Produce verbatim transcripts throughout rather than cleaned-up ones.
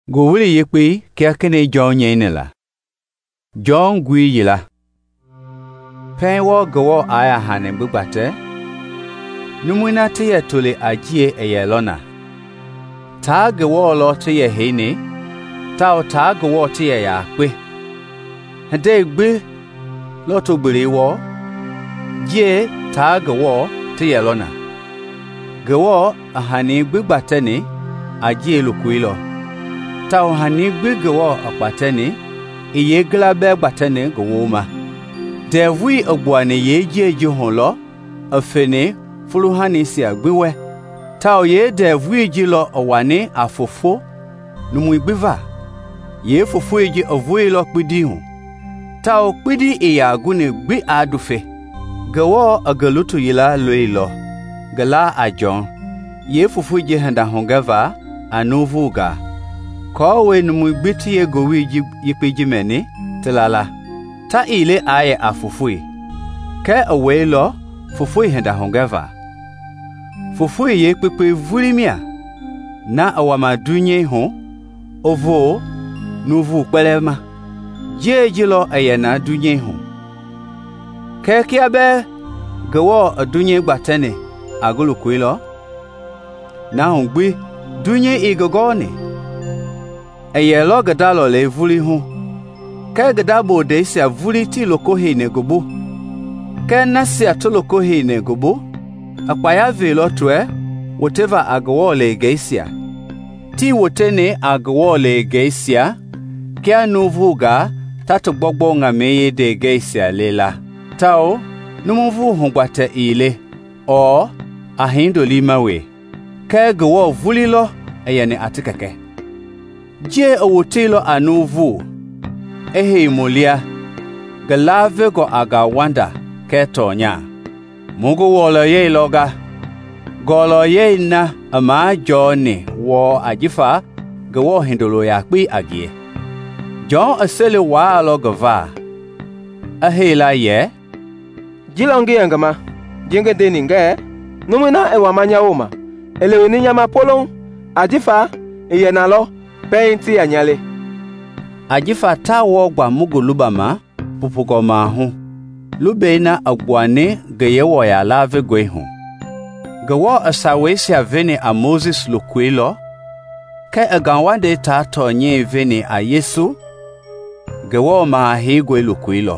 Gowuli yekwe kerkene John yenela. John gui yila. Pen wo gowo aya hanen bugbate. Numwina tiye tuli ajie eyelona. Ta gowo lo tiye hene. Ta ta gowo tiye ya kwe. Hende gbe lo to gbere wo. Jie ta gowo tiye lona. Gowo ahani bugbate ni ajie lukuilo. Ta hani gbegewo akpatene iye glabe gbatene gowoma devui ogboane yeje jiholo afene fuluhani si agbewe ta oye devui jilo owane afofo numu igbeva ye fofo eje ovui lo pidi hu ta opidi iya agune gbe adufe gawo agalutu yila loilo gala ajon ye fofo je handa hongava anuvuga Kowe numu gbiti ye gowi yipeji meni tilala ta ile aye afufui ke awe lo fufui henda hongeva fufui ye pepe vulimia na awama dunye ho ovo nuvu pelema jeje lo ayena dunye ho ke kiabe gawo adunye gbatene agulu kuilo na hongbi dunye igogone Eye lo gadalo le vuli hu. Ke gadabo de sia vuli ti loko he ne gobo. Ke na sia to loko he ne gobo. Akpaya ve lo twe whatever agwo le geisia. Ti wotene agwo le geisia. Ke anuvuga tato gbogbo nga meye de geisia lela. Tao numuvu hongwate ile. O ahindo limawe. Ke gwo vuli lo ayene atikake. Je awotelo anuvu ehe molia galave go aga wanda ketonya mugo wolo ye loga golo ye na ama joni wo ajifa go hindolo ya kpi agie John asele wa logava ehe la ye jilongi angama jenge deninge numina ewa manya uma eleweni nyama polon ajifa eyenalo Penti anyale. Ajifa ta wo gba mugo lubama pupugo ma hu. Lube na agwane geyewo ya lave gwe hu. Gewo asawesi avene a Moses lukwilo. Ke aganwande ta tonye vene a Yesu. Gewo ma higwe lukwilo.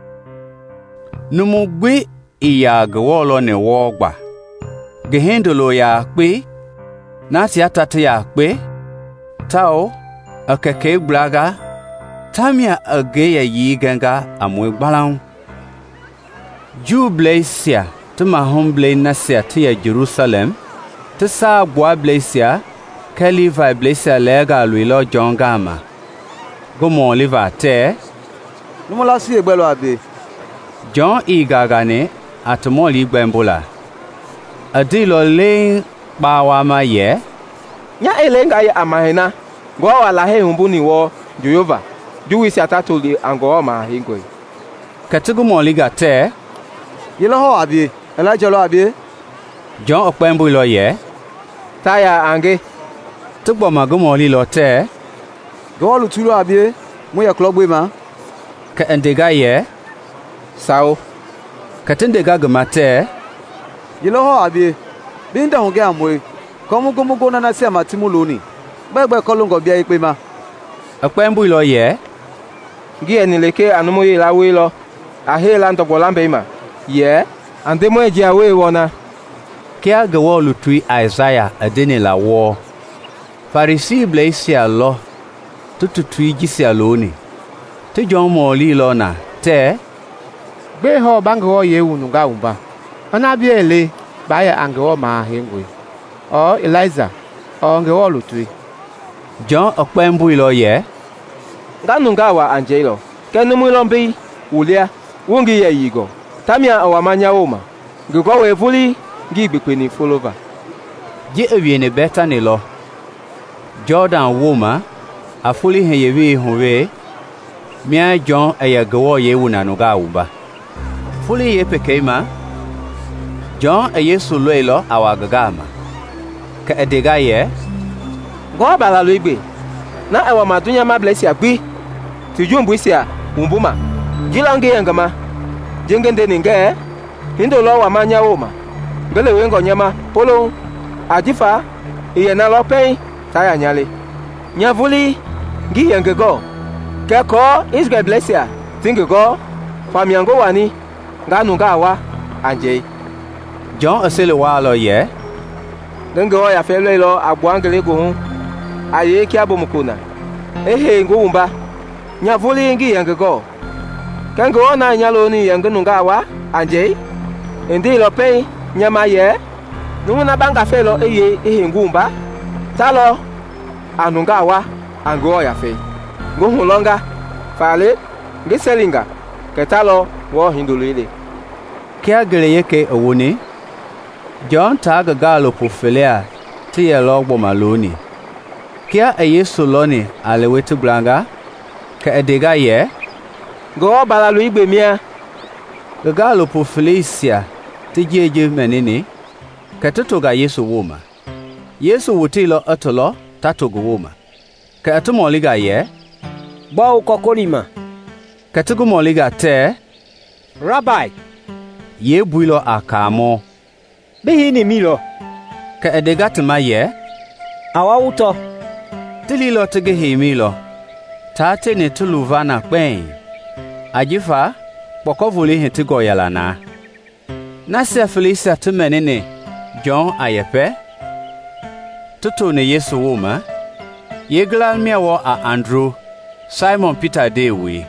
Numugwe iya gewo lo ne wo gba. Gehendolo ya kpe. Nati atate ya kpe. Tao akeke blaga tamia ageya yiganga amwe balang Ju blaisia tuma hom blay nasia tia Jerusalem tsa bwa blaisia kaliva blaisia lega luilo jongama gomo liva te numola si egbelo abe John igagane atmoli gbembola adilo le bawama ye nya elenga ya amahena go wala he humbuni wo Jehova juwisi atatoli ango ma hingwe katigu moliga te yelo ho abi elaje lo abi John okpembu lo ye taya ange tugbo magumoli lo te go lu tulo abi mu ya klogbe ma ka endega ye sao katendega gamate yelo ho abi binda honge amwe komu gomu gona na se matimu loni gbegbe kolongo bia ipe ma akpembu lo ye gi enileke anumoye lawe lo ahela ntogbola mbe ma ye andemo eji awe wona kia gawo lutui Isaiah adene la wo Farisi blaisia lo tututui jisia loni te John moli lo na te gbe ho bango ye unu ga umba ona bi ele ba ya ango ma hengwe o Eliza o ngewo lutui John okpembu lo ye ganunga wa angelo kenumu lombi ulia wongi ye yigo tamia awamanya oma gego we vuli gi gbepeni folova je ewiene beta ne lo Jordan woma afuli he yewi howe mia John ayago ye wuna no ga uba fuli ye pekema John ayesu loilo awagagama ka edega ye go bala lo igbe na ewa ma dunya ma blesia gbi ti jumbu sia umbuma jilange yangama jengende ninge hindo lo wa manya woma ngele wengo nyama polo ajifa iye na lo pen taya nyale nyavuli ngi yangego keko Israel blesia tingego famiango wani nganu ngawa anje John asele walo ye ngo ya fele lo agwangele go aye ki abomukuna ehe ngo umba nyavuli ngi yangego kango na nyalo ni yangunu ngawa anje ndi lo pe nyama ye nuna banga felo eye ehe ngumba talo anu ngawa ango ya fe ngo hulonga fale ngiselinga ketalo wo hindulile kia gele yeke owoni John taga galo pufelea tiye logbo maloni kia e Yesu loni alewetu blanga ka edega ye go balalu igbe mia galo pufelesia tijeje menini ka tutuga Yesu woma Yesu wutilo atolo tatugo woma ka atumoliga ye Bao kokolima ka tugumoliga te Rabbi ye builo akamo Bihi ni milo ka edega tuma ye Awa uto Tililo tege himilo Tate ne tuluvana kwen Ajifa Pokovuli hitigo yalana Nase Felisa tumenene John ayepe Tutu ne Yesu woma Yeglal miawo a Andrew Simon Peter dewe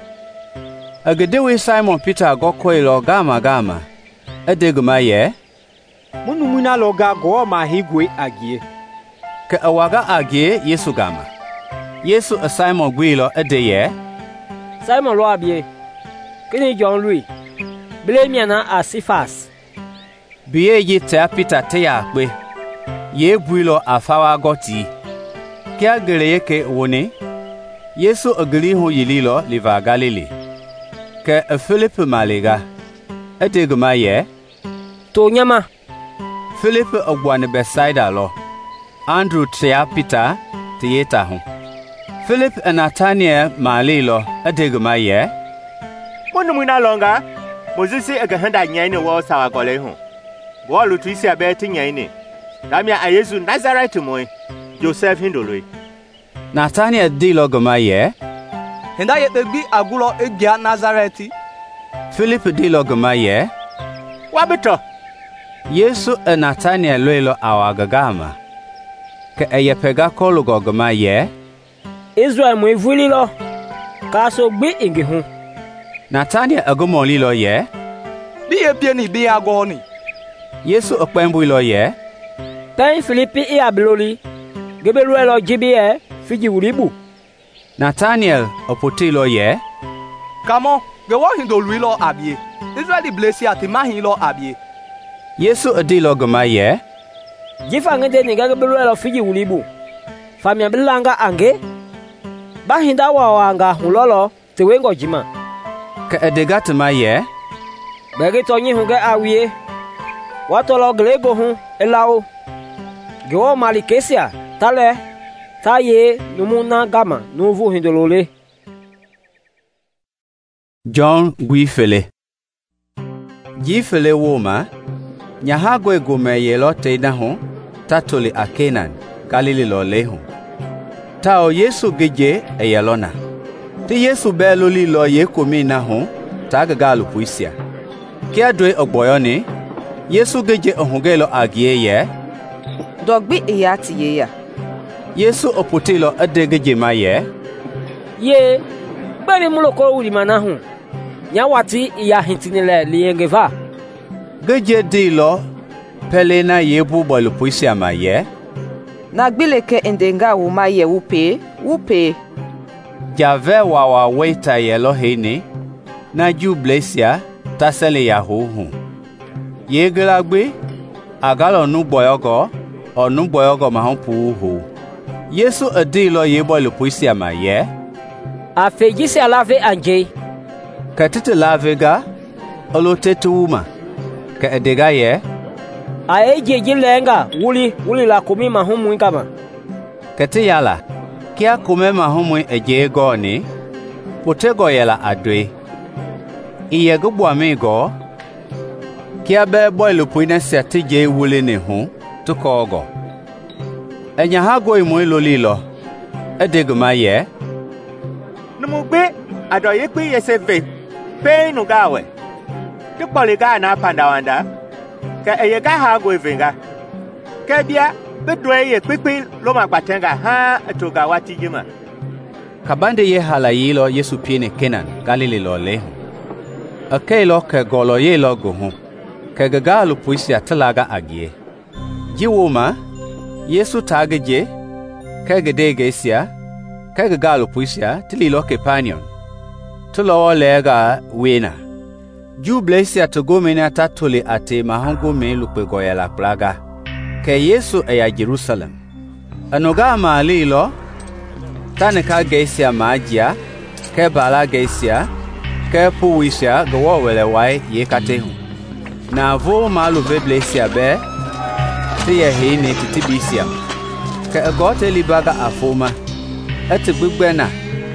Agedewe Simon Peter gokoilo gama gama Edeguma ye Munu muna loga go ma higwe agie Ke awaga agie Yesu gama Yesu a Simon gwilo edeye Simon lo abie Kini John Louis Blemiana a Sifas Biye ye te Peter te yakwe Ye gwilo afawa goti Kia gele yeke wone Yesu agli ho yililo liva Galile Ke a Philip malega Edeguma ye To nyama Philip ogwane Bethsaida lo Andrew trea Peter tiyeta ho Philip and Nathaniel malilo edeguma ye Munu muna longa Mozisi agahanda nyaine wo sawa gole ho Bo lu twisi abeti nyaine Damia a Yesu Nazareth moy Joseph hindoloi Nathaniel dilo guma ye Henda ye begbi agulo egia Nazareti Philip dilo guma ye Wabito Yesu e Nathaniel loilo awagagama Ke eyepega kolugo guma ye Israel mo evuli lo ka so gbe ingi hu Nathaniel agumoli lo ye Bi epie ni bi agoni Yesu okpembu lo ye Pen Filipi e abloli gebelu elo jibie fiji wuribu Nathaniel opoti lo ye Kamo gewo hindo luilo abie Israeli blesi ati mahi lo abie Yesu adilo guma ye Jifa ngende ni gebelu elo fiji wuribu Famia bilanga ange Bahinda wa wanga hulolo tewengo jima Ka edegatuma ye Bege tonyi hunge awie Watolo glego hu elao Gewo malikesia tale Taye numuna gama nuvu hindolole John gwifele Gifele woma Nyahagwe gume yelo teina ho Tatoli a Kenan Galili lo leho Tao Yesu geje eyelona Ti Yesu beloli lo ye komina ho Tagagalu puisia Kia dwe ogboyoni Yesu geje ohungelo agie ye Dogbi iyati ye ya Yesu oputilo adegeje ma ye Ye Bari muloko uri manahu Nyawati iya hintinile liyengeva Geje dilo Pelena yebu bolu puisia ma ye Nagbileke endenga wuma ye wupe Wupe Jave wawa weta yelo hini Na ju blesia Tasele ya huhu Yegelagbe Agalo nu boyogo Onu boyogo mahompu uhu Yesu adilo yebo lupuisia ma ye Afejisi alave anje Katite lavega Olotetu uma Ka edega ye Aeje jilenga wuli wuli la kumi mahumu ingama Kati yala Kia kume mahumwe eje go ni. Potego yela adwe. Iye gubwa amigo. Kia be boy lupuine se tije wule ne hu. Tukogo. Enya hago imo ilolilo. Edeguma ye. Numugbe ado yekpe yeseve. Pe nugawe. Tukpoliga na pandawanda. Ka eyega hago evenga. Ka bia bedwe yekpe loma kwatenga ha atoga watijima. Kabande ye halayilo Yesu piene Kenan Galile lo lehu. Akelo ke golo ye lo gohu. Ke gagalu puisi atalaga agie. Jiwoma Yesu tageje ke gedege sia ke gagalu puisia tililo ke panion. Tulo lega wena. Ju blesia togomena tatuli ate mahongo me lupe goyala plaga. Ke Yesu eya Jerusalem. Anoga maalilo tane ka geisia magia ke bala geisia ke puisia gowo wele wai ye katehu. Na vo malu veblesia be tiye hine titibisia. Ke agote libaga afoma. Ete gbigbena.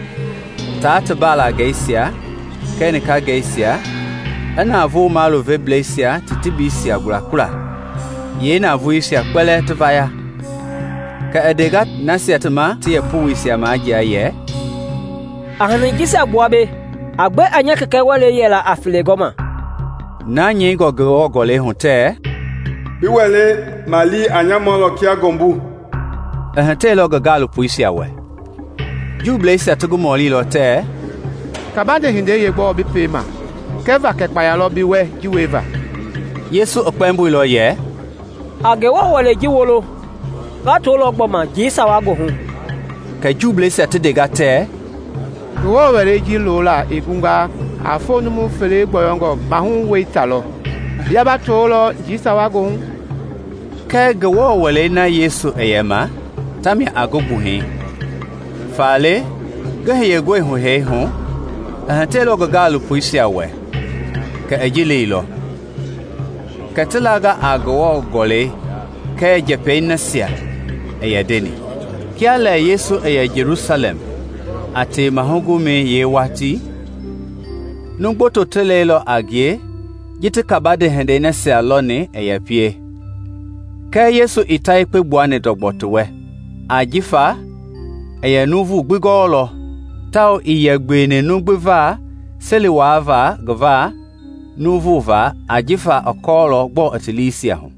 Ta te bala geisia ke ne ka geisia. Ana vo malu veblesia titibisia gulakula. Ye na vuisia kwele tevaya. Ka edegat nasiatama tiye puisia magia ye. Ahani gisa buabe. Agbe anya keke wale yela afilegoma. Na nye gogo gole honte. Biwele mali anya molo kia gombu. Ehante lo gagalu puisia we. Jublesa tugu moli lo te. Kabande hinde yegbo bi pema. Keva kekpaya lo bi we jiweva. Yesu okpembu lo ye. Agewa wale jiwolo. Gato lo gboma jisa wago hun. Ka jublesa tudega te. Wo were ji lola igunga afonu mu fere gboyongo mahun weitalo. Biaba tolo jisa wago hun. Ka gawo wale na Yesu eyema. Tami agobuhi. Fale gahe gwe hu he hu. Ahantelo gagalu puisia we. Ka ejililo. Ka tilaga agawo gole. Ka jepeina sia. Eyadeni. Kia la Yesu eya Jerusalem. Ate mahogume ye wati. Nungboto telelo agie. Jite kabade hende na se alone eya pie. Ka Yesu itaipe buane dogbotuwe. Ajifa. Eya nuvu gbigolo. Tao iya gbene nungbiva. Seliwava gva. Nuvuva. Ajifa okolo gbo atilisia hum.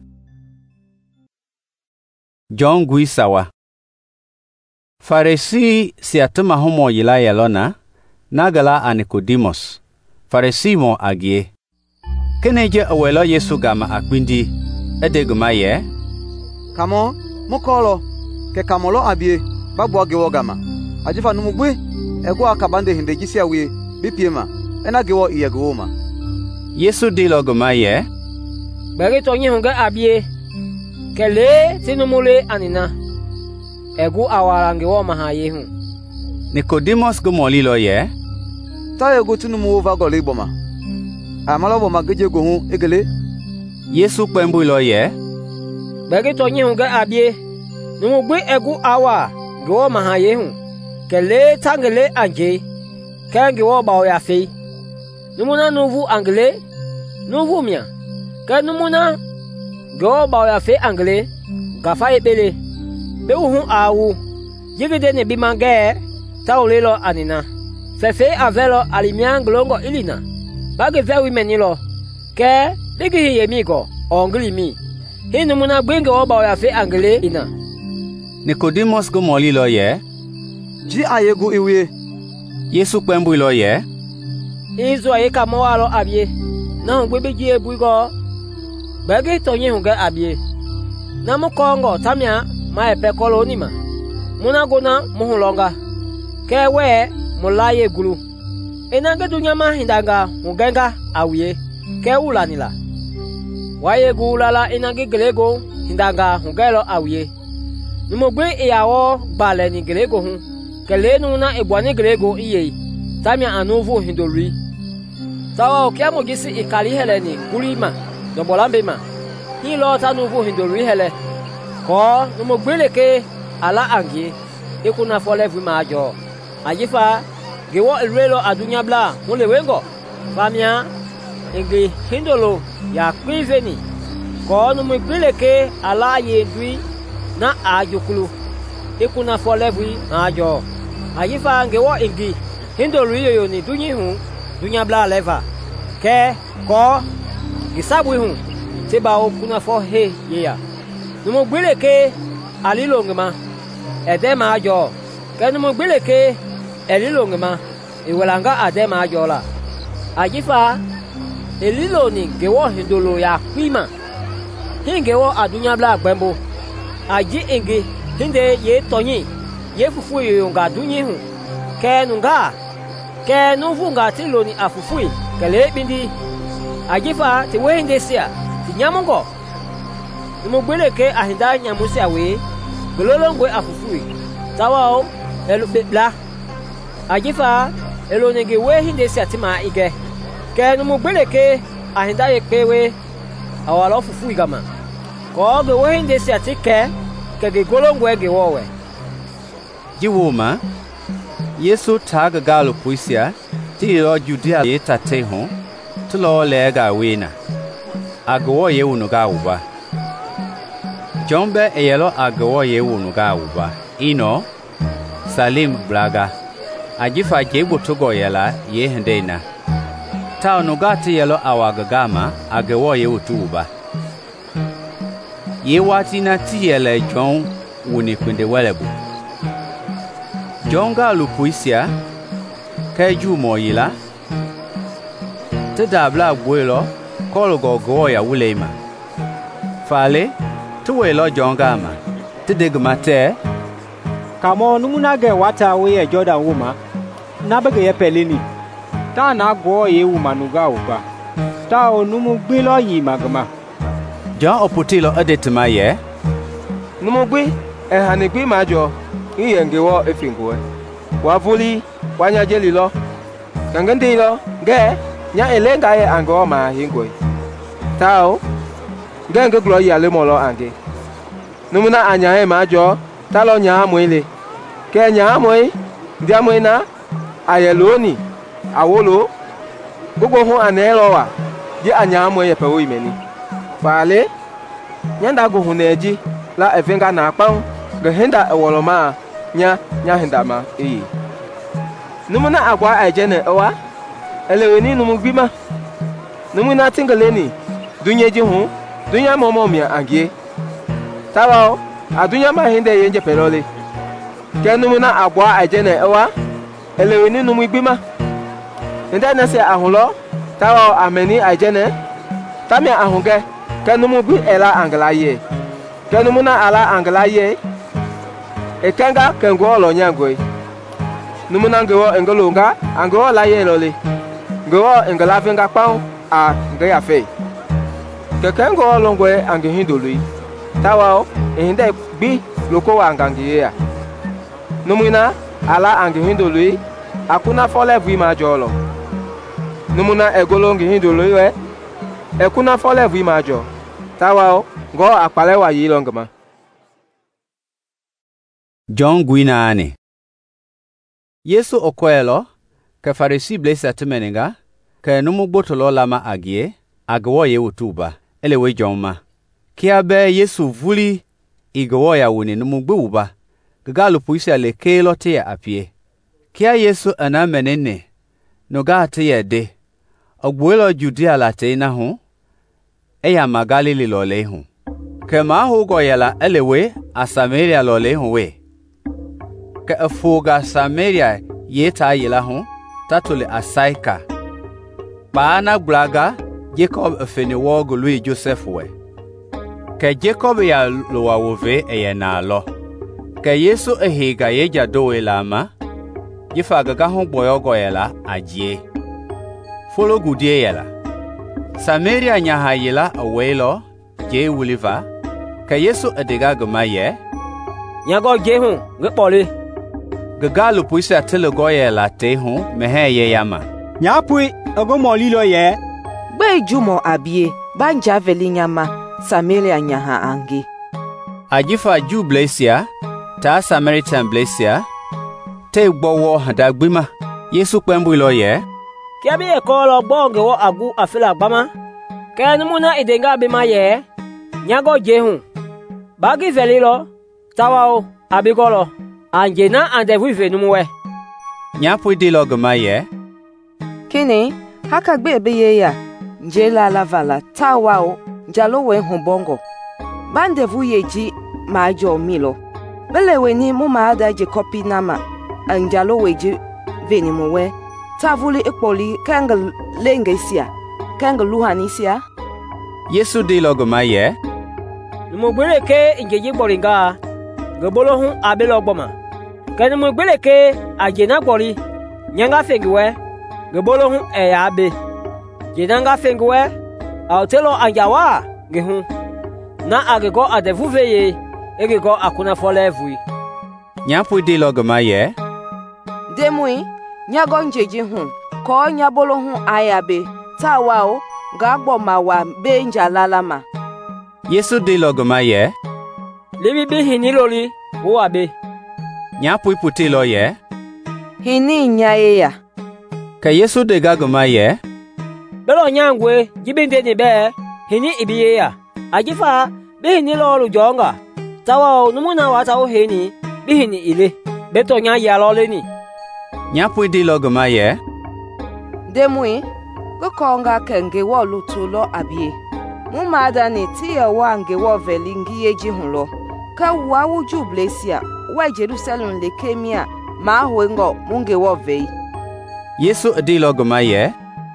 John Guisawa. Farisi si atuma homo yila yelona. Nagala a Nicodemus. Farisi mo agie. Keneje awelo Yesu gama akpindi. Edeguma ye. Kamo, mukolo. Ke kamolo abie. Babu agewo gama. Ajifa numugwe. Ego akabande hinde jisia we. Bipiema. Ena gewo iyegoma. Yesu dilo guma ye. Bagi tonye hunga abie. Kele tinumule anina. Egu awarange wo mahaye hu. Nicodemus gumoli lo ye. Ta ego tinumu over gole boma. Amalo boma geje go hu egele. Yesu pembu lo ye. Bagi tonye hunga abie. Numugbe egu awa go mahaye hu. Kele tangele anje. Kange wo ba ya fe. Numuna nuvu angle. Nuvu mia. Ka numuna go ba ya fe angle. Gafa ebele. Be uhun awu. Jigide ne bimange. Taulelo anina. Fefe avelo alimian glongo ilina. Bagi vewi menilo. Ke ligi yemigo. Ongli mi. Hinu muna gwenge oba ya fe angle ina. Nicodemus gumoli lo ye. Ji ayegu iwe. Yesu pembu lo ye. Izu ayeka moalo abie. Na ngwebe ji ebuigo. Bagi tonye hunga abie. Na mukongo tamia ma epe kolo nima. Muna gona muhulonga. Kewe mulaye gulu. Enange dunyama hindanga mugenga awie. Ke ulanila. Waye gulala enange gelego hindanga hungelo awie. Numugwe iyawo bale ni gelego hun. Kelenu na ebwane gelego iye. Tamia anuvu hindori. Tawa okiamo gisi ikali heleni gulima. Dobolambema. Hilo tanuvu hindori hele. Ko numugwele ke ala angie. ikuna folevu ma jo ajifa gewo elwelo adunya bla mule wengo famia ingi hindolo ya kwiveni ko no mupileke ala yendwi na ajukulu ikuna folevu ma jo ajifa gewo ingi hindolo yoyo ni dunyi hu dunya bla leva ke ko gisabu hu tiba o kuna fo he yeya numo gbeleke alilongma edema ajo ke numo gbeleke elilongma iwelanga adema ajo la ajifa elilo ni gewo hindolo ya kwima hingewo adunya bla gbembo aji ingi hinde ye tonyi ye fufu yoyonga dunyi hu ke nunga ke nufunga tiloni afufui kele bindi ajifa ti wehinde sia nyamungo imugbeleke ahinda nyamusi awe gololongwe afufui tawao elubla ajifa elonege we hinde siatima ige ke numugbeleke ahinda yepewe awalo fufui gama ko ge we hinde siatike ke ge golongwe ge wowe jiwuma Yesu tag galo puisia ti lo Judea yetate ho tulo lega wina agawo ye wunu ga uba Jombe eyelo agawo ye wunu ga uba ino Salim blaga ajifa jebo togo yela ye hendena ta no gati yelo awagagama agawo ye utuba ye wati na tiyele jon wuni kwende welebu Jonga lupuisia keju moyila te dabla gwelo kolo gogo ya wulema fale tuwelo jongama te degmate kamo numuna ge wata we Jordan wuma na bege ye pelini ta na go ye wuma nuga uba ta onumu gbelo yi magma John oputilo adetuma ye numu gbi e hanigbi majo iye ngewo efingwe wavuli wanya jelilo kangandilo ge nya elenga ye ango ma hingwe tao genge glo ya le molo ange numuna anya e majo talo nya amoile ke nya amoi ndi amoina ayeloni awolo gogo hu anelo wa je anya amoi ye pewo imeni fale nyanda go hu neji la evenga na akpan ge henda ewoloma nya nya henda ma e numuna agwa ajene ewa eleweni numu gbima numuna tingaleni dunyeji hu dunya momo mia angie tawao adunya ma hinde yenje pelole ke numuna agwa ajene ewa eleweni numu gbima nda na se ahulo tawao ameni ajene tamia ahunge ke numu bi ela anglaye ke numuna ala anglaye ekenga kengo lo nyangwe numuna ngewo engolonga ango la ye lole ngewo engala venga pao a ngeya fe kekengo longwe ange hindului tawao ehinde bi loko wa angangi ya numuna ala ange hindului akuna fole vi ma jolo numuna egolongi hindului we ekuna fole vi ma jo tawao go akpale wa yi longma John Guinane Yesu okwelo ka farisi blesa temeninga ka numu botolo lama agie agwo ye utuba elewe John kia be Yesu vuli igwo ya wuni numu gbuba gagalu puisi ale kelo te ya apie kia Yesu ana menene no ga te ya de ogwelo Judea la te na hu eya magalili lole hu kema hu go yala elewe a Samaria lole hu we ka afuga Samaria yeta yela hu tatule asaika baana blaga Jacob afeni wogo lui Joseph we ka Jacob ya lowa wove eyena lo ka Yesu ehiga yeja dowe lama jifaga ga hu boyogo yela ajie folo gudie yela Samaria nya hayela awelo je wuliva ka Yesu adiga gamaye nyago je hu ngepole gagalu puisi atele goye la te hu mehe ye yama nyapui ogo molilo ye Gbe jumo abie banja veli nyama Samaria nyaha angi ajifa jublesia ta Samaritan blesia te gbowo hada gbima Yesu pembu lo ye kia bi e ko lo gbo nge wo agu afela gbama ke ni muna idenga be ma ye nyago jehun bagi veli lo tawao abigolo anjena ande vive numwe nyapu di lo gma ye kini haka gbe be ye ya njela lavala tawao njalo we humbongo bande vuyeji majo milo bele weni mu maada je kopi nama anjalo weji veni muwe tavuli ikpoli kangal lengesia kangal luhanisia Yesu di lo gma ye numu gbere ke injeji boringa gbolo hun abelo gboma ke numu gbere ke ajena gbori nyanga fengiwe gbolo hun e ya be jenanga fengiwe autelo anjawa gehun na agego adevuveye egego akuna folevui nyapu di lo gma ye demui nyago njeji hun ko nyabolo hun ayabe tawao gagbo mawa be njalalama Yesu di lo gma ye libi bi hiniloli wo abe nyapu iputi lo ye hini nyaye ya ka Yesu de gagma ye belo nyangwe jibinde ni be hini ibiye ya ajifa bi hinilolu jonga tawa numuna wata o heni bi hini ile beto nya ya lo leni nyapu di lo gma ye demui ko konga kenge wo lutulo abie mu mada ni tiye wange wo velingi yeji hunlo ka wa wuju blesia wa Jerusalem le kemia ma hoengo munge wo vei Yesu di lo gma ye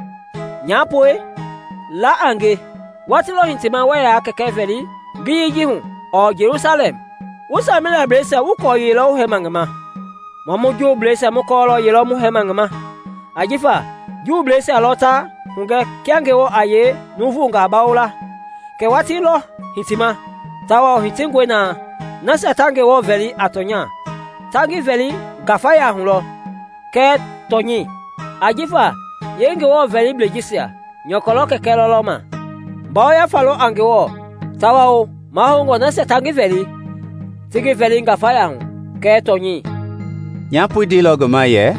nyapoe la ange watilo hintima wa ya keke veli gi yeji hun o Jerusalem usamela blesia uko yelo hemangama mamu ju blesia mu ko lo yelo mu hemangama ajifa ju blesia lota hunga kyange wo aye nuvunga baula ke watilo hitima tawa hitingwe na nasa tange wo veli atonya tangi veli gafaya hunlo ke tonyi ajifa yenge wo veli blejisia nyokolo ke keloloma baoya falo ange wo tawa o mahongo nasa tangi veli tigi veli gafaya hun ke tonyi nyapu di lo gma ye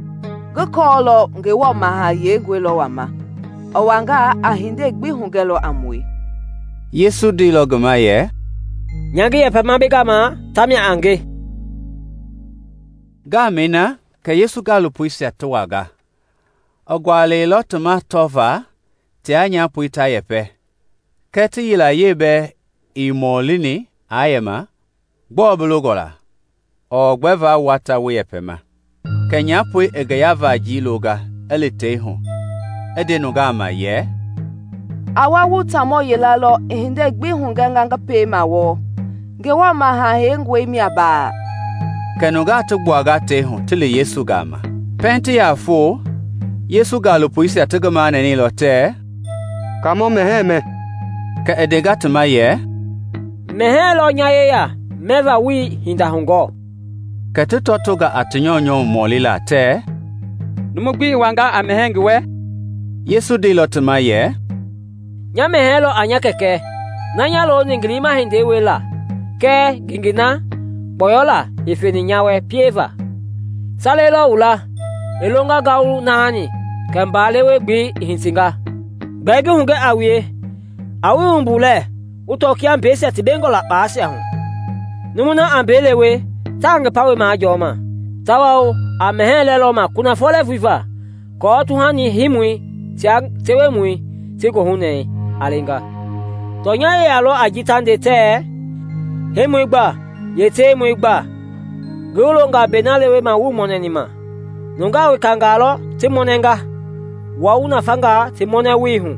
gokolo nge wo maha yegwe lo wama owanga ahinde gbi hungelo amwe Yesu di lo gma ye nyangi ye pema bigama tamya ange gamena ka Yesu galu puisi atwaga ogwale lo tuma tova ti anya puita yepe keti yila yebe imolini ayema gbobulugola ogbeva wata weyepema kenya pui egayava jiloga elete hu edenuga ma ye awa wuta mo yelalo ehinde gbi hunganga nga pe mawo gewa ma ha hengwe mi aba kenuga tugwaga te hu tile Yesu gama penti ya fu Yesu galu puisi atugama na ni lote kamo meheme ka edega tuma ye mehelo nyaye ya meva wi hinda hungo ka tutotuga atunyonyo molila te numugbi wanga amehengwe Yesu di lo tuma ye nya mehelo anya keke na nya lo ningrima hinde wela ke gingina boyola ifeni nyawe pieva salelo ula elonga gaulu nani kambale we gbi hinsinga bege hunge awie awi umbule utoki ambese tibengo la pasia hu numuna ambelewe tange pawe ma joma tawao amehelelo ma kuna fole viva ko tu hani himwi tiang tewe mwi tiko hune alinga tonya ye alo ajitande te himwi gba yete mwi gba gulonga benalewe ma wu monenima nunga we kangalo timonenga wa una fanga timone wihu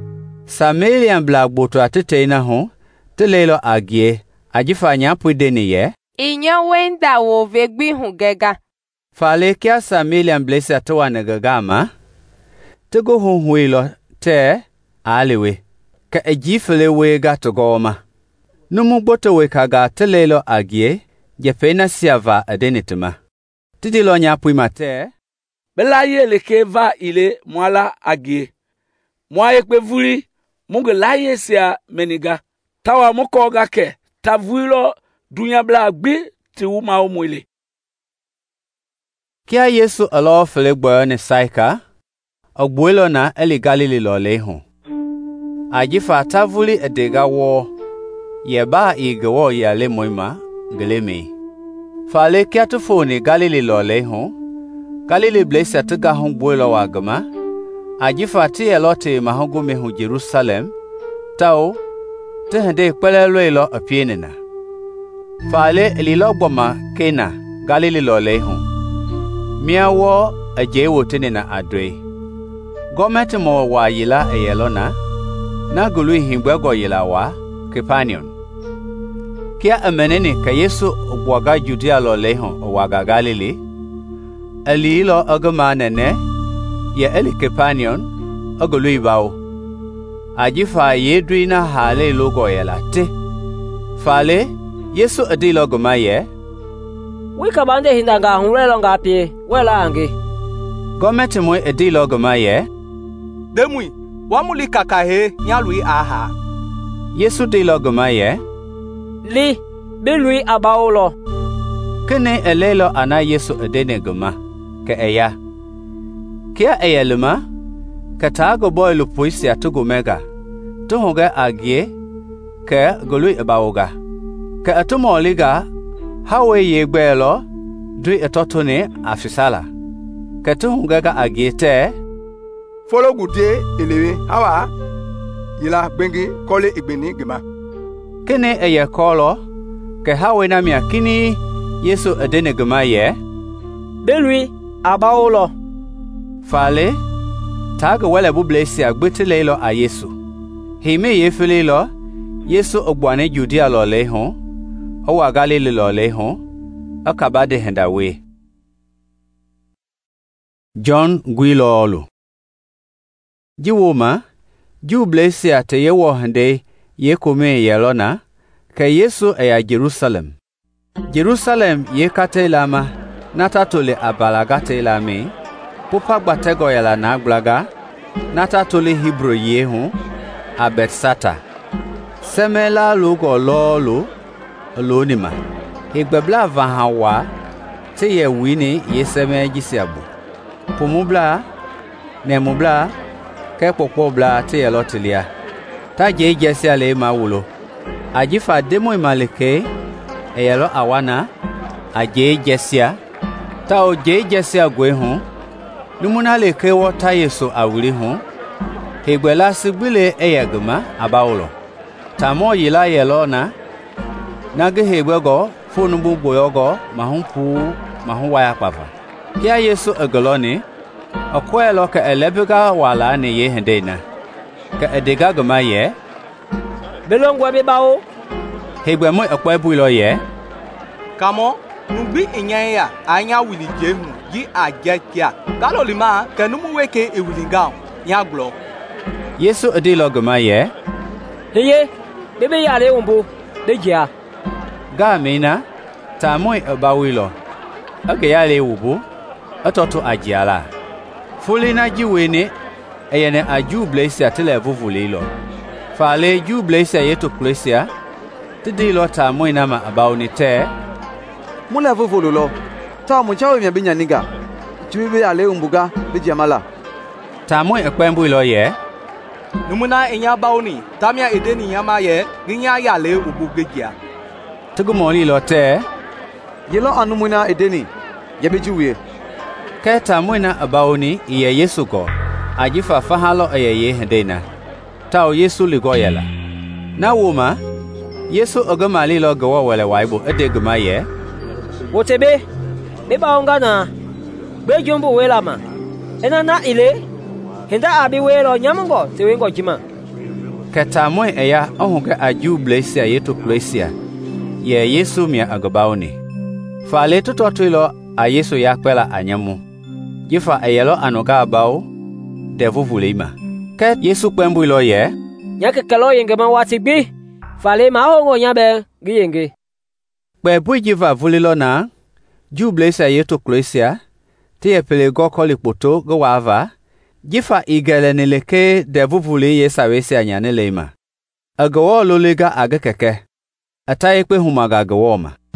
Samarian blagboto atiteina hu telelo agie ajifanya pwideni ye inya wenda wo vegbi hu gega fale kia Samarian blese atwa negagama tego hu huilo te aliwe ka ejifele we gatogoma numu gboto we kaga telelo agie jepena siava adenituma tidilo nya pwimate bela yele ke va ile mwala agie mwaye kwe vuri mungu laye sia meniga tawa moko ga ke tavuilo dunya bla gbi ti wu ma umwili. Kia Yesu alo fele gboyo ni saika, ogbuelo na eli Galili lo lehu. Ajifa tavuli edega wo, yeba igewo yale moima, gelemi. Fale kia tufuni Galili lo lehu, Galili blesa tuga hong buelo wagama, ajifa ti elote mahongu mehu Jerusalem, tao, tehende kwele lo apienina. Fale elilo gboma kena Galili lo lehu. Miawo ajewo tenina adwe. Gometi mo wa yila eyelona, na gulu himbwego yila wa Kepanion. Kia ameneni ka Yesu obwaga Judea lo lehu owaga Galili. Eli lo agama nene, ya eli Kepanion, agulu ibao. Ajifa yedri na hale logo yela te. Fale, Yesu adilo goma ye. Wika bande hindanga hunrelo ngapi, wela angi. Gometi mwe adilo goma ye. Demui, wamuli kakahe nyalui aha. Yesu dilo goma ye. Li, bilui abaolo. Kene elelo ana Yesu adene goma, ke eya. Kia eya luma, katago boy lupuisi atugu mega. Tuhunga agie, ke gului abaoga. Ke atumoliga, hawe yegbelo, dui etotone afisala. Ke tuhunga ga agie te, Follow good day, elewe, hawa, yila bengi kole igbeni gema. Kene eya kolo, ke hawe na miakini, Yesu adene gema ye. Belui, abaolo. Fale, taga wele bublesi agbete lo a Yesu. Hime yefele lo, Yesu ogwane Judea lo leho, owa Galili lo leho, akabade hendawe. John gwilo olu. Jiwoma, ju blesi ate yewo hende ye kome yelona, ke Yesu eya Jerusalem. Jerusalem ye kate lama, natatole abalagate lame, pupa gbatego yala na agblaga, natatole Hebrew yehu, a Betsata. Semela lugo lolo, lonima. Higbebla vahawa, te ye wini ye seme jisiabu. Pumubla, nemubla, kepokpo bla te ye lotilia. Ta je jesi ale ma wulo. Ajifa demo imaleke, e yelo awana, a je jesia. Ta o je jesia gwe hun, numuna leke wo ta Yesu awiri hun. Higbela sigbile eyaguma abaulo. Tamo yila yelona, nage higbego funubu boyogo mahumpu mahuwaya pava. Kia Yesu egoloni, okwelo ka elebega wala ni ye hendena. Ka edega guma ye. Belongwa bibao. Higbemo okwebuilo ye. Kamo, nubi inyaya anya wili jehu yi ajekia. Galolima kenumu weke ewilingao nyaglo. Yesu adilo guma ye. Heye, bebe yale umbu, dejia. Ga mina, tamoi abawilo. Ake yale ubu, atoto ajiala. Fuli na jiwene, eyene aju blesi atile vuvulilo. Fale ju blesi yetu klesia, tidilo tamoi nama abawni te. Mule vuvululo, ta muchawe mya binya niga. Chuibe yale umbuga, dejia mala. Tamoi ekpembuilo ye. Numuna inya bauni, tamia edeni yama ye, ginya yale ubugejia. Tugumoli lo te. Yelo anumuna edeni, yabejuwe. Ke tamwina abauni iye Yesu go, ajifa fahalo eye ye hendena. Tao Yesu ligo yela. Na wuma, Yesu ogamali lo gawa wale waibu ede guma ye. Wotebe, beba ongana, bejumbu welama. Ena na ile, henda abi welo nyamungo tewengo jima. Ke tamwe eya ohunge aju blesia yetu klesia. Ye Yesu mia agabauni. Fale tutotwilo a Yesu yakwela anyamu. Jifa eyelo anoga abao, devu vulima. Ke Yesu kwembuilo ye. Nyake kelo yenge mawati bi, fale mahongo nyabe giyenge. Kwe jiva vulilo na, ju blesia yetu klesia, tiye pelego kolipoto gawava, jifa igele nileke devu vuli ye sawesi anyane leima. Agawo loliga aga keke. Ataye kwe humaga agawoma.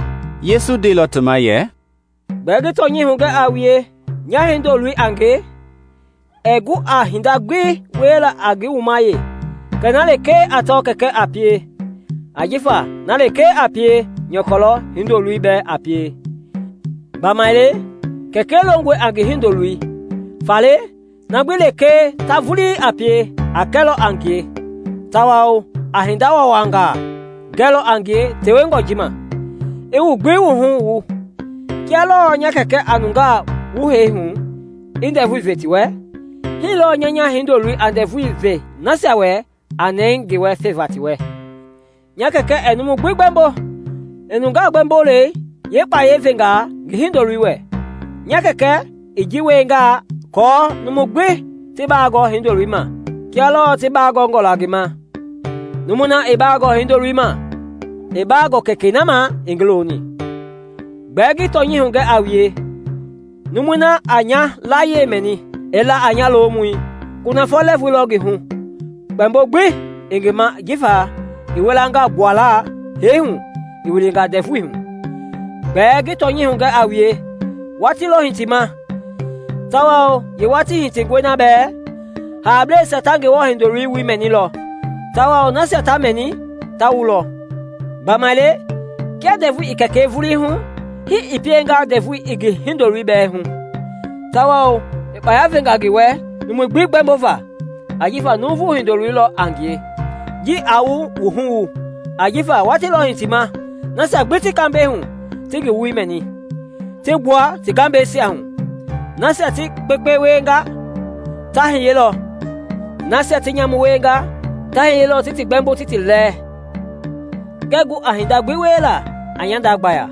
Yesu de lo tama ye. Bagi to nyi hunga awie, nya hindo lui ange. Egu a hinda gwi wela agi umaye. Kanale ke ato keke apie. Ajifa, nale ke apie, nyokolo hindo lui be apie. Bamaile, keke longwe ange hindo lui. Fale, nabile ke tavuli apie, akelo angie. Tawao, ahindawa wanga. Gelo angie, tewengo jima. Ewu gwi wuhu wu. Kialo nya keke anunga wuhe hu. Inde vu vetiwe. Hilo nyanya hindo lui ande vu ve. Nasawe, anengi we fevatiwe. Nya keke enumu gwi gbembo. Enunga gbembo le, ye pa ye venga, gihindo lui we. Nya keke, ijiwe nga, ko numu gwi, tibago hindo lui ma. Kialo tibago ngola gima. Numuna ibago hindo lui ma. Ibago keke nama ingloni. Bagi tonyi hunge awie. Numuna anya la ye meni. Ela anya lo mui. Kuna fole vulogi hun. Bambo gbi ingema jifa. Iwelanga boala. Hehun. Iwelinga defui hun. Bagi tonyi hunge awie. Wati lo hintima. Tawao ye wati hintigwe na be. Hable satange wo hindori wi meni lo. Tawao na sata meni. Tawulo. Bamale. Kia devu ikake vuli hun. Hi ipienga devu igi hindori be hun. Tawao. Ipaya venga giwe. Numu gbig bembova. Ajifa nuvu hindori lo angie. Ji awu uhun. Ajifa wati lo hintima. Nasa gbiti kambe hun. Tigi wi meni. Tigwa tigambe si hun. Nasa ti pepe wenga. Tahi yelo. Nasa ti nyamu wenga. Tahi yelo titi bembo titi le. Gegu ahinda gwiwela. Anyanda gbaya.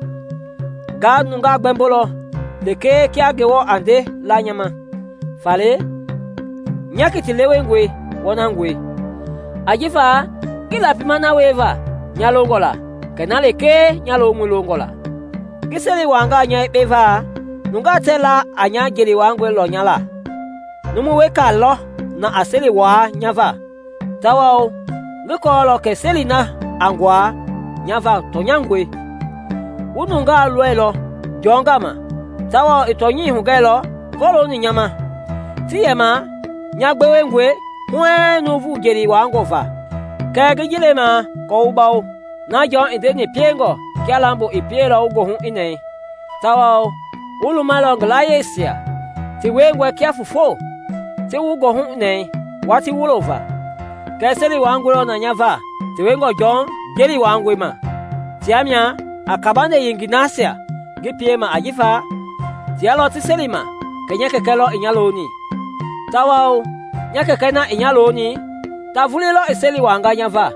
Ga nunga gbembolo. Leke kia gewo ande la nyama. Fale. Nyakiti lewe ngwe. Wana ngwe. Ajifa. Kila pimana weva. Nyalongola. Kena leke nyalo mulongola. Giseli wanga nya ipeva. Nunga tela anya gili wangwe lo nyala. Numu weka lo. Na aseli wa nyava. Tawao. Nuko lo keseli na angwa. Nyava tonyangwe. Ununga luelo. Jongama. Tawa itonyi hugelo. Kolo ni nyama. Tiyema. Nyagbewe ngwe. Mwe nuvu geri wangofa. Kage jilema. Koubao. Na jon ideni piengo. Kialambo ipiela ugo hun ine. Tawa. Ulumalo nglayesia. Tiwengwe kiafufo. Ti ugo hun ine. Wati ulova. Keseli wangwelo na nyava. Tiwengo jon. Geri wangwe ma. Tiamya. Akabande yinginasia. Gipiema ajifa. Tialo tiselima. Kenyake kelo inyaloni. Tawao. Nyake kena inyaloni. Tavulilo iseli wanga nyava.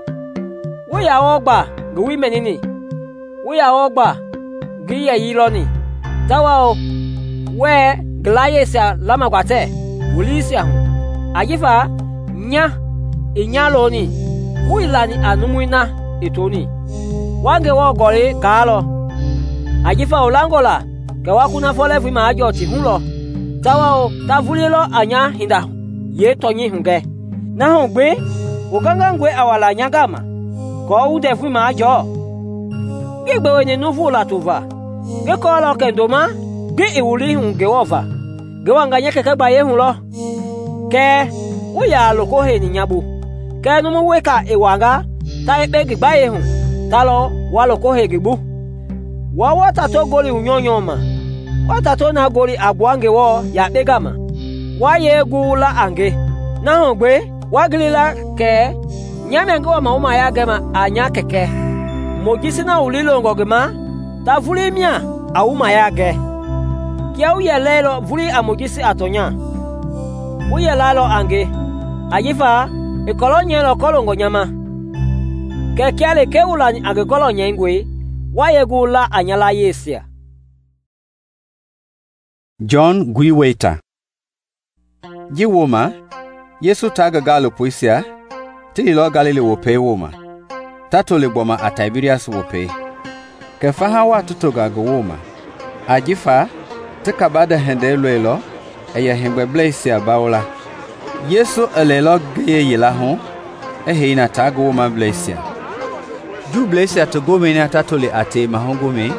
Uya ogba. Gwi menini. Uya ogba. Giya yiloni. Tawao. We. Glayesa lama gwate. Ulisia hun. Ajifa. Nya. Inyaloni. Uilani anumuina. Itoni. Wange wo gori kalo. Ajifa olangola. Kewa kuna fole vima ajo ti hunlo. Tawao tavulilo anya hinda. Ye tonyi hunge. Na hongbe. Uganga ngwe awala nyagama. Ko ude vima ajo. Gigbe wene nufu la tuva. Geko lo kendoma. Ge iwuli hunge wova. Gewanga nyeke keba ye hunlo. Ke. Uya loko he ni nyabu. Ke numu weka iwanga. Ta ebe gigba ye hun. Talo walo kohe gibu. Wa wata to goli unyonyoma. Wata to na goli agwange wo ya begama. Wa ye gula ange. Na hongbe wagilila ke nyame ngo ma uma ya gema anya keke. Mogisi na ulilo ngogema ta vuli mia a uma ya ge. Kia uye lelo vuli amogisi atonya. Uye lalo ange. Ajifa ikolonye lo kolongo nyama. Kekiale keulani agekolo nyengwe wayegula anyala yesia. John gwiweta. Jiwoma Yesu taga galo puisia tilo Galile wope woma. Tato le boma a Tiberias wope. Kefaha wa tutoga go woma. Ajifa tika bada hende lwelo eya hengwe blesia baola. Yesu elelo geye yila hon ehe ina taga woma blesia. Ju blesia to gome na tatole ate mahongome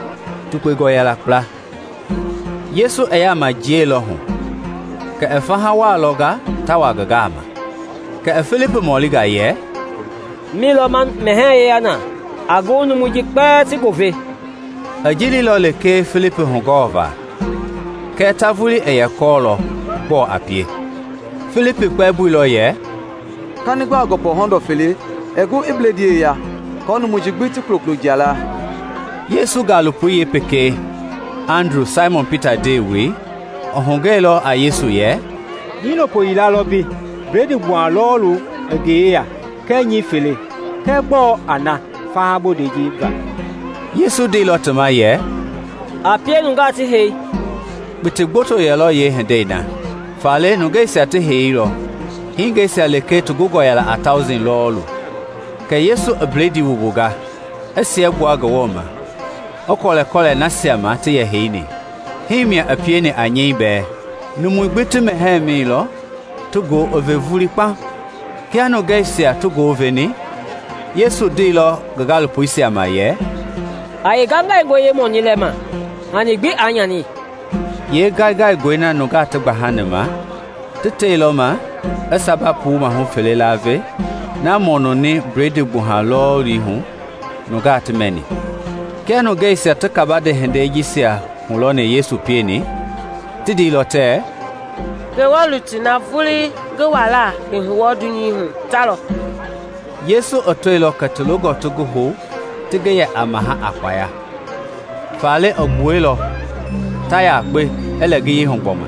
tukwe goyala kpla. Yesu eya ma jie lo hu. Ka efa hawa loga tawa gagama. Ka e Philip moliga ye. Milo man mehe yana. Agonu mujikpe ti gove. Ajili lo le ke Philip hungova. Ka tavuli eya kolo bo apie. Philip kpe bu lo ye. Kanigba gopo hondo fele egu ibledi ya. Konu mujigbi ti kloklo jala. Yesu galupu ye peke. Andrew Simon Peter dewe. Ohongelo a Yesu ye. Nino po ila lobi. Bredi bwa lolu egeya. Ke nyi fele. Ke bo ana fa bo deji ba. Yesu de lo tama ye. Apie nunga ti hei. Biti gboto ye lo ye hendena. Fale nunga isi ati hei lo. Hinga isi aleke tugugo yala a thousand lolu. Ke Yesu bredi wubuga. Esi ebu aga woma. Okole kole nasiama ti ye heini. Himia apie ni anyeibe. Numu gbitu mehe mi lo. Tugo ovevuli pa. Kiano gaisia tugo oveni. Yesu di lo gagalu puisi amaye. Aye ganga goye monilema. Ani gbi anyani. Ye gaga goina no gata bahanema. Tete lo ma. Esaba pu ma hu fele lave. Na mono ni bredi buhalo ri hu. No gata meni. Kiano gaisia takabade hende jisia hulone Yesu pieni. Tidi lo te. Gewaluti na fuli gewala ehuwodu nyihu talo. Yesu otoilo katologo tuguhu tigeye amaha akwaya. Fale ogbuelo taya akpe elegi yihu gboma.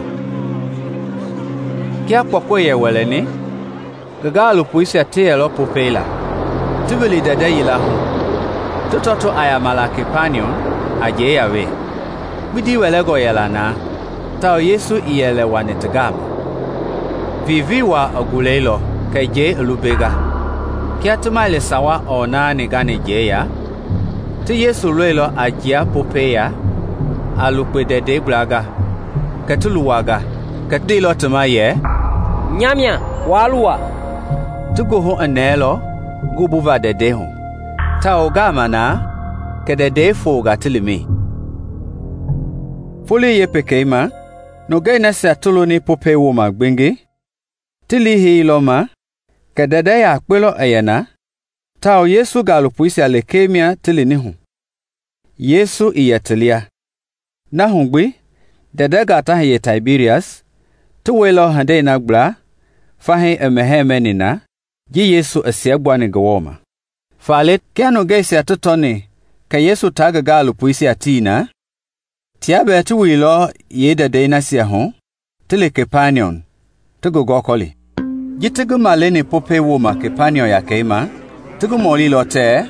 Kia kwakwe ye weleni gagalu puisi atiyelo pupela. Tubili dede yila hu. Tutoto ayamala kipanion aje yawe. Bidi welego yelana. Tao Yesu iyele wanetagama. Vivi wa ogulelo kaje lubega. Kiatuma le sawa ona ni gane jeya. Ti Yesu lelo ajia popeya. Alukwe dede braga. Katuluwaga. Katilo tuma ye. Nyamia waluwa. Tuguhu anelo. Gubuva dede hu. Tao gama na. Kedede foga tilimi. Fuli ye pekeima. No gai nasi atulu ni pope woma gbenge. Tili hii loma. Kadada ya akpelo ayana. Tao Yesu galupuisi alekemia tili nihu. Yesu iyatilia. Nahungbi. Dada gata hiye Tiberias. Tuwelo hande nagbla. Fahi emehe menina. Ji Yesu asiagwa ni gawoma. Falet kiano gaisi atutoni. Ka Yesu taga galupuisi atina. Tiabe tuwilo yeda deina siya hon. Tili kepanion. Tugu gokoli. Jitigu maleni pope woma kepanion ya keima. Tugu moli lote.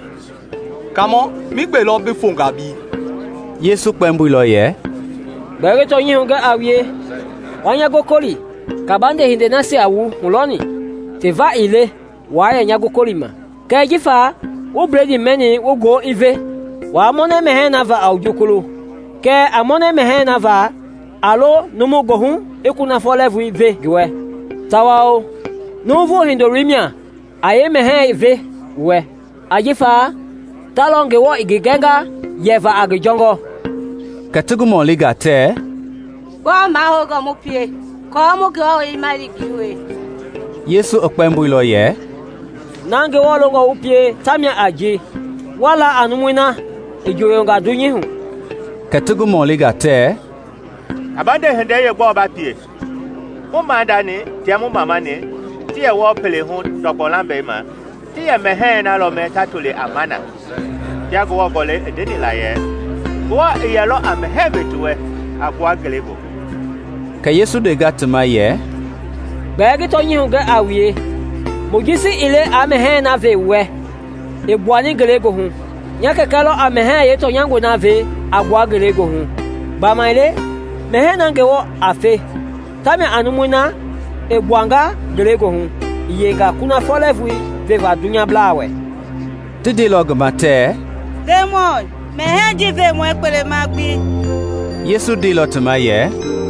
Kamo, migbe lo be fonga bi. Yesu kwembu lo ye. Bere to yin hunga awie. Wanya gokoli. Kabande hinde nasi awu muloni. Te va ile. Waya nya gokoli ma. Kaya jifa. U bredi meni u go ive. Wa amone mehe na va au jukulu. Ke amone mehe na va. Alo numu gohun. Eku na folevu ive giwe. Tawao. Nuvu hindorimia. Aye mehe ive. We. Ajifa. Talonge wo igigenga. Yeva agijongo. Katugu moliga te. Kwa mahoga mupie. Kwa mugo imali giwe. Yesu okpembu ilo ye. Nange wolongo upie tamya aji. Wala anumwina. Ijoyonga dunyihu. Katugu moliga te. Abande hende ye gbo ba pie. Mo manda ni, ti mo mama ni. Ti ye wo pele hu dopo lambe ma. Ti ye mehe na lo me tatule amana. Ti ago wo gole edeni la ye. Wo ye lo amehe betuwe akwa gelebo. Ka Yesu de gatma ye. Begi to nyihu ga awie. Mugisi ile amehe na ve we. Ebuani gelego hu. Nyaka kalo amehe ye to nyango na ve agwa gelego hu. Ba maile mehe nange wo afe. Tame anumuna ebuanga gelego hu. Yega kuna folevui veva dunya blawe. Tidi log mate. Demon, mehe jive mo ekpele magbi. Yesu di lotuma ye.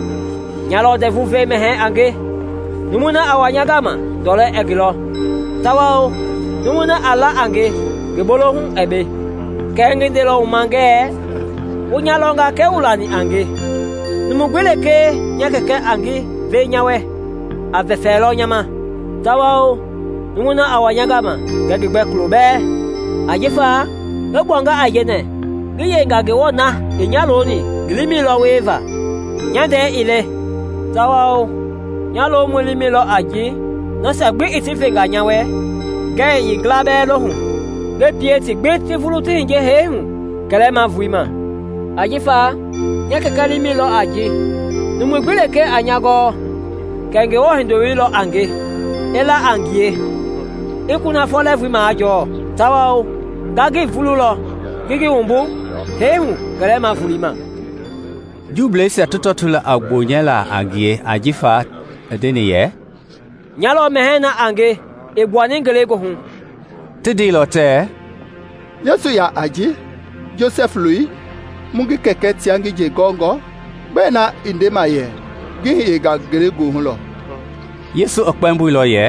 Nyalo devu ve mehe ange. Numuna awanyagama dole egilo. Tawao numuna ala ange gebolo hu ebe. Kenge de lo mange. unyalonga ke ulani ange numugwele ke nyakeke angi ve nyawe avefelo nyama tawao numuna awanyagama gagigbe klube ajifa ebwanga ayene giye ngage wona inyaloni gilimi lo weva nyande ile tawao nyalo mulimi lo aji no sagbe itifenga nyawe ge yiglabe lohun ge pieti gbe ti fuluti nje hehu kelema vuima ajifa nyake kalimi lo aji numugwele ke anyago kenge wo hindori lo ange ela angie ikuna fole vuima ajo tawao gagi fulu lo gigi umbu hehu kelema vulima juble se tutotula agbonyela angie ajifa edeniye nyalo mehena ange ebwani ngele go hun tidi lo te Yesu ya aji Joseph Louis mungi keke tiangi je gongo bena indema ye gihi ga gele go hun lo Yesu okpembu lo ye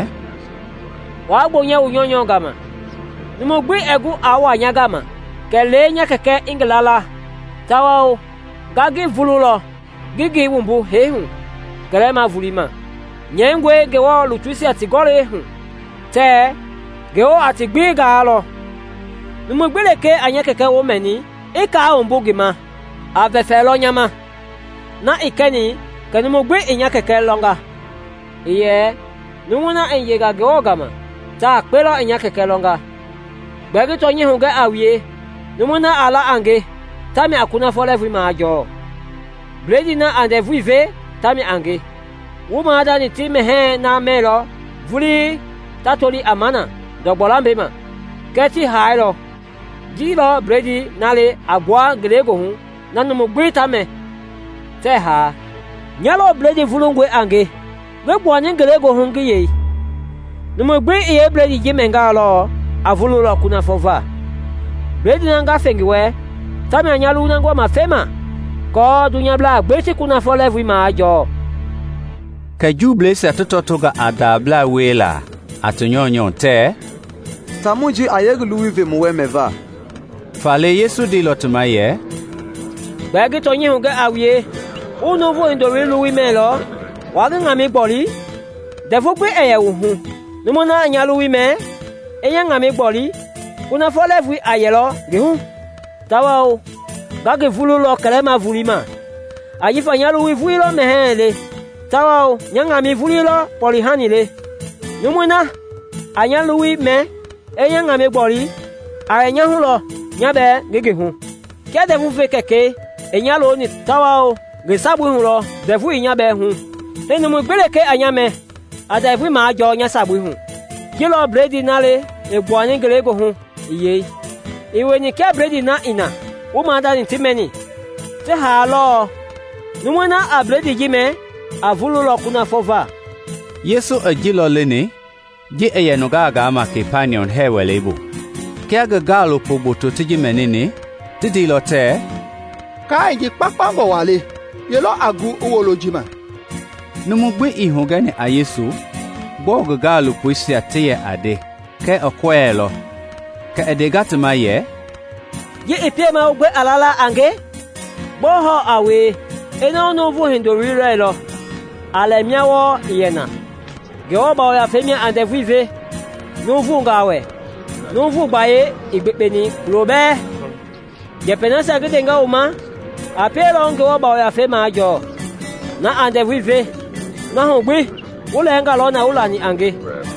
wa gbonye unyonyo gama numo gbe egu awa nyagama kele nya keke inglala tawao gagi vululo gigi wumbu hehu kelema vulima nyengwe gewo lutusi atigore hu te gewo atigbi galo numo gbele ke anya keke wo meni ika umbu gima avefelo nyama na ikeni kanumo gbe inya keke longa iye numuna enyega gewo gama ta pelo inya keke longa gbegi to nyi hunga awie numuna ala ange tami akuna fole vri majo bledi na ande vive tami ange wuma da ni time he na melo vuli tatoli amana dogbolambe ma keti hairo jilo bledi nale agwa grego hu nanu mo gbe tame te ha nyalo bledi vulungwe ange gbegbo ni grego hu ngiye numo gbe iye bledi jimenga lo avulu lo kuna fova bledi nanga fengiwe tami anyalu nangwa mafema ko dunya bla gbeti kuna fole vri majo ka juble se tutotoga adabla wela atunyonyo te tamuji ayeglu wive muwe meva fale Yesu di lotmaye bagi tonyi hunga awie unu vo indori luwi melo wagi ngami boli defu gbe eye uhu numona anyalu wi me enya ngami boli kuna fole vri ayelo gehu tawao gagi vulu lo kelema vulima ajifa nyalu wi vuilo mehele tawao nyanga mi vulilo polihani le numuna anyalu wi me enyanga me boli anya hulo nyabe gege hu kede vu fe keke enyalo ni tawao gesabu hulo devu nyabe hu enu mu gbeleke anyame adavu ma ajo nya sabu hu kilo bledi nale egwani gelego hu iye iwe ni ke bledi na ina wo ma da ni timeni te halo numuna abledi jime avulu lo kuna fova Yesu ajilo leni ji eyeno gaga ma kepanion hewelebu kya galo poboto tiji menini tidi lo te kai ji papango wale yelo agu uwolojima numugbe ihogane a Yesu bo galo poisi atiye ade ke okwelo ka edegatma ye ye epiema ogbe alala ange boho awe eno no vu hindori relo alemiawo yena geoba ya femia ande vive no vu ngawe no vu baye igbepeni lobe je penasa gedenga uma apelo geoba ya fema ajo na ande vive na hogbe ulenga lona ulani ange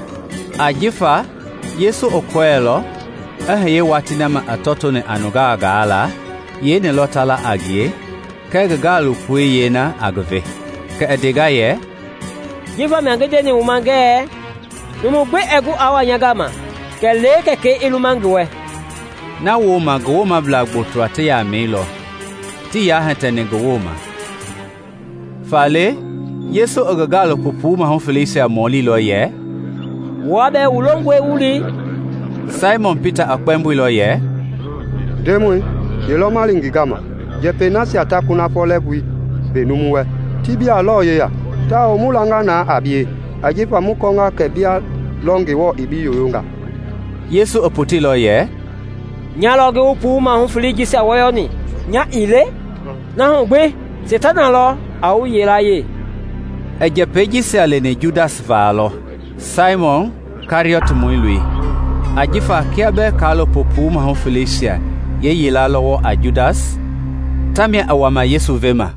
ajifa Yesu okwelo ahye watinama atoto ne anugaga ala yene lotala agie kega galu kuyena agve ka edigaye jifa mangede ni umange numugbe egu awanyagama kele keke ilumangwe na wo mago ma blagbotu ate ya milo ti ya hatane gowoma fale Yesu ogagalo pupu ma hon Felicia moli lo ye wabe ulongwe uli Simon Peter akpembu lo ye demwe yelo malingi gama je penasi atakuna folebui benumuwe tibia lo ye ya ta omulanga na abie ajifa mukonga kebia longi wo ibi yoyunga Yesu opoti lo ye nyaloge upu ma hon Felicia woyoni nya ile na ho gbe setana lo awu yela ye eje peji se ale ne Judas valo Simon Kariot muilui ajifa kiabe kalo popu ma ho Felicia ye yela lowo a Judas tamia awama Yesu vema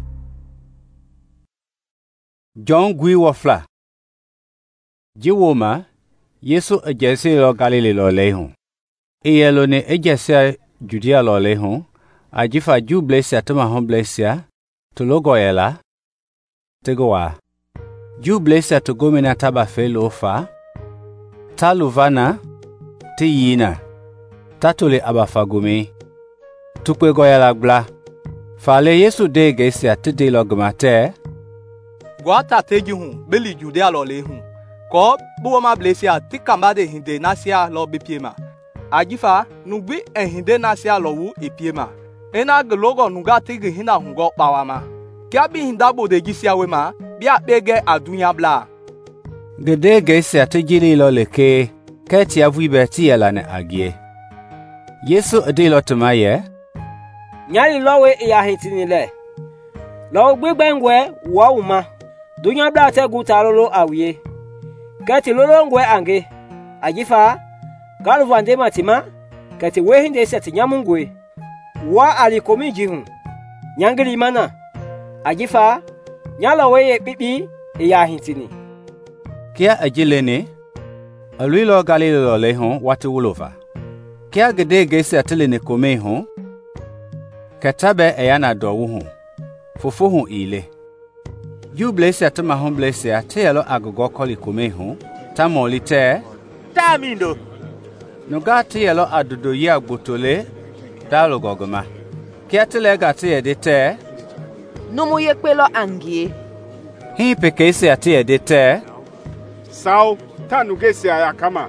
John gui wofla jiwoma Yesu ejese lo Galile lo lehun iyelo ne ejese Judea lo lehun ajifa ju blesia tuma hon blesia to logoyela tegowa ju blesia to gomina taba felo fa taluvana tiyina tatole abafagumi tukwe goyela gla fale Yesu de gesia tede lo gmate gwata teji hun beli Judea lo lehun ko buwama blesia tikamba de hinde nasia lo bepiema ajifa nugbi ehinde nasia lo wu epiema ena glogo nuga tigi hina hungo pawama kia bi hindabo de gisia wema bia pege adunya bla gede gesia tejili lo leke keti avuibe tiyela ne agie Yesu adilo tumaye nyali lowe ya hitinile lo gbegbengwe wo uma dunya bla te gutarolo awie keti lolongwe ange ajifa galvande matima keti wehinde seti nyamungwe wa alikomi jihun nyangili mana ajifa nyala weye pipi ya hintini kia ajilene alwilo Galile lo lehon watu wulova kia gede gese atelene kome hon katabe eyana do wuhun fufuhun ile ju blese atama hon blese atelo agogo koli kome hon tamolite tamindo nugati yelo adudo yi agbotole dalo gogoma kiatele gati edete numu yekpelo angie hi pekese ati edete sao tanu gesi aya kama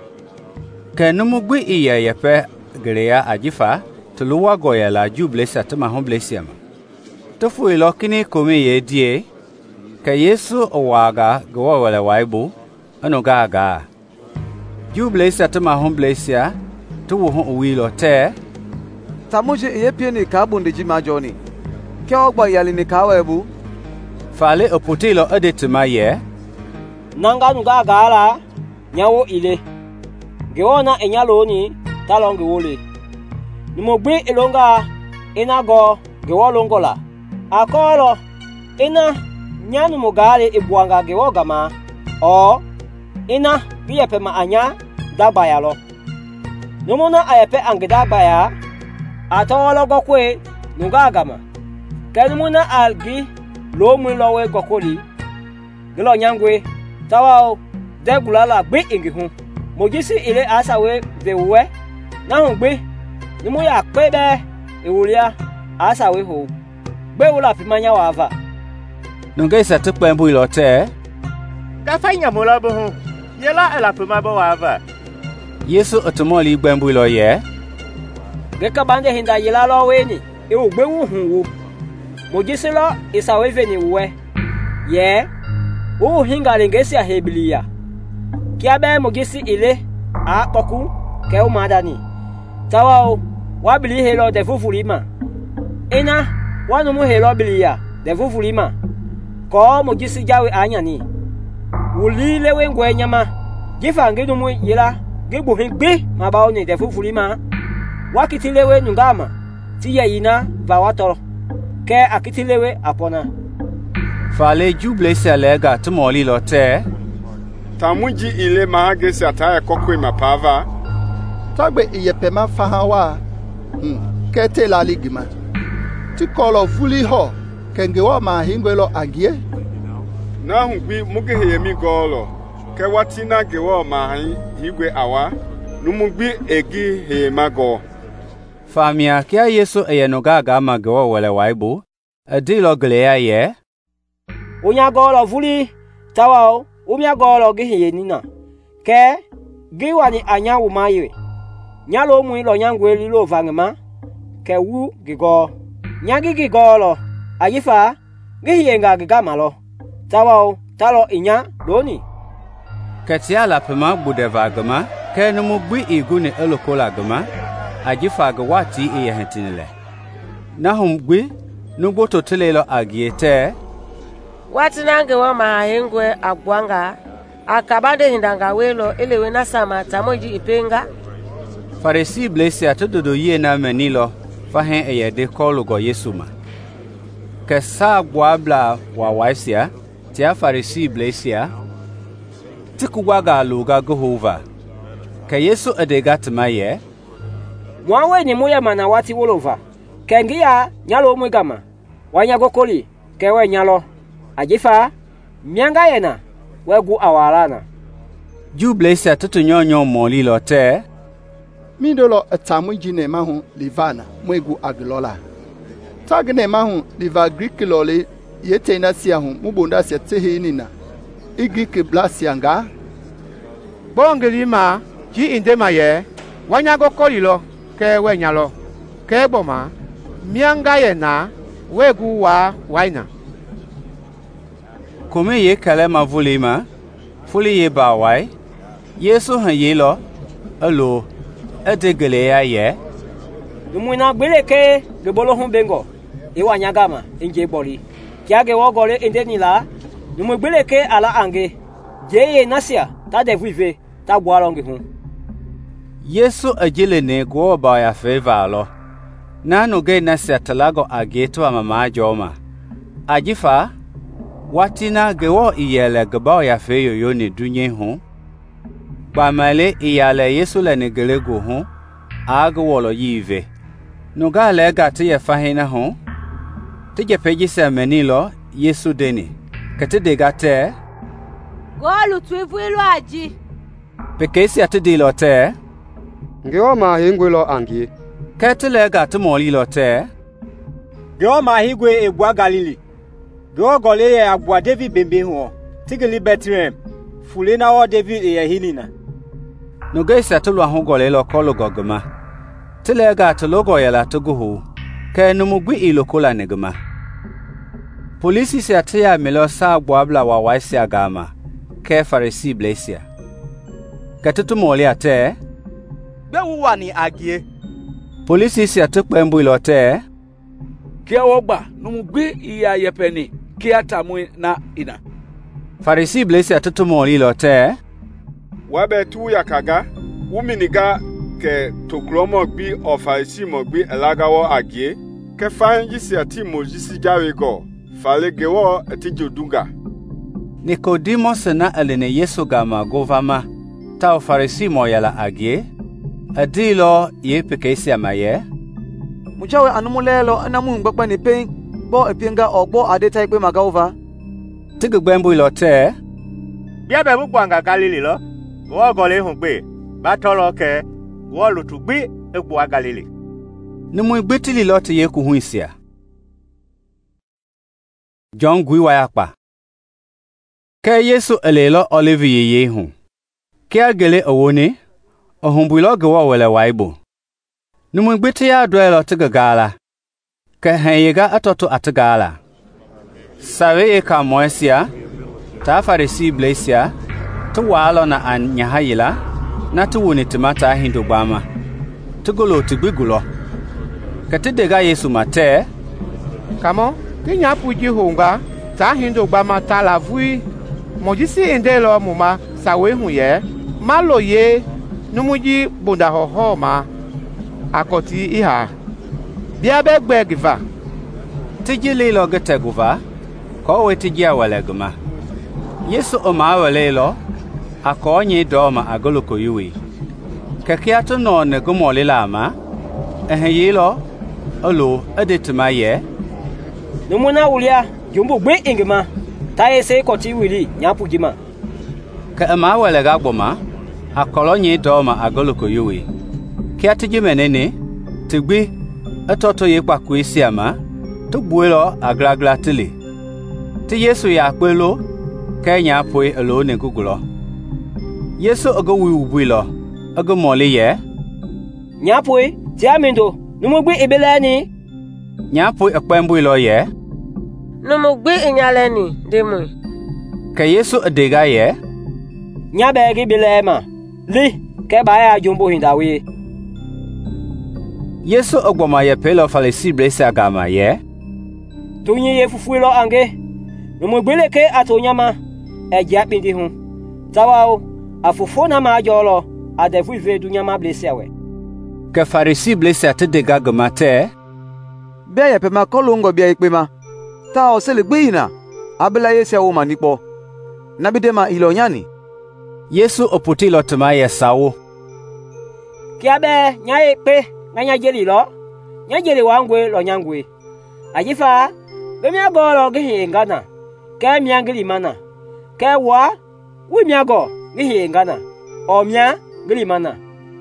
ke numu gwi iye yepe greya ajifa tuluwa goyela jublesa tama homblesiama tofu ilo kini komi ye die ke Yesu owaga gwo wala waibu anoga aga jublesa tama homblesia tuwo ho wilo te tamuje yepie ni ka bonde ji majoni ke ogba yali ni ka webu fale opotilo edetuma ye nanga nuga gala nyawo ile geona enyalo ni talonge wole nimogbe elonga inago gewolongola akolo ina nyanu mugale ebuanga gewogama o ina biyepe ma anya dabayalo numuna ayepe angedabaya atolo gokwe nugagama kanumuna algi lomu lowe gokoli gelo nyangwe tawao degulala gbe ingihu mojisi ile asawe dewe na hungbe nimu ya pebe ewulia asawe ho gbe wula fi manya wava nungesa tukpembu ilote ka fanya mola bo hu yela ela pema bo wava Yesu otomoli gbembu ilo ye geka bande hinda yela lo weni e o gbe wu hu wo mojisi lo isawe veni we ye o hinga lengesi a hebilia kiabe mojisi ile a poku ke o madani tawao wabili helo de fufulima ina wanu mu helo bilia de fufulima ko mojisi jawe anyani wuli lewe ngwe nyama jifa ngidu mu yila gigbo hingbe mabawo ni de fufulima wakitilewe nungama tiya ina bawatoro ke akitilewe apona fale juble selega tumoli lote tamuji ile mahagesi ataya kokwe mapava tagbe iyepema fahawa hmm kete la ligima ti kolo fuli ho kenge wa ma hingwelo agie na hungbi muge heyemi golo ke watina gewo ma higwe awa numugbi egi heyemago famia kia Yesu eyenogaga magawo wele waibu adilo glea ye unya golo fuli tawao umya golo gihiye nina ke giwani anya wumaye nyalo mu ilo nyangwe lilo vangema ke wu gigo nyagi gigolo ayifa gihiye nga gigamalo tawao talo inya doni katia la pema budeva gama ke numu gbi igune elokola gama ajifa gawati iye hentinile Nahum gwi nugbo totele lo agiete. Watinange wa mahengwe agwanga akabade hindanga welo elewe na sama tamoji ipenga. Farisi blesi atododo ye na menilo fahen eyede kolugo Yesuma. Ke sa gwabla wa waisia tia Farisi blesia tikugwaga luga gohova. Ke Yesu edega tmaye mwawe ni muya mana wati wolova. Kengia nyalo mwigama wanyago koli kewe nyalo ajifa mianga yena wegu awarana. Ju blesi atoto nyonyo moli lote Mindolo atamu jine mahu livana mwegu aglola. Tagne mahu liva Greek lole yete na siahu mubonda se tehe nina. Igrik blasianga. Bongelima ji indema ye wanyago kolilo ke wenyalo ke boma mianga yena wegu wa waina. Kome ye kalema vulima fuli ye bawai Yesu han yelo alo edegele ya ye numuna gbeleke gebolo hun bengo iwa nyagama inje bori kiage wogole indenila numu gbeleke ala ange jeye nasia ta devive ta gwalongi hun. Yesu ajile ne go ba ya fevalo nanu ge nasia talago ageto amama joma ajifa watina gewo iyele gba ya feyo yo ne dunye hun Bamale iyale Yesu le negelego hu aga wolo yive nuga le gati ye fahina hu tije peji se menilo Yesu deni kete de gate golu twivuilo aji pekesi atidi lote ngewa ma hingwilo angi kete le gati moli lote gewa ma higwe egwa Galili gewa gole ye agwa David bembe hu tigeli Bethlehem fulena o David ye hilina Nuga se atulu ahun gole lo kolo gogma tile gati logo yela tuguhu ke numugwi ilokola negma Polisi se atia melo sa gwabla wa waisi agama ke Farisi blesia Katutu moli ate Bewu wani agie Polisi se atukpe mbu ilote Kia wogba numugwi iya yepeni kia tamu na ina Farisi blesia tutu moli ilote Wabe tu ya kaga wuminiga ke tokromo gbi ofarisi mo gbi elagawo agie ke fan yisi ati mojisi jawego fale gewo ati jodunga Nikodimos na alene Yesu gama govama ta ofarisi mo yala agie adilo ye pekesi amaye Muchawe anumulelo anamu ngbakpa ni pen bo epienga ogbo adeta ikpe magauva Tigugbenbu ilote Bia be bugwanga Galili lo wo gole hun gbe ba tolo ke wo lutugbi egbo Galili Numu igbetili lote ye ku hu isia John gwi wa yakpa Ke Yesu elelo olive ye hu Ke agele owoni ohumbulo gwo wele waibo Numu igbeti ya dwelo tigagala Ke henyega atoto atagala Sawe ye ka moesia ta Farisi blesia tu walo na anyahayila na tu woni timata hindu gbama tu golo tigbigulo kati dega Yesu mate kamo kinya puji honga ta hindu gbama ta lavui mojisi indelo muma sawe hu ye malo ye numuji bunda hoho ma akoti iha bia be gbegiva tijili lo geteguva ko wetiji awaleguma Yesu omawelelo akonyi doma agoloko yuwi kakiato no ne gumoli lama eheyilo olo edetuma ye numuna ulia jumbu gbe ingema ta ese koti wili nyapu jima ka amawele gagboma akolonyi doma agoloko yuwi kiatiji menene tigbi etoto ye kwaku isi ama tugbuelo agragla tili ti Yesu ya pelo kenya poi elo ne gugulo Yesu ogo wi ubuilo ogo moli ye nyapoi ti amendo numugbi ibelani nyapoi ekpembu ilo ye numugbi inyaleni demu ke Yesu adega ye nyabe gi bilema li ke ba ya jumbo hindawi Yesu ogboma ye pelo Farisi blesa gama ye. Tunyi ye fufu lo ange. Numu gbele ke atonyama eja pindi hu. Tawao afufu na ma jolo adefu ve dunyama blesa we. Ke Farisi blesa te de gama te. Bia ye pe ma kolongo bia ikpe ma. Ta o sele gbe ina. Abela ye se wo manipo. Nabide ma ilo nyani. Yesu oputi lo tuma ye sawo. Kiabe nyaye pe nganya jeli lo. Nya jeli wangwe lo nyangwe. Ajifa be mi ago lo gi ngana. Ke mi angili mana. Ke wa wi mi ago gi ngana. O mia gili mana.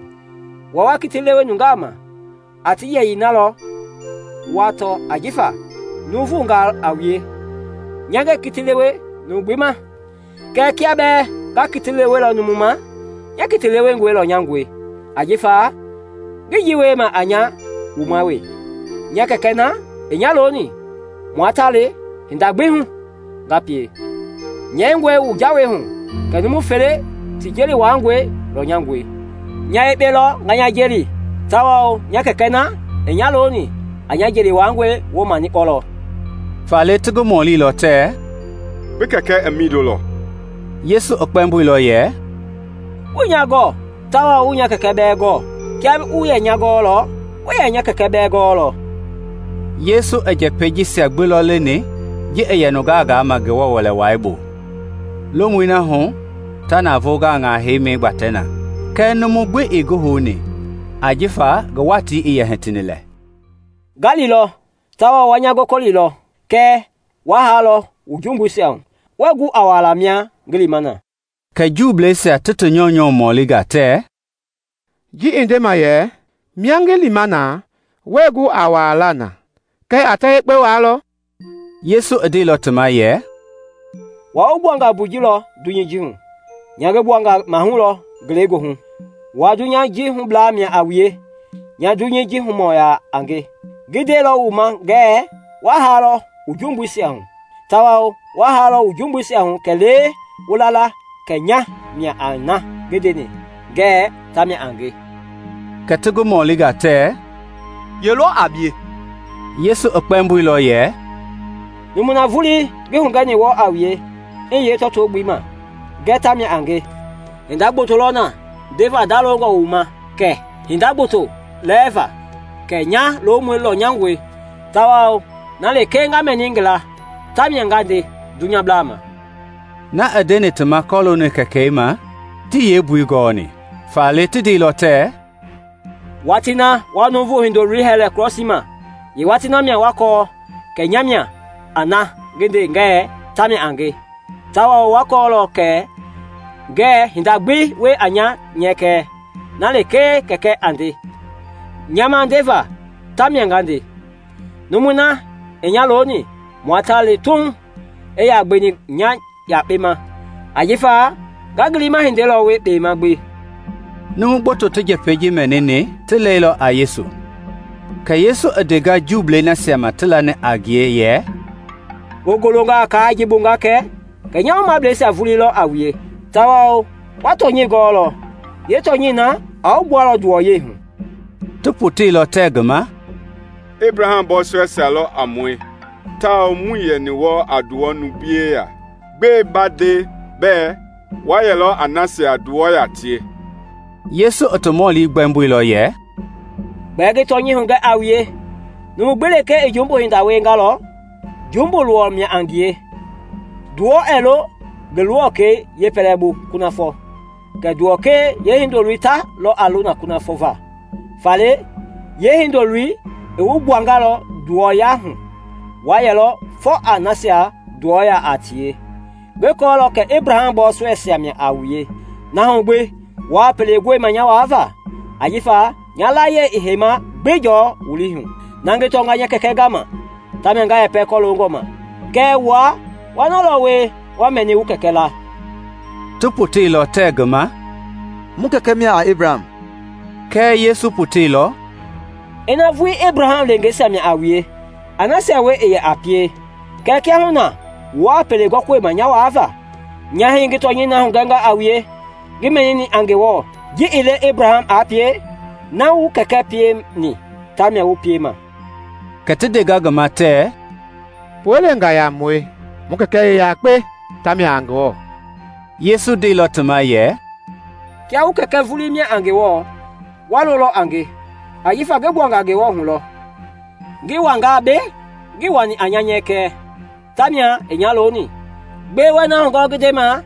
Wa wakitilewe nungama. Ati ye inalo. Wato ajifa nuvu nga awie. Nyange kitilewe nugbima. Ke kiabe ka kitilewe lo numuma. Ya kitilewe ngwe lo nyangwe. Ajifa gijiwe ma anya umawe. Nyake kena enyaloni. Mwatale hindagbe hu gapie. Nyengwe ujawe hu. Kenumu fere tijeli wangwe lo nyangwe. Nya ebelo nganya jeli. Tawao nyake kena enyaloni. Anya jeli wangwe wo mani kolo. Fale tugu moli lo te. Bikeke emido lo. Yesu okpembu lo ye. Unyago. Tawa unya keke bego. Kia uye nyago lo. Uye nya keke bego lo. Yesu eje peji si agbulo leni. Ji eye no gaga magewa wole waibu. Lo mwina hon. Tana voga nga heme batena. Ke numu gwe igu huni. Ajifa gawati iye hetinile. Galilo. Tawa wanyago kolilo. Ke wahalo ujumbu siang. Wegu awalamia gilimana. Ke juble se tutu nyonyo moliga te. Ji indema ye. Miange limana. Wegu awalana. Ke ataekpe walo. Yesu edilo tuma ye. Wa ubuanga bujilo dunyi jihu. Nyage buanga mahulo glego hu. Wa dunya jihu blamia awie. Nya dunyi jihu moya ange. Gidelo uma ge. Wahalo ujumbu siang. Tawao wahalo ujumbu siang kele ulala kenya mia ana gedene ge tamia ange. Katugu moliga te. Yelo abie. Yesu okpembu lo ye. Numuna vuli gihungani wo awie. Eye toto gbima. Ge tamia ange. Indabotolona deva dalongo uma ke. Indaboto leva kenya lo mu lo nyangwe. Tawao nale kenga meningla tamia ngande dunya blama. Na adene tuma kolo ne kakema ti ye buigoni. Fale ti di lote. Watina wanuvu hindo rihele crossima. Ye watina mia wako kenyamia ana gende nge tamia ange. Tawa wako lo ke ge hindagbi we anya nyeke. Nale ke keke ande. Nyama ndeva tamia ngande. Numuna enyaloni mwatale tung eya gbeni nya ya pema. Ajifa gaglima hindelo we pema gbe. Numu boto teje peji menene telelo a Yesu. Ka Yesu adega juble na sema telane agie ye. Ogolonga ka ajibunga ke. Kenya ma blese avulilo awie. Tawao watonyi golo. Ye tonyi na au bwalo duo ye hu. Tuputi lo tegma. Abraham boswe salo amwe. Ta omuye ni wo aduo nubie ya. Gbe bade be wayelo anase aduo ya tie. Yesu otomoli gbembu lo ye. Bege tonyi hunga awie. Numu gbele ke ejumbo hinda wenga lo. Jumbo luo mia angie. Duo elo geluo ke ye pelebu kuna fo. Ke duo ke ye hindo luita lo aluna kuna fova. Fale ye hindo lui ewu buangalo duo ya hu. Wayelo fo anasia duo ya atie. Beko lo ke Abraham bo so esia mi awie. Na hongbe wa pelegwe manya wava. Ajifa nyala ye ihema bejo ulihu. Nange tonga nya keke gama. Tamenga ye peko longoma. Ke wa wanolowe wa meni ukekela. Tuputi lo tegma. Mukeke mia a Abraham. Ke Yesu putilo. Ena vui Abraham lenge samia awie. Anase we eye apie. Ke ke hona wa pelegwa kwe manya wava. Nya hingi tonyi na hunganga awie. Gimeni ni angewo. Ji ile Abraham apie. Na u keke pie ni. tamia wo pie ma. Ketede gaga mate. Pole nga ya mwe. Mukeke ya kpe tamia ango. Yesu de lo tama ye. Kia wo keke vuli mi ange wo. Walo lo ange. Ayifa ge bwanga ge wo hu lo. Gi wanga be, gi wani anyanye ke. Tamia enyalo ni. Gbe we na ngo gede ma.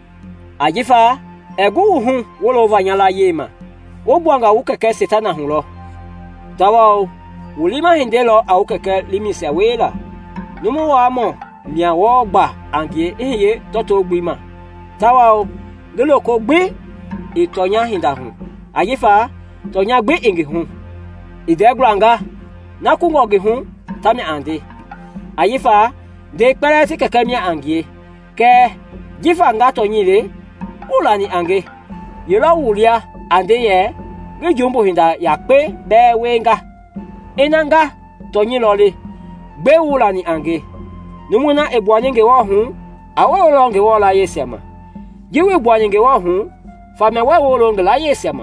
Ayifa egu hu wolo vanyala yema. Wo bwanga wo keke setana hu lo. Tawa ulima hindelo au keke limisa wela. Numu wa mo mia wo gba ange ehye toto gbima. Tawa gelo ko gbe itonya hinda hu. Ayifa tonya gbe ingi hu. Idegranga na kungo ge hu tami ande. Ayifa de pere ti keke mi angie. Ke jifa nga tonyile ulani ange. Yelo wulia ande ye ge jumbo hinda yakpe be wenga. Enanga tonyi lole gbe ulani ange. Numuna ebuanyenge wo hu awo longe wo la yesema. Jiwe ebuanyenge wo hu fame wo longe la yesema.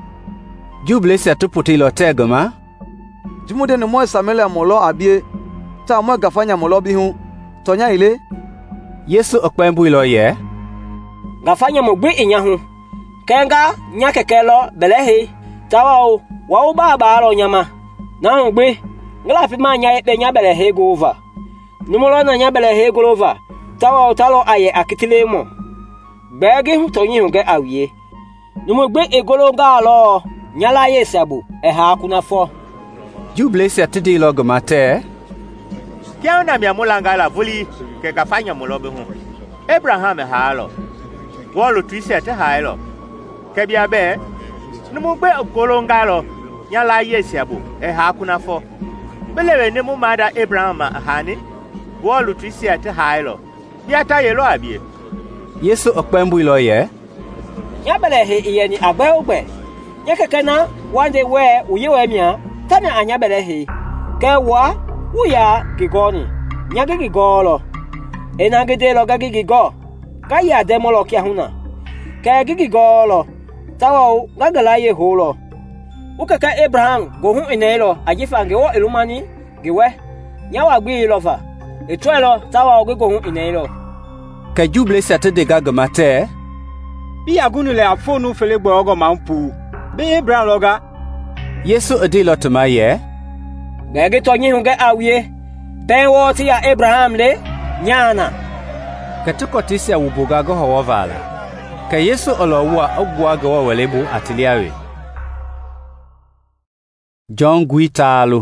Juble se tuputi lo tegoma. Jumude ne mo samele amolo abie. Ta mo gafanya molo bi hu. Tonya ile. Yesu okpembu ilo ye. Gafanya mo gbe inya hu. Kenga nya kekelo belehe. Tawa wa uba ba ro nyama. Na ngbe ngala fi ma nya be nya belehe go over. Numolo na nya belehe go over. Tawa talo aye akitile mo. Bege hu tonyi hu ge awie. Numo gbe egolo ga lo. Nyala yesabu e ha kuna fo. Juble se tidi lo gomate. Kia na mi amulanga la vuli ke gafanya mulobe hu. Abraham ha lo. Wolo twise te ha lo. Ke bia be numu gbe ogolonga lo. Nyala yesabu e ha kuna fo. Belewe ne mu mada Abraham ha ni. Wolo twise te ha lo. Bia ta ye lo abie. Yesu okpembu lo ye. Ya bele he iye ni agbe ogbe. Nyakeke na wande we uyewe mia tana anya bele he ke wa uya gigoni nyage gigolo ena gede lo gagi gigo ka ya demolo kia huna ke gigigolo tawo gagala ye holo ukaka Abraham go hu inelo ajifa nge wo elumani giwe nyawa gbi lova etwelo tawo go hu inelo ke juble sate de gagamate bi agunu le afonu fele gbo ogo mampu be Abraham loga. Yesu adilo tamaye. Gege tonyi hunge awie. Ben woti ya Abraham le nyana. Katuko tisi ya ubuga go hawa vala. Ka Yesu olowa ogwa go welebu atiliawe. John Guitalu.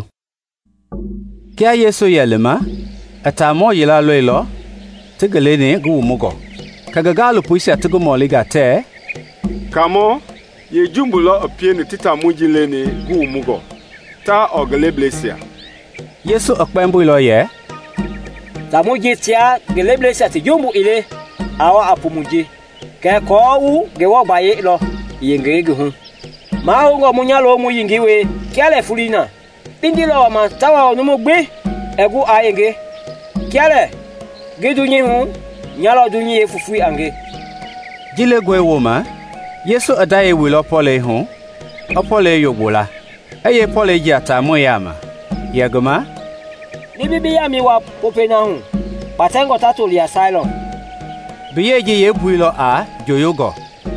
Kia Yesu yelema atamo yila loilo tigelene gu mugo. Kagagalu puisi atigo moliga te. Kamo ye jumbulo apie ne tita mujile ne gu mugo ta ogele blesia. Yesu okpembu ilo ye. Ta muji tia gele blesia ti jumbu ile awa apumuji ke ko wu ge wo baye lo yenge ge hu ma ngo munyalo mu yingiwe kiale fulina pindilo ma tawa no mu gbe egu ayenge kiale ge dunyi hu nyalo dunyi efufu ange jile gwe woma. Yesu adaye wilo pole hu, opole yobola. Eye pole jata moyama. Yagoma? Ni bibi ya mi wa popena hu. Batengo tatu li asylum. Biyeji ye builo a joyogo.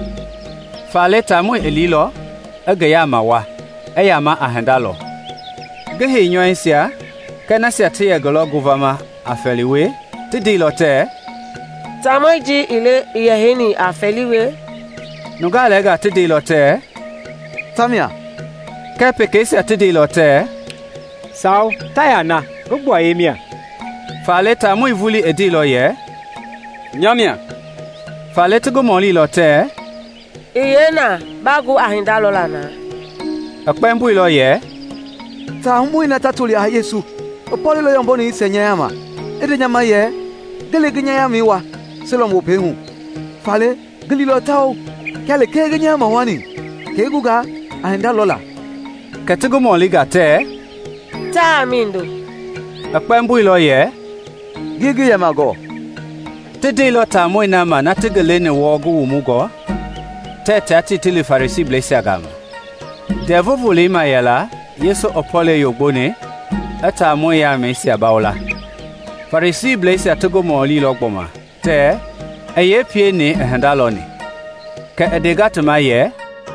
Fale tamu elilo, agayama wa. Eyama ahendalo. Gehe nyoensia, kana siatia golo guvama afeliwe, tidilo te. Tamu ji ile yeheni afeliwe. Nuga lega tidi lote. Tamia. Kepe kesi atidi lote. Sao, tayana, gugwa emia. Faleta mu ivuli edi lo ye. Nyamia. Faleta gumoli lote. Iyena, bagu ahinda lolana. Akpembu ilo ye. Ta mu ina tatuli a Yesu. Opoli lo yomboni isenye yama. Ede nyama ye. Gele ginya yami wa. Selo mo pehu. Fale, gili lo tao. Kale kege nyama wani. Keguga ahinda lola. Ketigo moliga te. Ta mindo. Akpembu ilo ye. Gigi ya mago. Tidi ilo tamu inama na tigelene wogu umugo. Tete ati tili farisi blesi agama. Devu vulima yela. Yesu opole yogbone ata mo ya mesia baola Farisi blese atogo moli logboma te eye pie ni ehandaloni ka edega tuma ye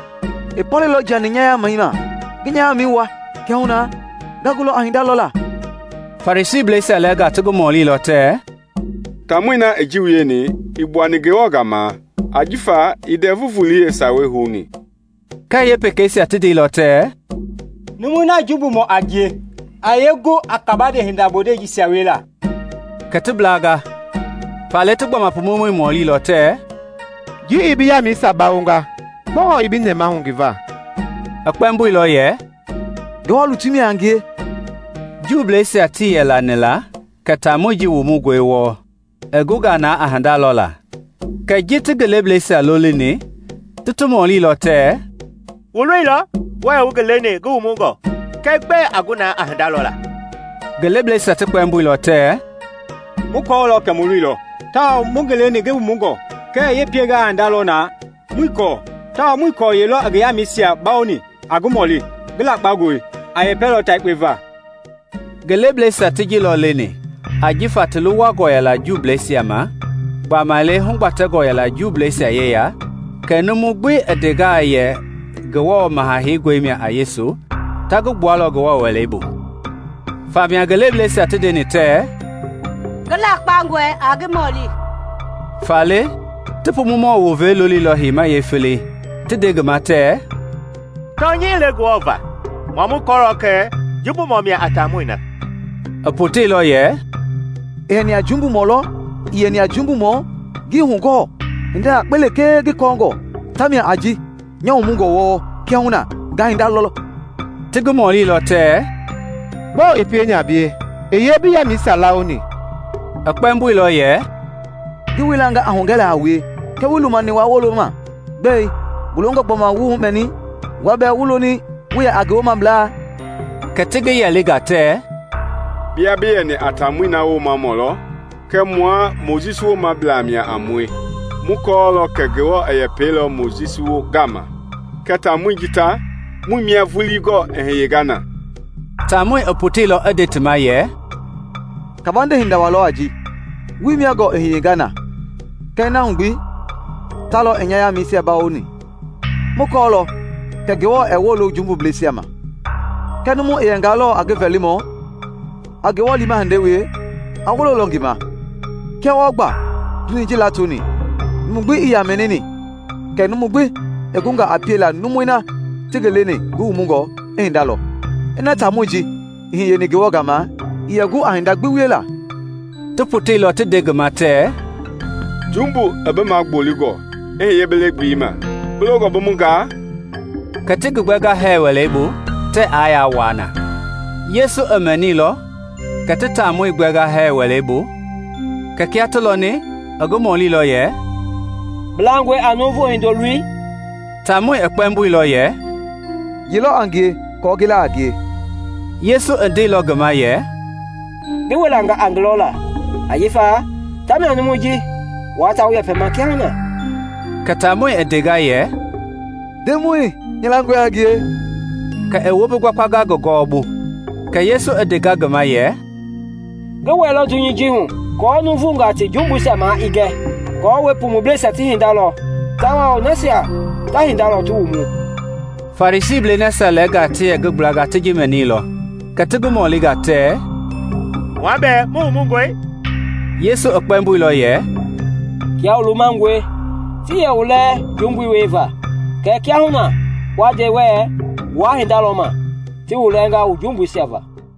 e pole lo janinya ya mahima ginya miwa keuna dagulo ahindalola Farisi blese alega atogo moli lote Tamwina ejiwie ni ibwani gewogama ajifa idevuvuli esawe huni ka ye pekesi atidi lote Numuna jubu mo agie ayego akabade hindabode jisiawela Katiblaga Palete gba mapumumu moli lote Ji ibi ya mi sabaunga Bo ibi ne mahungiva Akpembu ilo ye Gwa lutimi angie Jublese ati yela nela Katamuji wumugwe wo Eguga na ahanda lola Ka jiti geleblese alole ni Tutu moli lote Wulu ilo Wa ugele ni gu wumugo Kegbe aguna ahanda lola Geleblese ati kpembu lote Muko lo kamulilo ta mungele ne gebu mungo ke ye piega andalo na muko ta muko ye lo agya misia baoni agumoli gila bagoi aye pelo type weva Geleblese atiji lo leni ajifa telu wa goyala jublese ama ba male hungbata goyala jublese yeya kenumu gbe edega ye gwo mahahi gwemia ayesu tagu bwalo gwo welebo Fabien Geleblese atide ni te Gala kpangwe agimoli Fale Tipu mumo wove loli lo hima yefele Tidege mate Tonyi le guova Mamu koroke Jubu momia atamuina Apote lo ye Eni ajumbu molo Ieni ajumbu mo Gi hungo Nda akpele ke gi kongo Tamia aji Nya umungo wo Kiauna Gainda lolo Tigu moli lo te Bo ipi nyabie Eyebi ya misa laoni Akpembu ilo ye Giwilanga ahongela awe ke wulumani wa woluma be bulonga boma wu meni wabe wuloni wuya agoma bla Katige ya legate Bia bia ni atamwina wo mamolo ke mwa Moses wo mablamia amwe mukolo kegewo eyepelo Moses wo gama kata mwinjita mumia vuligo eheyegana Tamwe opotelo edetma ye Kabande hinda walo aji Wimiago ehiyegana Kena ngbi Talo enyaya misi abaoni Mukolo Kegewo ewolo jumbu blesiama Kenumu eyengalo agevelimo Agewo lima handewe Awolo longima Kewo gba Duniji latoni Numugbi iya menini Kenumugbi Egunga apiela numwina Tigelene gu umungo ehindalo Ena tamuji Ihiyeni gewo gama Iyagu ahinda gbiwela Tuputi lo tidege mate Jumbu ebe magboligo eh yebele gbima blogo bomunga Katige gwega hewelebu te aya wana Yesu amenilo katita mu gwega hewelebu Kakiatolo ni agomoli lo ye Blangwe anovo hindo lui Tamu ekpembu lo ye Yilo angie kogila agie Yesu endilo gama ye Gewelanga anglola Ayifa Tami anumuji Wata uya pema kiana Katamu edega ye Demui Nyilangu agie Ka ewobe gwa kwaga gogobu Ka Yesu edega gama ye Gewelo tunyi jihu Ko nuvunga ti jumbu sema ige Ko wepu mublesa ti hindalo Tawa onesia Ta hindalo tu umu Farisi blenesa lega ti egublaga ti jimenilo Katigu moliga te Wabe mu mungwe Yesu okpembu ilo ye Kia ulumangwe Tiye ule jumbu weva Ke kia huna Wade we Wahindaloma Ti ulenga ujumbu siava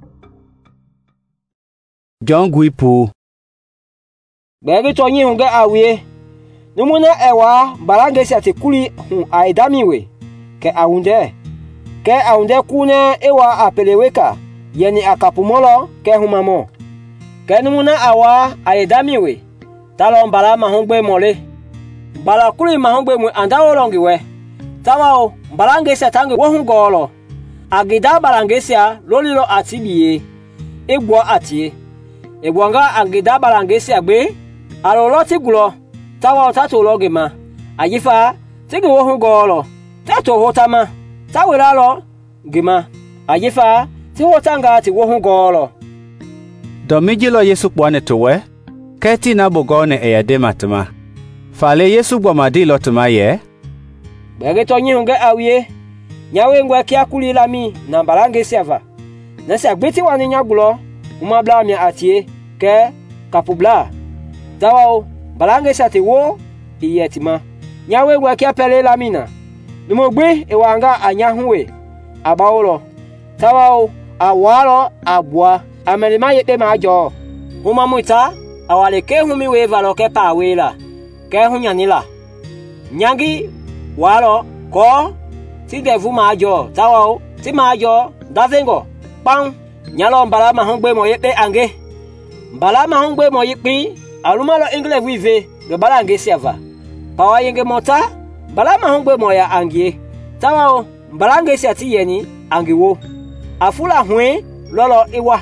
John Guipu Begi tonyi hunga awie Numuna ewa Balangesi ati kuli hun aidamiwe Ke aunde Ke aunde kune ewa apeleweka Yeni akapumolo ke humamo Ke numuna awa aidamiwe Talo mbala mahungbe mole Mbala kuli mahungbe mu andawo longiwe Tawao Balangesi atangi wohungolo Agida balangesi a lolilo atibiye Egbo atie Egwanga agida balangesi agbe Alolo tigulo Tawao tato logema Ajifa Tigi wohungolo Tato hotama Tawilalo Gima Ajifa ti wo tanga ti wo hu golo. Domijilo Yesu kwane towe. Keti na bogone e yadema tuma. Fale Yesu gwama di lotuma ye. Bege tonyi hunge awie. Nyawe ngwa kia kuli lami na mbalange siava. Nasi agbeti wani nyagulo. Umabla mi atie ke kapubla. Tawao balange sate wo iyetima. Nyawe ngwa kia pele lamina. Numogbe ewanga anyahuwe. Abaolo. Tawao awalo abwa. Amelima yete majo. Huma muita awale ke humi weva lo ke pa wela. Ke hunyanila. Nyangi walo ko ti devu majo. Tawao ti majo davengo. Pang nyalo mbala mahongbe mo yete ange. Mbala mahongbe mo yipi alumalo ingle vive ge bala ange siava. Pawa yenge mota mbala mahongbe mo ya angie. Tawao mbala ange siati yeni ange wo. Afula hwe lolo iwa.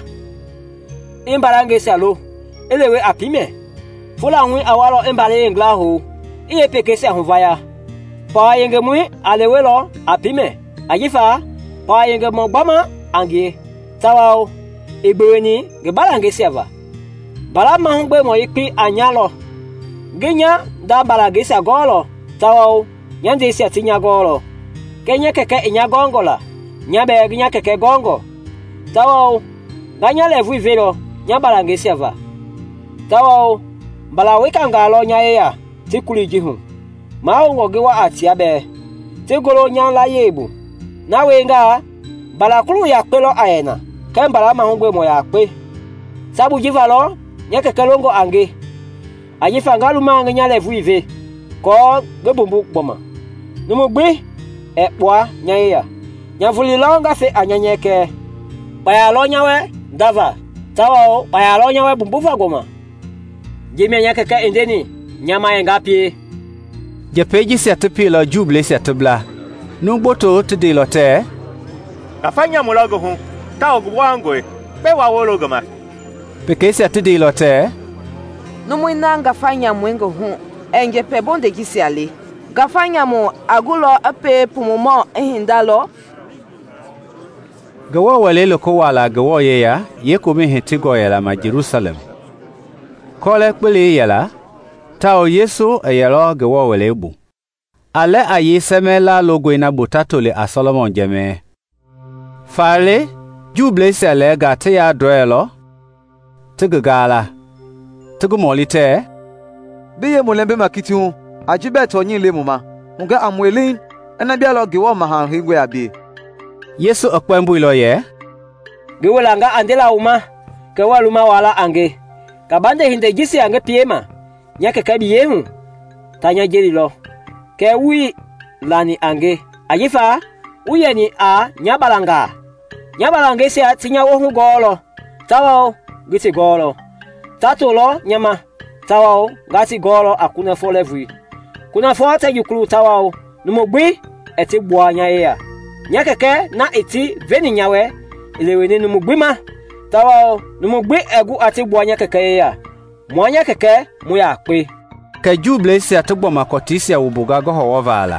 Imbalange salo elewe apime fula hu awalo imbale ngla ho iye peke se hunvaya pa yenge mu alewelo apime ajifa pa yenge mo gbama angie tawao igbeweni ge balange seva bala ma hungbe mo ipi anyalo genya da balange sa golo tawao nyande se atinya golo kenya keke inya gongola nyabe genya keke gongo tawao ganya levu velo nyabalange siava. Tawao balawe kangalo nyaeya tikuli jihu. Mao ngogewa atiabe. Tigolo nyala yebu. Nawe nga balakulu ya pelo aena. Kembala mahungwe mo ya pe. Sabu jivalo nyake kelongo ange. Ajifa ngalu mange nyale vuive. Ko gebumbu boma. Numugbi epwa nyaeya. Nyavuli longa fe anyanyeke. Bayalo nyawe dava. Tawao bayalo nyawe bumbuva goma. Jimia nyake ka indeni nyama yengapi. Jepeji si atupilo juble si atubla. Nungboto tudilote. Kafanya mulogo hu. Tao gubwangwe. Pewa wolo goma. Peke si atudilote. Numwina ngafanya mwengo hu. Enge pe bonde gisi ali. Gafanya mu agulo ape pumumo ehindalo. Gawa walelo ko wala gawa yeya ye ko me hetigo yala ma Jerusalem. Kole kpele yala tao Yesu ayalo gawa walebu. Ale ayi semela logo ina botatole a Solomon jeme. Fale juble sele gate ya droelo. Tugala. Tugu molite. Biye mulembe makitu ajibe tonyin lemuma. Muga amwelin ena bialo gawa mahan higwe abi. Yesu akpembu ilo ye. Gewela nga andela uma. Kewa luma wala ange. Kabande hinde jisi ange piema. Nyake kabi yehu. Tanya jeli lo. Kewi lani ange. Ajifa. Uye ni a nyabalanga. Nyabalanga isi atinya wohu golo. Tawao giti golo. Tatu lo nyama. Tawao gati golo akuna fo levui. Kuna fo ate yukulu tawao. Numugbi eti bua nyaea. Nyakeke na iti veni nyawe ileweni numugbima tawao numugbi egu ati bua nyakeke ya mwanya keke muya kwe ka juble si atugbo makotisi ya ubuga goho wavala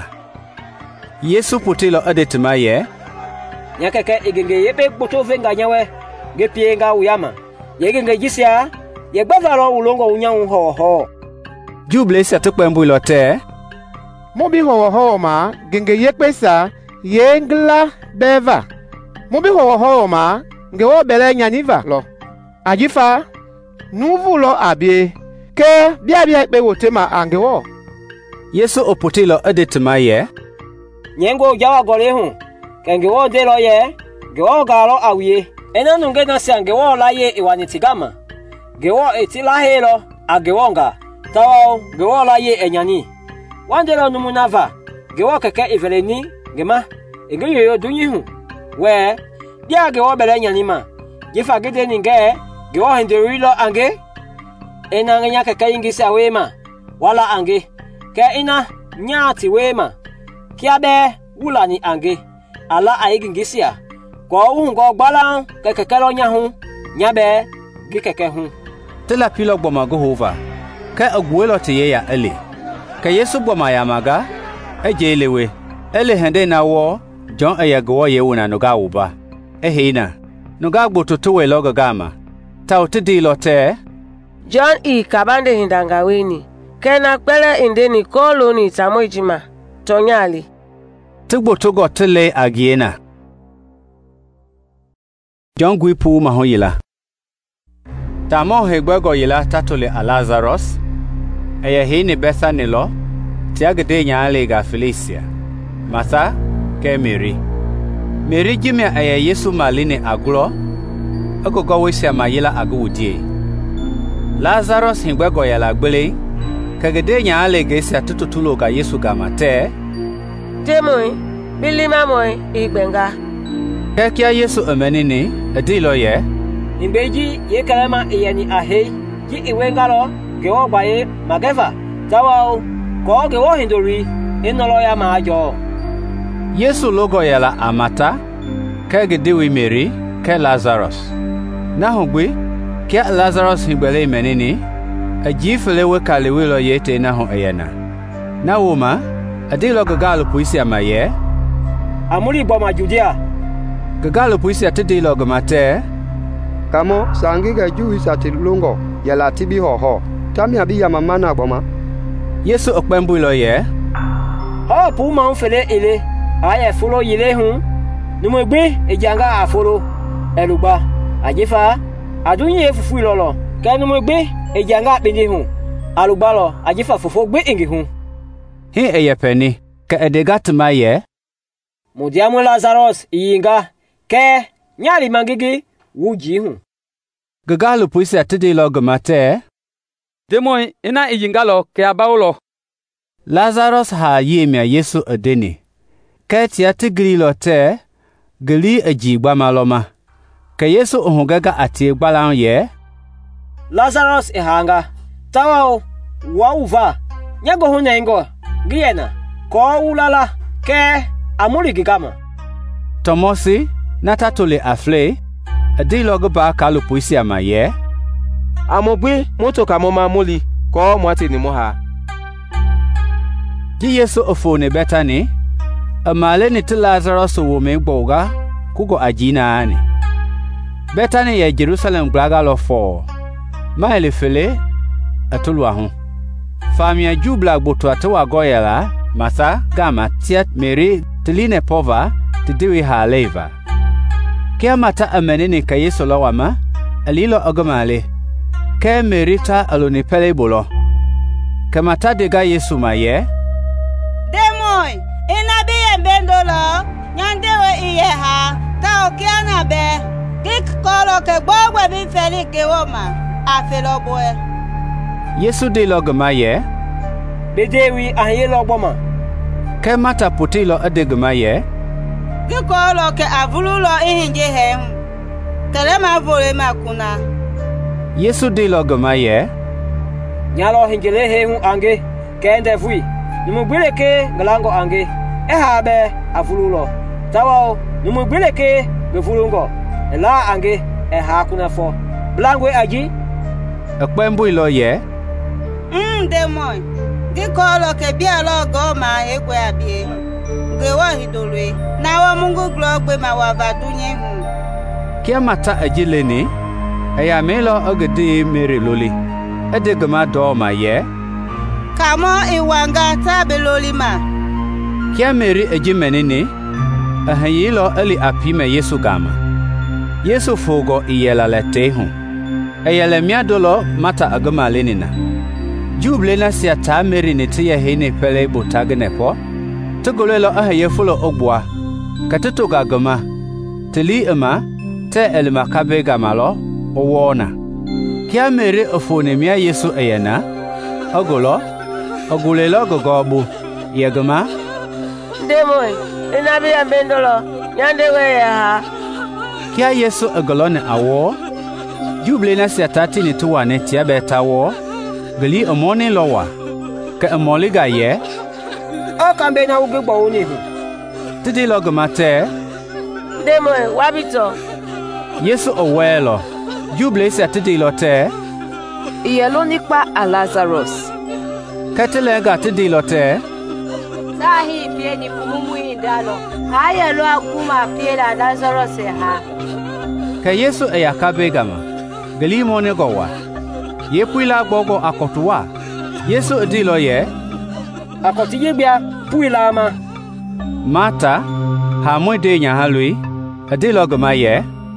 Yesu putilo adetima ye nyakeke igenge yebe buto venga nyawe gepienga uyama yegenge jisia yegbavalo ulongo unyangu ho ho juble si atukpembu ilote mobi ho ho ma genge yekpesa yengla beva mobi ho ho ma ngewo bele nyaniva lo ajifa nuvu lo abie ke bia bia pe wote ma angewo Yesu oputilo adetima ye nyengo jawa gole hu kengewo de lo ye gewo galo awie ena nunge na sangewo la ye iwanitigama gewo etila helo agewonga tawo gewo la ye enyani wandelo numunava gewo keke iveleni gema Ege yo dunyi hu. We, dia ge wo bele nyanima. Jifa gede ninge, ge wo henderi lo ange. Ena ngenya keke ingisi awema. Wala ange. Ke ina nyati wema. Kia be wula ni ange. Ala aigi ngisi ya. Kwa ungo gbala ke keke lo nyahu. Nyabe gi keke hu. Tela pilo gboma go hova. Ke agwelo te ya ele. Ke Yesu gboma ya maga. Eje elewe. Ele hende na wo. John ayagawa ye wuna no ga uba. ehina nuga gboto to we logo gama ta tidi lo te John i kabande hindangaweni kena kpele indeni koloni tamoijima tonyali tugboto go tele agiena John gwipu mahoyila Tamo hegbego yila tatole a Lazarus eye hini Bethany lo tiagde nyaale ga Felicia Martha ke Mary Mary jimia eye Yesu maline aglo agogo wisia mayila agudie Lazarus hegbego yala gbele kagede nyaale ga sia tututulo ga Yesu ga mate Temoi bilima moi igbenga Kekia Yesu amenini edilo ye Imbeji ye kalama iyani ahe ji iwengalo gewo baye mageva tawao ko gewo hindori inolo ya majo Yesu logo yala amata kagede Mary ke Lazarus na hogwe ke Lazarus higbele menini ajifele wekale wilo yete na ho eyana na woma adilo gagalo puisi amaye amuri boma Judea gagalo puisi atedilo gamate Kamo sangi ga juhi satilungo yala tibi ho ho tami abi ya mama na boma Yesu okpembu lo ye ha pu ma nfele ele aya folo yile hun numo gbe ejanga afolo elugba ajefa adunye fufu lolo ka numo gbe ejanga pede hun alugba lo ajefa fofo gbe engi hun hi eyepeni ka edegatma ye Modiamo Lazarus yinga ke nyali mangigi wuji hun Gagalu puisi atidi lo gamate Demoi ina ijingalo ke abaulo Lazarus ha yemia Yesu edeni Keti atigri lo te gili ajigba maloma Ke Yesu ohungaga ati gbalan ye Lazarus ehanga tawao wauva nyago hunengo giena ko ulala ke amuri gigama Tomosi natatole afle Adilogo ba kalu puisi amaye Amogbe moto ka moma moli ko mwati ni moha Ji Yesu ofone Bethany amale ni ti Lazarus wo me gboga kugo ajina ani Bethany ye Jerusalem glaga lo fo ma ele fele atulwa hu famia jubla gboto atwa goyela Martha gama tiat Mary tiline pova tidiwi ha leva Kia mata amenini ka Yesu lo wama alilo ogomale ke Merita aloni pele bolo ke mata dega Yesu maye Demoi inabi embendolo nyandewe iye ha ta okiana be kik kolo ke gbogwe bi feli ke woma afelo boe Yesu de lo gomaye bedewi aye lo gboma ke mata putilo adegmaye Kikolo ke avululo ihinje hem Kelema vole makuna Yesu de lo gomaye Nyalo hinjele hem ange kende fui Numubile ke galango ange ehabe avululo Tawao numubile ke gevulungo Ela ange eha kuna fo Blangwe aji Akpembu ilo ye Mm demoi Kikolo ke bialo goma egwe abie Gewa hidolwe na wa mungu glogbe ma wa vadunye hu Kia mata ajileni aya melo ogede Mary loli edegma do ma ye Kamo iwanga tabeloli ma Kia Mary ejimenini ahayilo ali apime Yesu gama Yesu fogo iyela letehu ayele miadolo mata agama lenina Juble na siata Mary netiye hene pele botagne po Tugolelo ahaye fulo ogboa Katuto gagama Tili ima Te elma kabega malo Owona Kia Mary ofone mia Yesu ayana Ogolo Ogulelo gogobu Yagama Demoi inabi ambendolo nyandewe ya ha Kia Yesu ogolone awo Juble na siatati ni tuwane tiabeta wo Gali omoni lowa Ka amoliga ye O kambe na uge gbo oni hu Tidi lo gamate Demoi wabito Yesu owelo Juble se tidi lo te Iyelo nikpa a Lazarus Ketele ga tidi lo te Sahi pie ni pumumu indalo haya lo akuma piela Lazarus ha Ka Yesu e yakabe gama gali mone gowa ye puila gogo akotuwa Yesu adilo ye akotije bia puila ma Mata ha mwede nya halui adilo gama ye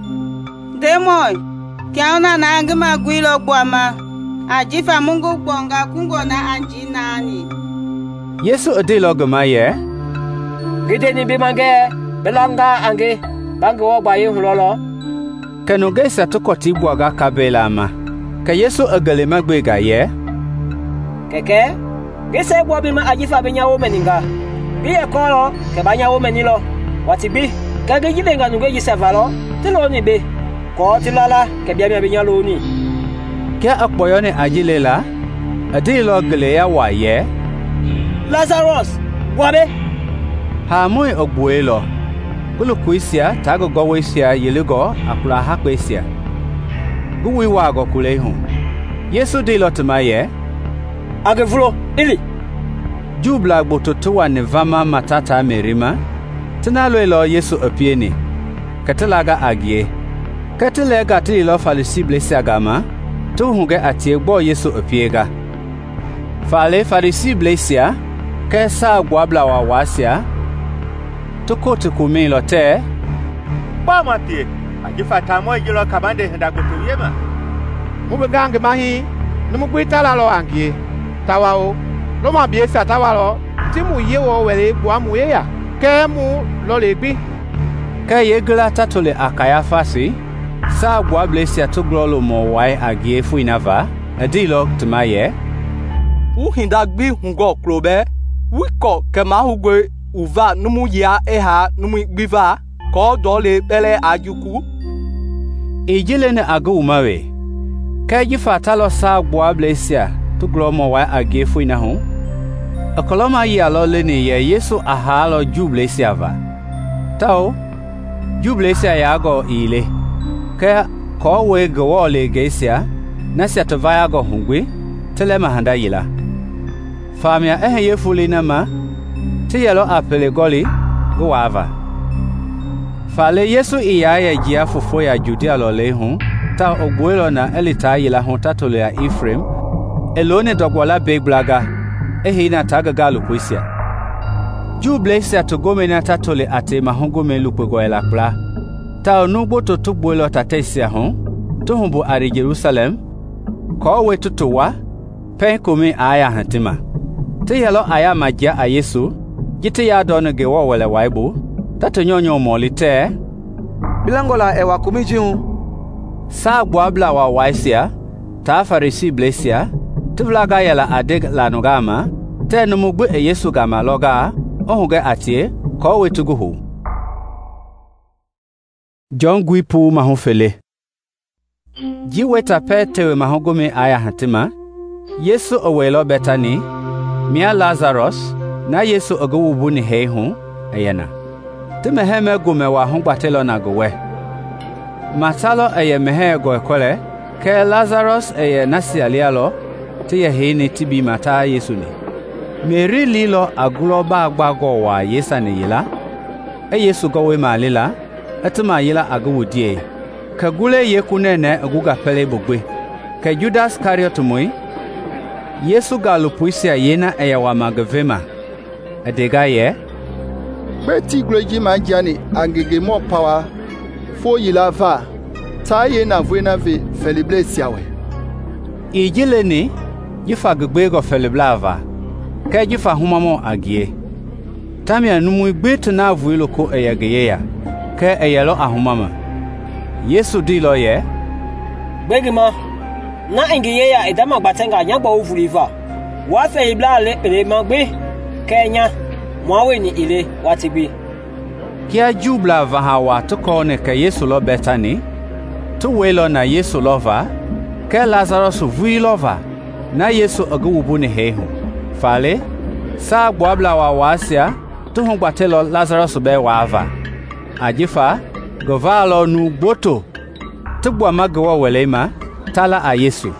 Demoy kiaona na angema gwilo bwama ajifa Mungu bonga kungo na anji nani Yesu adilo gama ye Gide ni bimange belanga ange bange wo baye hulolo Kanu gesa tukoti bwaga kabela ma Ka Yesu agale magbega ye Keke gese bwa bima ajifa benya wo meninga Biye kolo ke banya wo menilo watibi kage jidenga nunge jisavalo tilo ni be ko tilala ke bia bia lo ni Kya akboyone ajilela adilo gele ya wa ye Lazarus bwabe Ha mui ogbuelo Gulu kuisia tago gowesia yeligo akula hakwesia Guwi wago kulehu Yesu dilo tumaye Agevulo ili Jubla bototowa nevama matata merima Tinalo ilo Yesu apieni Katalaga agie Katilega tililo falisible siagama Tuhunge atie bo Yesu apiega Fale falisible sia Kesa guabla wa wasia Tukote kumilo te Ba matie ajifa tamo ijilo kabande henda kutuyema Mubegange mahi numugwita la lo angie tawao lo ma biesa tawalo timu yewo wele bwamu yeya kemu lo legbi Ka yegla tatole akaya fasi sa guablesia tuglolo mo wai agie fuinava adilo tumaye Uhinda gbi hungo klobe wiko kema hugwe uva numu ya eha numu gbiva ko dole bele ajuku Ijile ne agu umawe Ka jifa talo sa guablesia tuglomo wa agefu ina hu Akoloma ya lo leni ye Yesu ahalo jublesia va Tao jublesia ya go ile Ka ko we go le gesia Nasia tovaya go hungwe telema handa yila Famia ehe yefuli na ma Ti yelo apele goli go wava Fale Yesu iya ya jia fufo ya Judea lo le hu Ta ogwelo na elita yila hu tatole ya Ephraim Elone dogwala begblaga ehe na tagaga lukwisia Jublesia togome na tatole ate mahongome lupego elakpla Ta onugbo to tugbo tatesia hu Tuhumbu ari Jerusalem Ko we tutuwa Pen kome aya hantima Ti yelo aya magia a Yesu Jite ya dono gewo wele waibu Tato nyonyo molite Bilangola ewa kumijun Sa guabla wa waisia Ta farisi blesia Tivlaga yela adeg lanogama Te numugbe e Yesu gama loga Ohuge atie Ko we tuguhu John Gwipu mahufele Jiweta pe tewe mahogome aya hatima Yesu owelo betani Mia Lazarus na Yesu ogowu ni heihu ayana Time heme gume wa hungbatelo na gowe Matalo aye mehe go ekole ke Lazarus aye nasi alialo tiye heini tibi mata Yesu ni Mary lilo aguloba agbago wa Yesa ni yila e Yesu gowe malila atuma yila agowu die Kagule yekunene aguga pele bugbe ke Judas Kariot mui Yesu galupuisia yena aya wa magavema Adega ye Beti gleji manjani angege mo power fo yilava ta yena vuena ve feliblesia we Ijile ni yifa gbego feliblava ka yifa humamo agie Tamia numu gbetu na vuilo ko eyageye ya ka eyelo ahumama Yesu dilo ye Begima na engiye ya idama gbatenga nyagba ovuliva wa fe ibla le pele magbe kenya mwawe ni ile watibi Kia jubla vahawa tukone ka Yesu lo betani tu welo na Yesu lova ka Lazarus vuilova na Yesu agubu ni hehu fale sa gbabla wa wasia tu hungbatelo Lazarus be wava ajifa govalo nu boto tubwa magawa welema tala a Yesu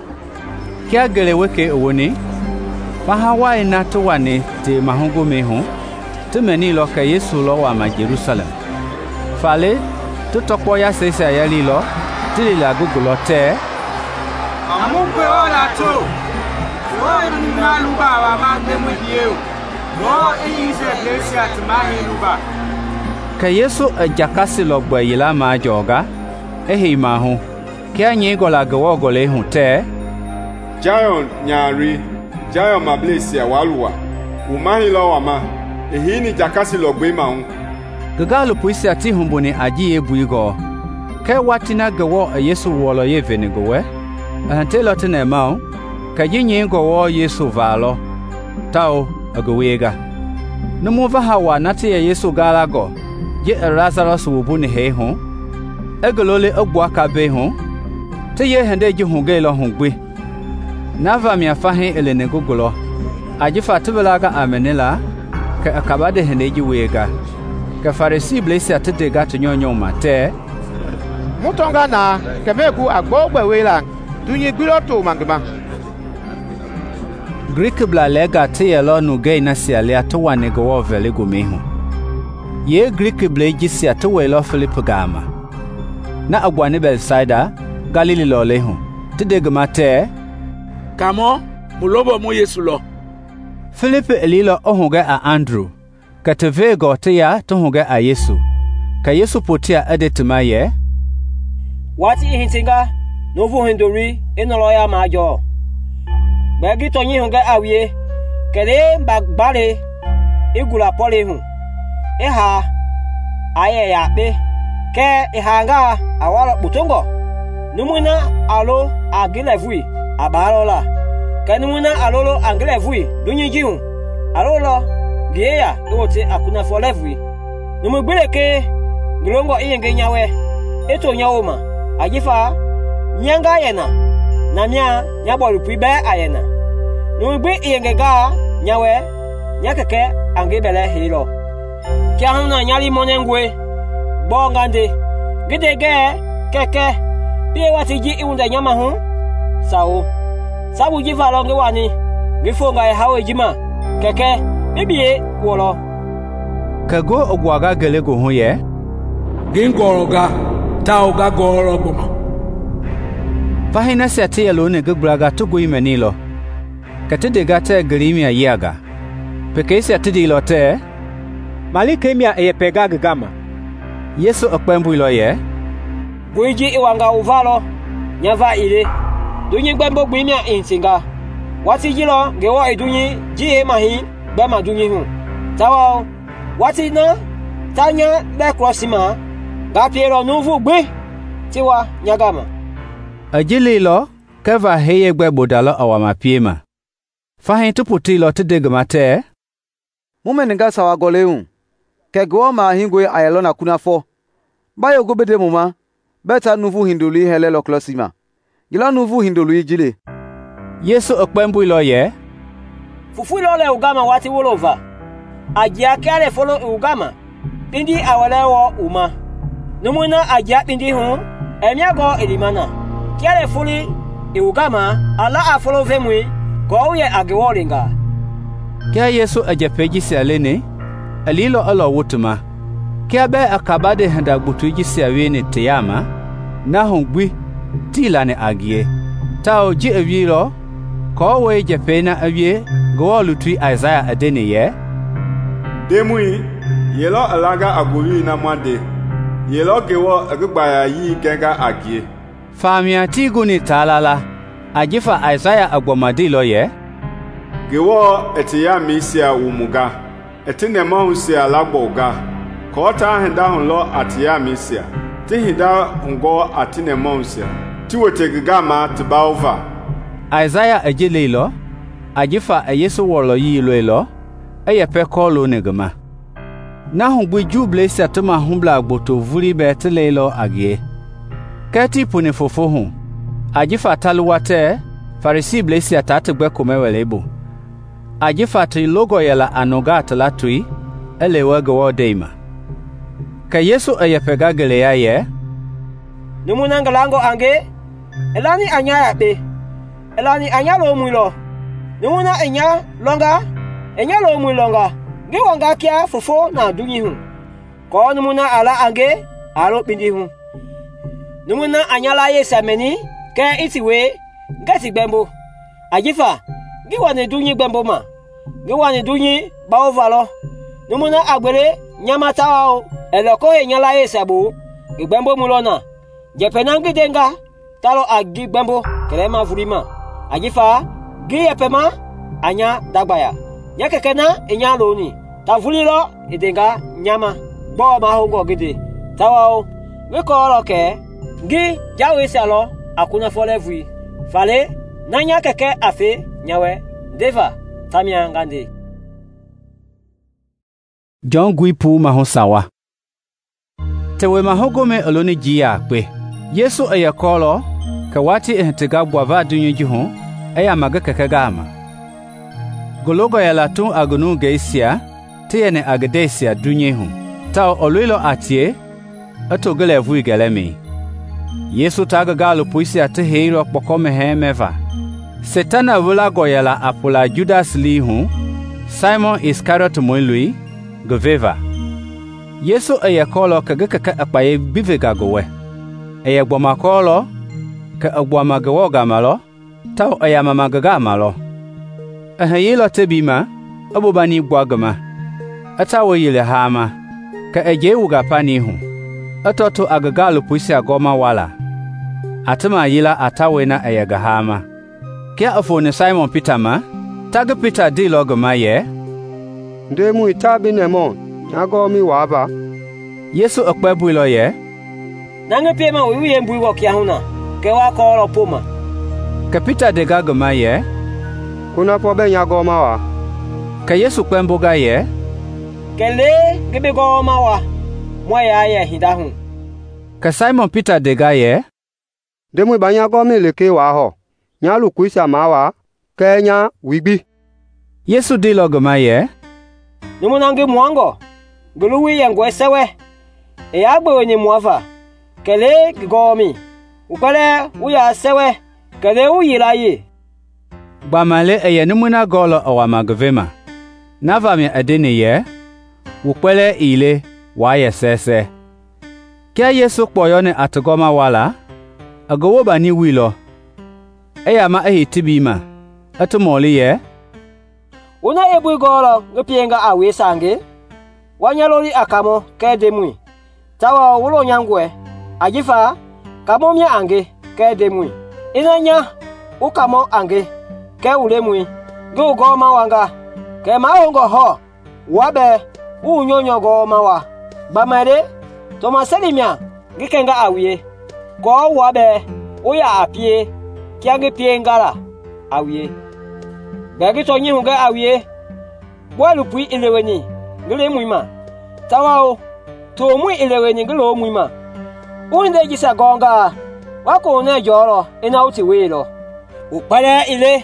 Kia gele weke owoni Fahawa ina tuwane te mahungu mehu te meni lo ke Yesu lo wa ma Jerusalem. Fale te tokpo ya sese ya li lo te la gugulo te amukwe ola to wo ni maluba wa ma te mu dieu wo e se iglesia te ma hiluba ke Yesu ajakasi lo gba yila ma joga ehi ma hu ke anyi gola gwo gole hu te Jayon nyari Jayon mablesia waluwa umahi lo wa ma ehi ni jakasi lo gbe ma hu gagalu puisi ati humbuni aji ebu igo ke watina gwo Yesu wolo ye venigowe antelo tene mau ka jinyi gwo Yesu valo tao agwega numuva hawa nati ya Yesu galago je Lazarus wubuni he hu egolole ogwa ka be hu te ye hende ji hu gelo hu gbe nava mi afahe elene gogolo ajifa tibelaga amenela ka akabade hende ji wega ka farisi blesi atede ga tunyonyo mate mutonga na kemeku agbogbe wela dunyi gbiro to mangba Greek bla lega te yelo nu gay na siale atwa ne go vele go mehu ye Greek bla jisi atwa lo Philip gama na agwane Belsida Galili lo lehu tede ga mate kamo mulobo mo Yesu lo Philip elilo ohuga a Andrew kateve go te ya tohuga a Yesu ka Yesu potia edetuma ye wati hintinga novu hindori enolo ya majo bagi tonyi hunga awie kede bagbare igula pole hu eha aye ya pe ke ihanga awala butongo numuna alo agilevui abalola ke numuna alolo anglevui dunyiji hu alolo Gieya ote akuna folevui numugbele ke glongo iyenge nyawe eto nyawoma ajifa nyanga yena namya nyabolu pibe ayena numugbe iyenge ga nyawe nyakeke angebele hilo kya huna nyali monengwe bongande gidege keke pie watiji iunda nyama hu sawo sabu jifa longe wani gifonga hawe jima keke bibie wolo kago ogwaga gelego hu ye gingoroga taoga goro boma fahina sete yelo ne gbraga tugo imenilo katede gata grimia yaga pekesi atidi lote malikemia eyepega gama Yesu okpembu ilo ye buiji iwanga uvalo nyava ile dunyi gbembo gbimia insinga wati jilo gewo edunyi ji mahi bema dunyi hu tawo wati na tanya be crossima ga piero nuvu gbe tiwa nyagama ajililo keva heye gbe bodalo awama piema fahin tuputi lo tedegmate mumeninga sawa goleun kegwo ma hingwe ayelo na kunafo bayo gobede muma beta nuvu hinduli helelo klosima gila nuvu hinduli jile Yesu okpembu ilo ye fufu lo le ugama wati wolova ajia kale folo ugama pindi awalewo uma numuna ajia pindi hu emiago elimana kale fuli ugama ala afolo vemwi ko ye agewolinga kya Yesu ajepeji salene alilo alo wutuma kya be akabade handa gbutuji siawene teyama na hongbi tilane agie tao ji awiro ko we jepena awie gowolutui Isaiah adene ye demui yelo alaga agulu na mwande yelo gewo agbaya yi genga agie famia tiguni talala ajifa Isaiah agbomadilo ye gewo etiya misia umuga etine mahusia lagboga ko ta henda hunlo atiya misia ti hida ngo atine mahusia ti wotegiga ma tibaova Isaiah ajelelo ajifa Yesu wolo yilo elo eyepe kolo negama na hungbu juble satuma humbla agboto vuri betelelo agie kati pune fofo hu ajifa taluwate farisi blesi atatgbe komewelebo ajifa ti logo yela anoga talatui elewa go deima ka Yesu ayepega gele ya ye numuna ngalango ange elani anya ya be elani anya lo mulo numuna enya longa enya lo mulonga Gi wanga kia fofo na dunyi hu. Ko numuna ala ange alo pindi hu. Numuna anyala ye sameni ke itiwe gati gbembo. Ajifa gi wane dunyi gbembo ma. Gi wane dunyi bawo valo. Numuna agbere nyama tawa eloko ye nyala ye sabu gbembo mulona. Jepenangi denga talo agi gbembo kelema vurima. Ajifa gi yepema anya dagbaya. Nyakekena enya loni. Ta vulilo idenga nyama. Bo ma hongo gide. Tawao wiko roke gi jawe salo akuna folevui. Fale nanya keke afe nyawe deva tamia ngande. John gui pu maho sawa. Tewe mahogo me aloni jia kwe. Yesu aya kolo ka wati ehtiga bwava dunyo jihon aya maga keke gama. Gologo ya latun agunu geisia tiyene agdesia dunye hun. Tao oluilo atie ato gele vui gelemi. Yesu taga galo puisi ate heiro pokome he meva. Setana vula goyala apula Judas li hun, Simon Iscariot moilui, goveva. Yesu aya kolo ka gakaka apaye bivega gowe. Aya gboma kolo ka agboma gawo gamalo, tao aya mama gaga malo. Aha yelo tebima, abubani bwagama. Atawo yile hama, ka eje uga pani hun. Atoto agagalo puisi agoma wala. Atama yila atawena ayaga hama. Kia afone Simon Peter ma, taga Peter di logama ye. Ndemu itabi nemo, nagomi waba. Yesu akwebu ilo ye. Nange pema wiye mbui wakia huna, kewa kolo puma. Ka Peter de gagama ye. Kuna pobe nyagoma wa. Ka Yesu kwembuga ye. Kele gibe goma wa. Mwaya ye hidahun. Ka Simon Peter de ga ye. Demu banya gomi leke wa ho. Nyalu kuisa mawa, kenya wigbi. Yesu di logama ye. Numu nange mwango. Guluwi yangwe sewe. E agbe wenye mwafa. Kele gigomi. Upele uya sewe. Kele uyila ye. Bamale eye numuna golo awama gvema. Navami adene ye. Upele ile waye sese. Kia Yesu kpoyone atagoma wala. Agowo bani wilo. Eya ma ehi tibima. Atumoli ye. Una ebu golo ngepienga awe sange. Wanyalori akamo ke demui. Tawa wulo nyangwe. Ajifa kamo mya ange ke demui. Inanya ukamo ange ke ulemui. Go go mawanga. Ke maongo ho. Wabe unyonyo go mawa. Bamade Tomaselimia gikenga awie. Ko wabe uya apie kiange piengala awie. Bagi tonyi hunga awie. Walu pui ileweni ngile muima. Tawao to mui ileweni ngilo muima. Unde jisa gonga wako ne joro ina uti welo. Upale ile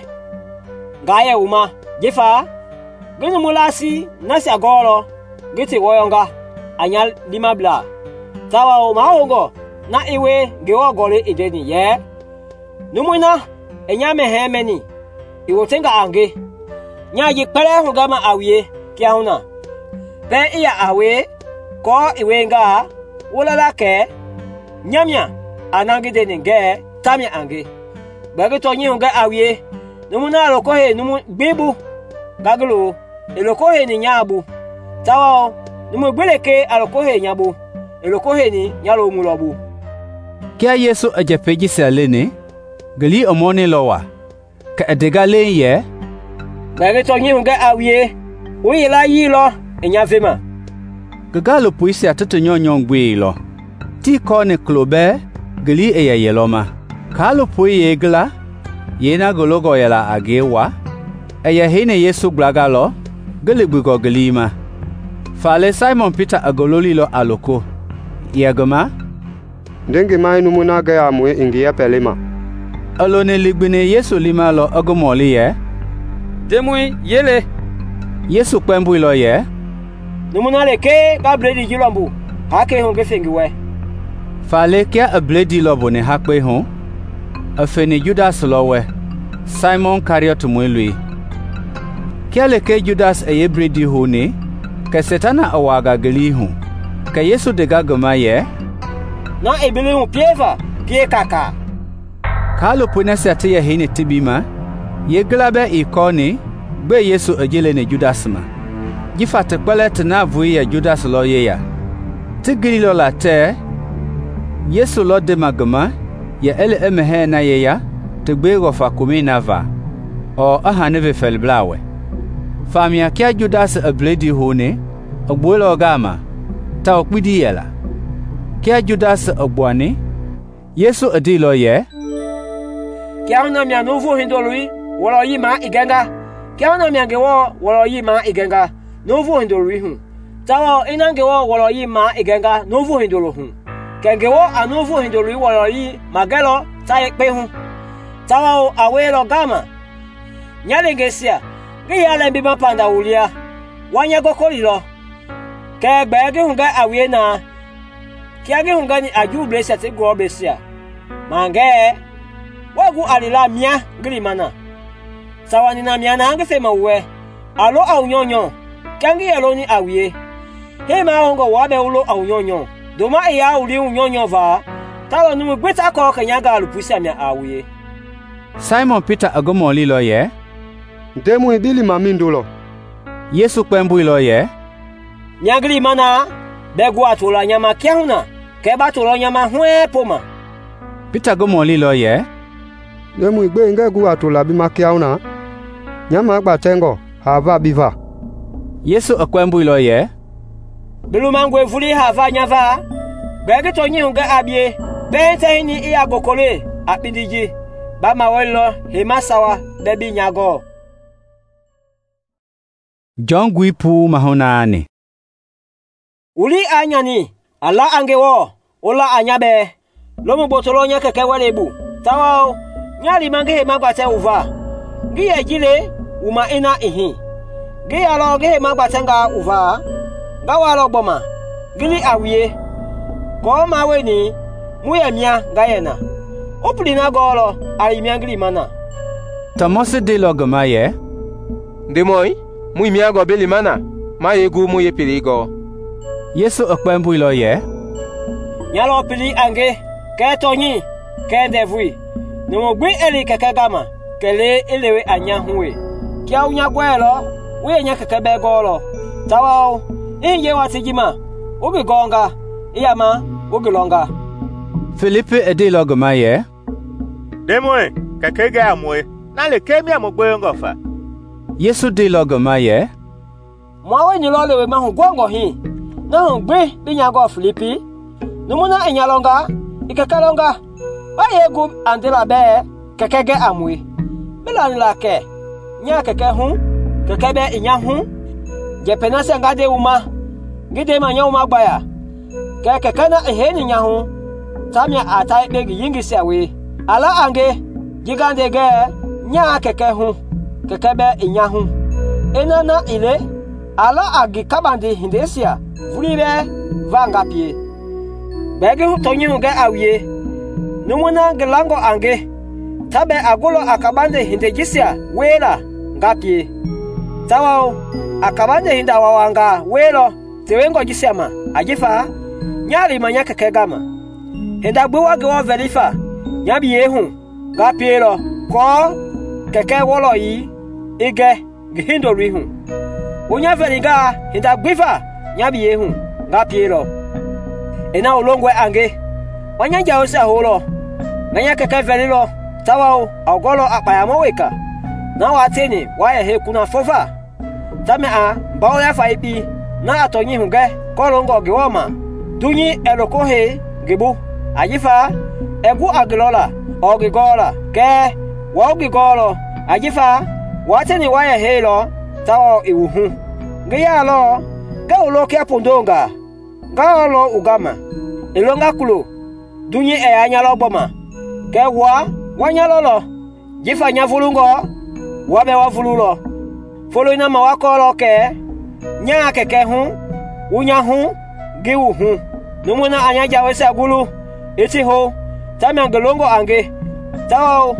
gaya uma jefa gini mulasi nasi agoro giti woyonga anyal limabla. Tawao maongo na iwe gewa gole ideni ye. Numuna enyame hemeni. Iwotenga ange. Nyaji pere hugama awie kia huna. Pe iya awe ko iwenga ulala ke nyamya anangi deni ge tamya ange. Bagi tonyi hunga awie. Numuna lokohe numu bibu gagulu. Ilokohe ni nyabu. Tawao numu gweleke alokohe nyabu. Ilokohe ni nyalo mulobu. Kia Yesu ajapeji salene. Gali omone lowa. Ka adega le ye. Bagi tonyi hunga awie. Uyila yilo enyavema. Gagalo puisi atutu nyonyo ngwe lo. Ti kone klobe gali eya yeloma. Kalo pui yegla. Yena gologo yala agewa. Eya hine Yesu glagalo. Gali bugo galima. Fale Simon Peter agololi lo aloko. Yagama. Ndenge mai numuna gaya mwe ingiya pelema. Alone ligbine Yesu lima lo agomoli ye. Demui yele. Yesu kwembu lo ye. Numuna leke gabredi jilombu. Hake honge fengiwe. Fale kia abledi lo bone hakwe hon. Afeni Judas lo we. Simon Kariot mwelui. Kia leke Judas eye bredi hone. ke setana awaga gelihu ke Yesu dega gama ye na ebilihu pieva pie kaka kalu puna sate ye hini tibima ye glabe ikoni gbe Yesu ejele ne Judas ma jifa te kpele tena vu ye Judas lo ye ya tigili lo la te Yesu lo de magama ye ele emehe na ye ya te gbe go fa kumi na va o ahane ve fel blawe famia kia Judas abledi hone ogbola gama ta okpidi yela kia Judas ogbani Yesu adilo ye kia na mia novu hindolui wolo yima igenga kia na mia gewo wolo yima igenga novu hindolui hu tawo inangewo wolo yima igenga novu hindolo hu kengewo anovu hindolui wolo yi magelo taye pe hu tawo awelo gama nyalengesia giyale mbiba panda ulia wanya gokolilo ke gbege hunga awie na kiage hunga ni aju blesa te go besia mange wagu alila mia grimana sawani na mia na ngefe mawe alo aunyonyo kangi yalo ni awie he ma hongo wabe ulo aunyonyo doma ya uli unyonyo va talo ni gweta ko kanyaga alupusa mia awie Simon Peter agomoli lo ye Ndemu ibili mamindulo Yesu kpembu lo ye nyagli mana begu atula nyama kiahuna keba tulo nyama hwe poma Peter gomoli lo ye Ndemu igbe ngegu atula bima kiahuna nyama agbatengo hava biva Yesu akwembu lo ye Bilu mangwe vuli hava nyava bege tonyi hunga abie bente ni iya gokole apidiji ba mawelo hemasawa bebi nyago John Gwipu mahonani Uli anyani ala angewo ola anyabe lomu botolo nya keke walebu tawo nyali mange magwate uva giye jile uma ina ihi giya lo ge magwatenga uva gawa lo gboma gili awie ko mawe ni muyemia gayena opulina golo alimia gili mana Tamose de lo gama ye Ndemoi mu imi ago beli mana ma yegu mu ye piligo Yesu akpembu lo ye nyalo pili ange ke tonyi ke devui no gbe eli keke gama kele elewe anya huwe kia unya gwelo we nya keke be golo tawo inye watijima ubi gonga iyama ubi longa Filipe ede lo gama ye Demwe keke ga amwe na le kemi amogbe ngofa Yesu de lo gama ye Mwawe ni lo lewe mahu gwango hi na hu gbe binya go Filipi numuna enyalonga ikekalonga ayegu andela be kekege amwe belani lake nya keke hu keke be inya hu jepena se ngade uma ngide manya uma gbaya ke keke na eheni nya hu tamya atai begi yingi sewe ala ange gigande ge nya keke hu keke be inya hu enana ile ala agi kabande hindesia vuribe vanga pie bege hu tonyi hu ge awie numuna gelango ange tabe agulo akabande hindejisia wela ngapie tawo akabande hinda wawanga welo tewengo jisiama ajifa nyali manya keke gama hinda gbewa gewa verifa nyabi yehu ngapie lo ko keke wolo yi ige gihindo rihu unya veriga hinda gbifa nyabi yehu ngapie lo ena olongwe ange wanyanja ose holo nganya keke verilo tawo ogolo akpaya moweka na wateni waya he kuna fofa tame a bawo ya faipi na atonyi hunge kolongo gewoma dunyi eloko he gebu ajifa egu agilola ogigola ke wogigolo ajifa wateni waya he lo tawo iwuhu ngiya lo ga uloke apondonga ga lo ugama ilonga kulo dunyi e anyalo boma ke wa wanyalolo jifa nyavulungo wabe wavululo folo ina mawakolo ke nya keke hu unya hu giwu hu numuna anya jawese agulu iti ho tamya ngolongo ange tawo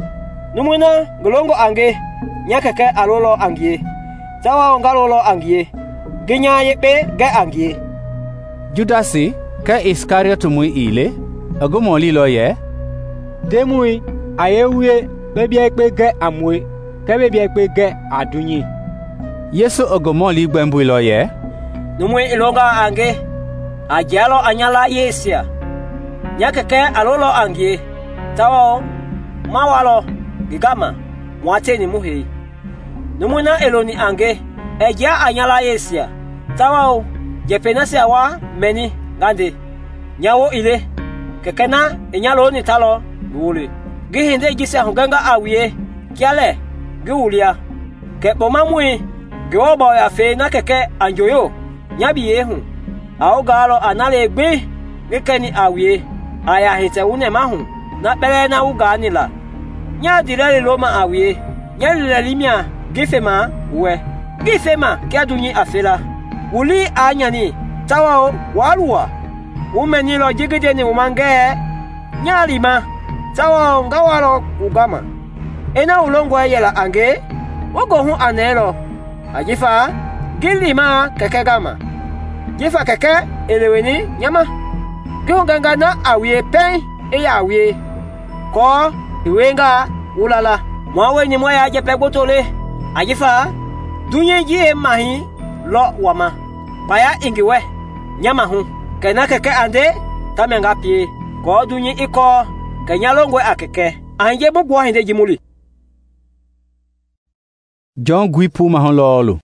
numuna ngolongo ange nya keke alolo angie tawo ngalolo angie ginya yepe ge angie. Judasi ke Iskariot mui ile agumoli lo ye demui ayewie bebia pe ge amwe ke bebia pe ge adunyi. Yesu agumoli gbembu lo ye numwe ilonga ange ajalo anyala yesia nyakeke alolo angie tawo mawalo gigama mwateni muhi numuna eloni ange eja anyala yesia tawo jepenasi awa meni gande nyawo ile kekena inyalo ni talo wuli gihinde gisa hunganga awie kiale giulia ke bomamui giobo ya fe na keke anjoyo nyabi yehu aogalo anale gbe gekeni awie aya hite une mahu na pele na uganila nya direle loma awie nya lilimia gifema we gifema kiadunyi afela uli anyani tawo walua umeni lo jigide ni umange nyalima tawo ngawalo ugama ena ulongo yela ange wogo hu anelo ajifa gilima keke gama jifa keke eleweni nyama gunganga na awie pen e awie ko iwenga ulala mwawe ni moya je pegotole ajifa dunye ji mahi lo wama baya ingiwe nyama hu kena keke ande tamenga pie ko dunyi iko kenya longwe akeke anje bugwo hinde jimuli. John gwipu maholo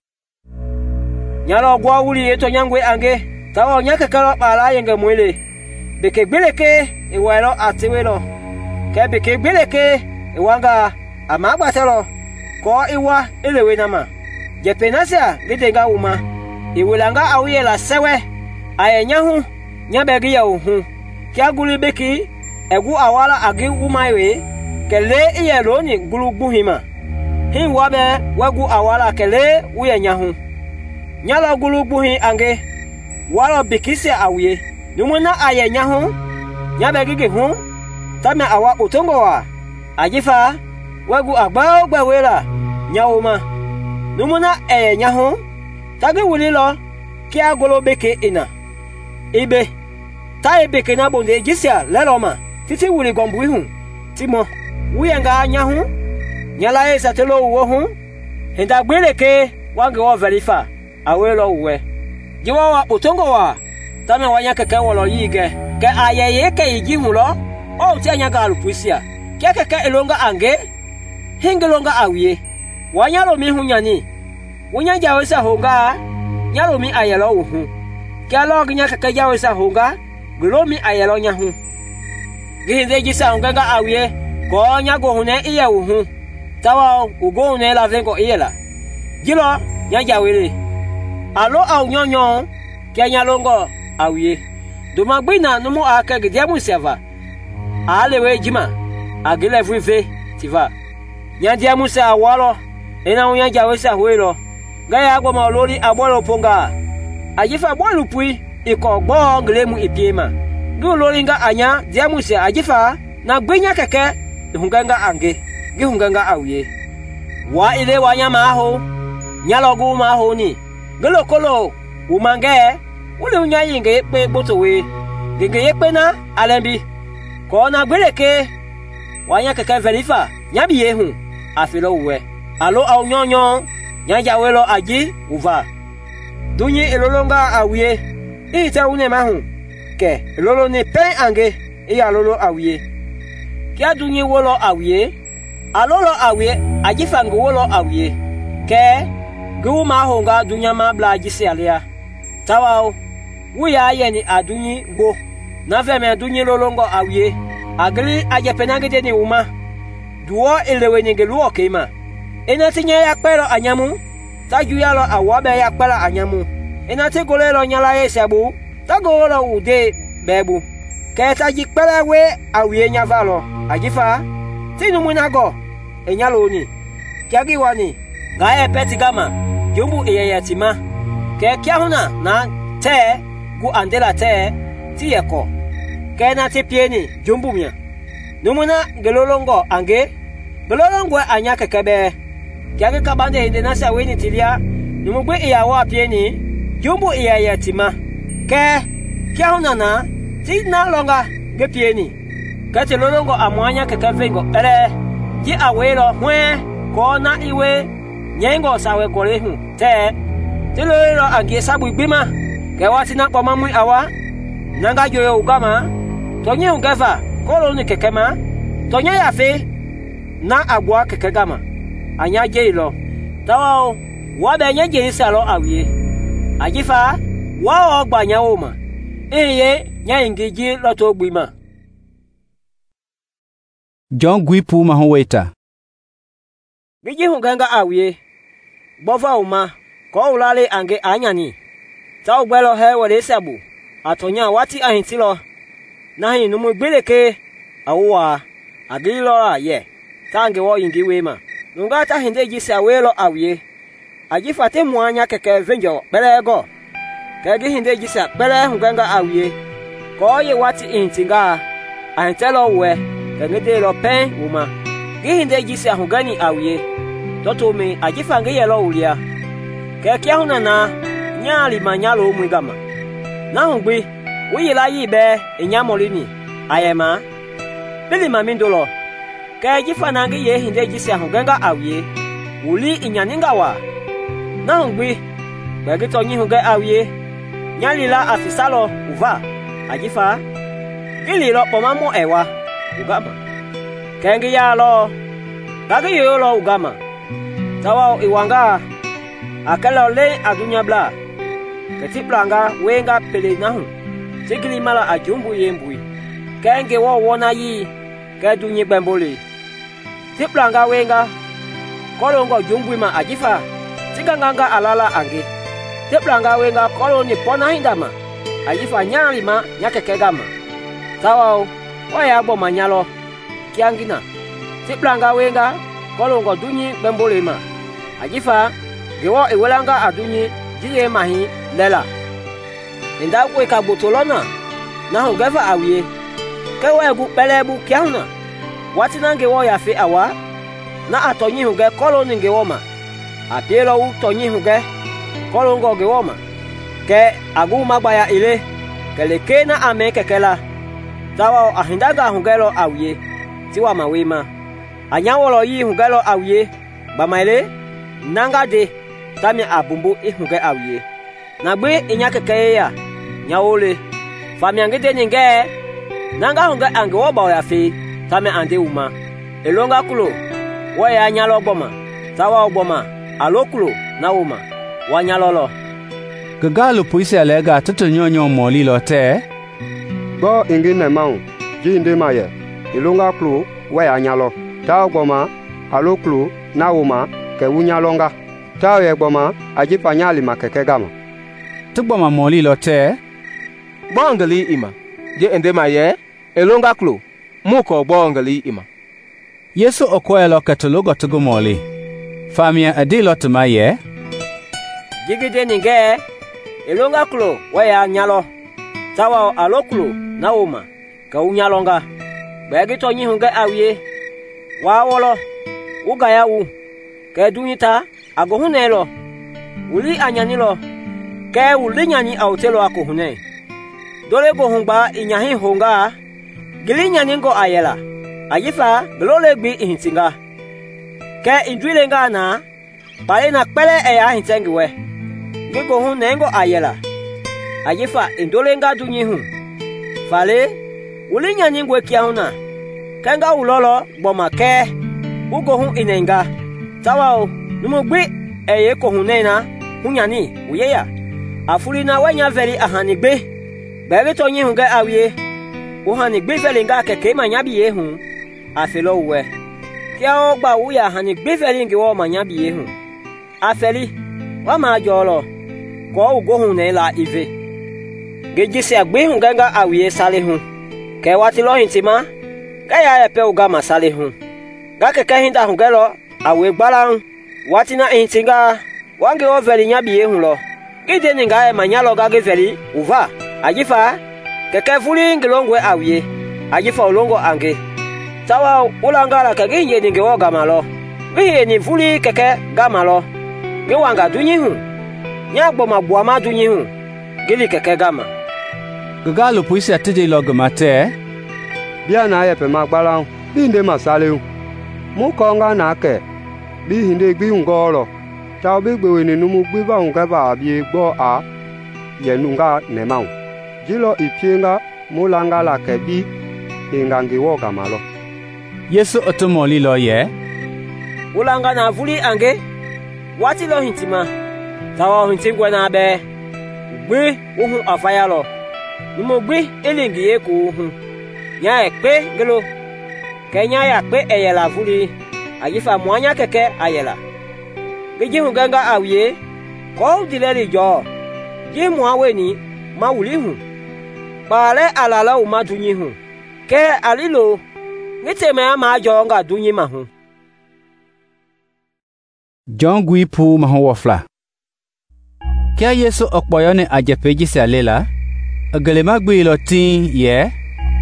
nyalo gwa wuli eto nyangwe ange tawo nyakeke lo pala yenge mwele beke gbeleke iwelo atiwelo ke beke gbeleke iwanga amagbatelo ko iwa elewe nama jepenasia gidenga uma iwelanga awiye la sewe ayenyahu nyabegi ya uhu kiaguli beki egu awala agi umaiwe kele iyelo ni gulugbuhima hi wabe wegu awala kele uyenyahu nyala gulugbuhi ange wala bikisi awiye numuna ayenyahu nyabegi gehu tame awa utongo wa ajifa wegu agbao gbewela nyauma numuna ayenyahu tagi wulilo kiagolo beki ina ibe ta ebe kena bonde jisia leloma titi wuli gombu ihu timo uyenga nyahu nyala esa telo uwo hu henda gbeleke wange wo verifa awelo uwe jiwa wa utongo wa tame wanya keke wolo yige ke ayeye ke ijihu lo o ti anya ga alupusia ke keke elonga ange hingelonga awie wanya lo mi hu nyani wunya jawe sa honga nyalo mi ayelo uhu kialo ginya keke jawe sa honga glomi ayelo nyahu gihinde jisa honga ga awie ko nya go hune iye uhu tawa ugo ne la vengo iyela jilo nya jawele alo au nyonyo kenya longo awie duma gbina numu aka gidiamu seva alewe jima agile vuve tiva nya diamu sa awalo ena unya jawe sa huelo gaya agbo ma lori agboro ponga ajifa bolu pui iko gbo nglemu ipiema du lori nga anya diamu se ajifa na gbinya keke hunganga ange gi hunganga awie wa ile wanya maho nyalogu maho ni gelokolo umange ule unya yinge pe botowe gege yepe na alembi ko na gbeleke wanya keke verifa nyabi yehu afilo uwe alo au nyonyo nyanja welo aji uva dunyi elolonga awie ita une mahu ke lolo ne pen ange iya lolo awie kia dunyi wolo awie alolo awie ajifangu wolo awie ke gu mahonga dunya mabla jisi alia tawao wuya yeni adunyi go na veme dunyi lolongo awie agli ajepenagede ni uma duo elewe ni gelu okema ena tinye ya pelo anyamu taju yalo awabe ya pela anyamu ena te golelo nyala yesabu tagolo ude bebu ke taji pelewe awie nyavalo ajifa tinu munago enyaloni kiagi wani gae peti gama jumbu eyatima ke kiahuna na te gu andela te tiyeko ke na te pieni jumbu mia numuna gelolongo ange gelolongo anya kekebe kiagi kabande inde na saweni tilia numugbe iyawo apieni jumbu iya ya tima ke kia hunana ti na longa ge pieni ka te lolongo amwanya ke ka vengo ere ji awelo hwe ko na iwe nyengo sawe kolehu te ti lolo agi sabu gbima ke wati na koma mu awa nanga joyo ugama tonye ungeva kolo ni kekema tonye ya fe na agwa keke gama anya je lo tawo wa be nye je salo awie ajifa wa ogba nya wo ma eye nya ingiji loto gbima John gwi pu ma ho weta Giji hunganga awie bova uma ko ulale ange anyani tawo gbelo he wole sabu atonya wati ahintilo na hin numu gbeleke awwa agilo aye tange wo yingi wema nunga ta hinde jisi awelo awie ajifate muanya keke venjo belego kege hinde jisi bele hunganga awie ko ye wati intinga ahintelo we kenge lo pen uma gi hinde jisi hungani awie toto me ajifange yelo ulia keke hunana nyali manyalo mwigama na hungbi uyila yibe inyamolini ayema bili mamindolo ka jifana ngi ye hinde jisi ahunga awie uli inyaninga wa na hungbi bagito nyi hunga awie nyalila afisalo uva ajifa gili lo pomamu ewa ugama kengi ya lo bagi yo lo ugama tawa iwanga akala le adunya bla ketiplanga wenga pele nahu sigili mala ajumbu yembui kenge wo wona yi kedu nyi bembole tiplanga wenga kolongo jumbu ma ajifa siganganga alala ange tiplanga wenga koloni pona hindama ajifa nyali ma nyakekegama tawa waya bo manyalo kiangina tiplanga wenga kolongo dunyi bembole ma ajifa gewo ewelanga adunyi jiye mahi lela inda kwe ka botolona na hungeva awie kewe gu belebu kiauna wati nange wo ya fe awa na atonyi hunge koloni nge woma apielo u tonyi hunge kolongo ge woma ke agu magbaya ile keleke na ame kekela tawa ahindaga hungelo awie tiwa mawema anyawolo yi hungelo awie bamaile nanga de tami abumbu ihunge awie nagbe inyakeke ya nyawole famyangede ninge nanga hunge ange woba ya fe tami ande uma elonga kulo waya nyalo boma tawa oboma alokulo na uma wanyalolo gagalu puisi alega tutu nyonyo moli lote bo ingi ne mau jinde maye elonga kulo waya nyalo tawa boma alokulo na uma ke wunyalonga tawa ye boma ajipa nyali makeke gama tugboma moli lote bongali ima je ende maye elonga klo muko bongali ima Yesu okoelo katologo tugo moli famia adilo tumaye jigide ninge elonga klo waya nyalo tawa aloklo nauma ka unyalonga bagito nyi hunga awie wa wolo uga ya u ka dunyita agohunelo uli anyanilo ke uli nyani autelo akohune dole go hungba inyahi hunga gili nyani ngo ayela ajifa glole gbi ihintinga ke indwilenga na pale na pele e ya hintengiwe gigo hun nengo ayela ajifa indolenga dunyi hun fale uli nyani ngwe kia huna kenga ulolo gboma ke ugo hun inenga tawao numugbi eye ko hunena hunyani uyeya afulina wenya veri ahanigbe bebe to nyi hunga awie uhanigbe veri nga keke manyabi ye hun afelo we kia ogba uya hanigbe veri ngi wo manyabi ye hun afeli wa ma jolo ko ugo hunela ive gejise agbe hunga nga awie sale hun ke wati lo hintima kaya epe uga masale hun ga keke hinda hungelo awe gbalan watina hintinga wange oveli nyabi ye hun lo gide ninga e manyalo ga geveli uva ajifa keke fuli ngilongwe awie ajifa ulongo ange tawa ulangala kage nje ninge woga malo gihe ni fuli keke gamalo giwanga dunyi hun nya gbo ma bua ma dunyi hu gili keke gama gaga lo puisi atide lo gamate bia na ye pe ma gbala bi nde masale mu ko nga na ke bi hinde gbi ngoro ta bi gbe we ni nu gbi ba nga ba bi gbo a ye nu nga ne ma jilo ipienga mulanga la ke bi ingangi wo gamalo Yesu otomoli lo ye ulanga na vuli ange wati lo hintima tawa hintingwe na be gbe ohun afaya lo numo gbe elingi ye ko ohun nya ekpe gelo kenya ya pe eyela vuli ajifa mwanya keke ayela geji hu ganga awie ko dileri jo ji mwawe ni mawuli hu pare alala u madunyi hu ke alilo ngite me ma jo nga dunyi ma hu John gui pu ma ho wofla Kia Yesu okpoyo ne ajepeji se alela agale magbi lo tin ye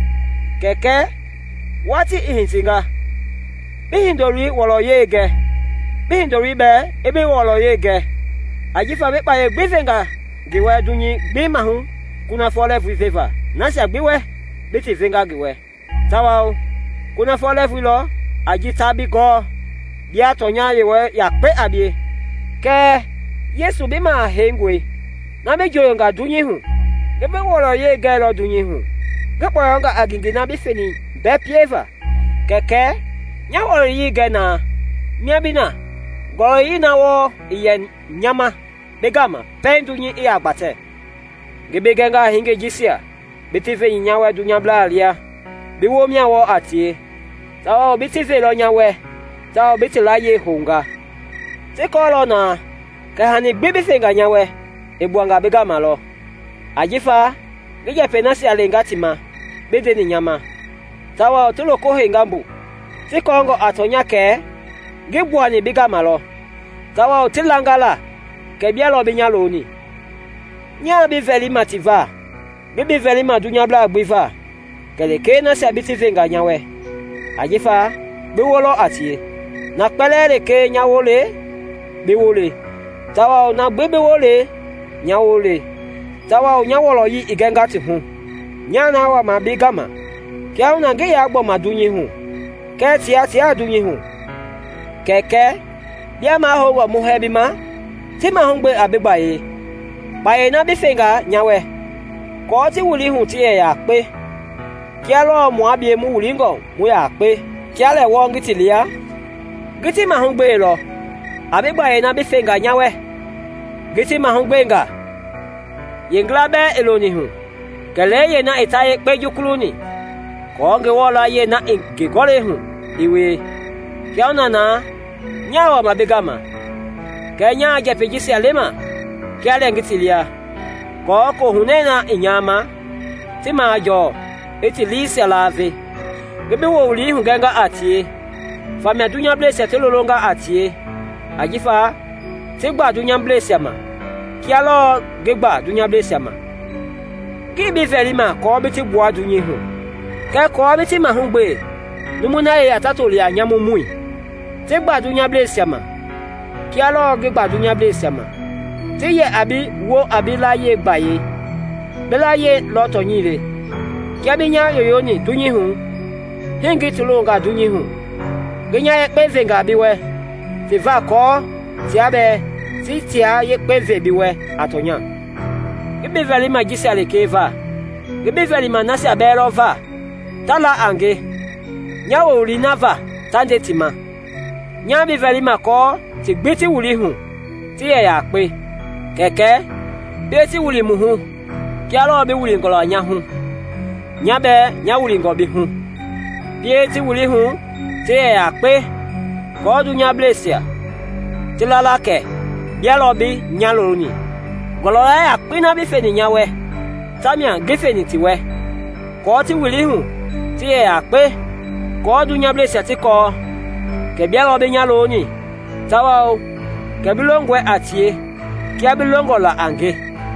keke wati ihinsinga bihindori wolo yege bihindori be ebe wolo yege ajifa be pa ye gbivenga giwe dunyi gbi ma hu kuna fole fu fefa na sha gbiwe biti venga giwe tawa kuna fole fu lo ajita bi go bi atonya yewe ya pe abie ke Yesu bi ma hengwe na be joyo nga dunyi hu ebe wolo yege lo dunyi hu gepo nga agingi na bi feni be pieva keke nya wolo yige na miabina go yi na wo iye nyama begama pendunyi i agbate gebe genga hinge jisia bitife nyawe dunya blalia biwo miawo atie tawo bitife lo nyawe tawo bitilaye honga tikolo na ka hani gbebi fenga nyawe ebuanga begama lo ajifa gije penasi alengatima bede ni nyama tawo tulo ko hengambu tikongo atonya ke gibwani begama lo tawo tilangala kebia lo binya lo ni nya bi veli mativa bibi veli madunya bla gbiva keleke na se biti venga nyawe ajifa bi wolo atie na pelere ke nyawole bi wole tawa na gbe bi wole nyawole tawa nyawolo yi igenga ti hu nya na wa ma bi gama ke una ge ya gbo madunyi hu ke ti ati adunyi hu keke bia ma ho wa mu hebi ma ti ma hungbe abegbaye baye na bi fenga nyawe ko ti wuli hu ti e ya pe ki alo mu abie mu wuli ngo mu ya pe ki ale wo ngiti lia giti ma hungbe lo abegbaye na bi fenga nyawe giti ma hungbe nga yengla be eloni hu kele ye na itaye pe jukuluni ko nge wola ye na nge gole hu iwe ki ona na nyawa mabegama kenya ajapejisi alema kiale ngitilia ko ko hunena inyama timajo etilisi alave gebe wo uli hunga atie famia dunya blesse telolonga atie ajifa tigba dunya blesse ma kialo gegba dunya blesse ma kibi velima ko biti bua dunyi hu ke ko biti ma hungbe numuna ye atatoli anyamu mui tigba dunya blesse ma kialo gegba dunya blesse ma tiye abi wo abilaye gbaye belaye loto nyire kiabinya yoyoni dunyi hu hingi tulunga dunyi hu genya ye pevenga biwe tiva ko tiabe titia ye peve biwe atonya gibe veli magisi alekeva gibe veli manasi aberova tala ange nyawo ulinava tande tima nyabi veli mako ti gbiti wuli hu tiye ya pe keke beti wuli muhu kialo be wuli ngolo anya hu nyabe nya wuli ngo bi hu beti wuli hu tiye ya pe ko du nya blesia tilala ke bialo bi nya loruni golo ya pe na bi fe ni nyawe tamia gefe ni tiwe ko ti wuli hu tiye ya pe ko du nya blesia ti ko ke bialo bi nya loruni tawa ke bilongwe atie kia bilongo la ange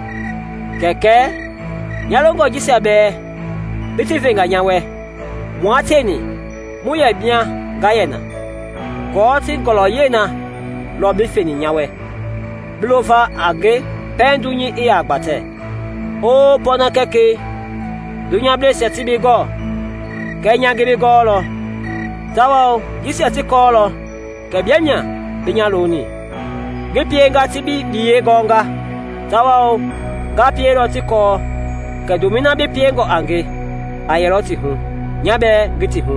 keke nyalongo jisi abe biti venga nyawe mwateni muye bia gayena ko ti kolo yena lo bi feni nyawe blova age pendunyi i agbate o pona keke dunya blese tibi go kenya gibi go lo tawo yisi ati ko lo ke bianya binya loni gepie nga tibi biye gonga tawo ga pie lo ti ko ke domina be pie go ange ayero ti hu nyabe giti hu.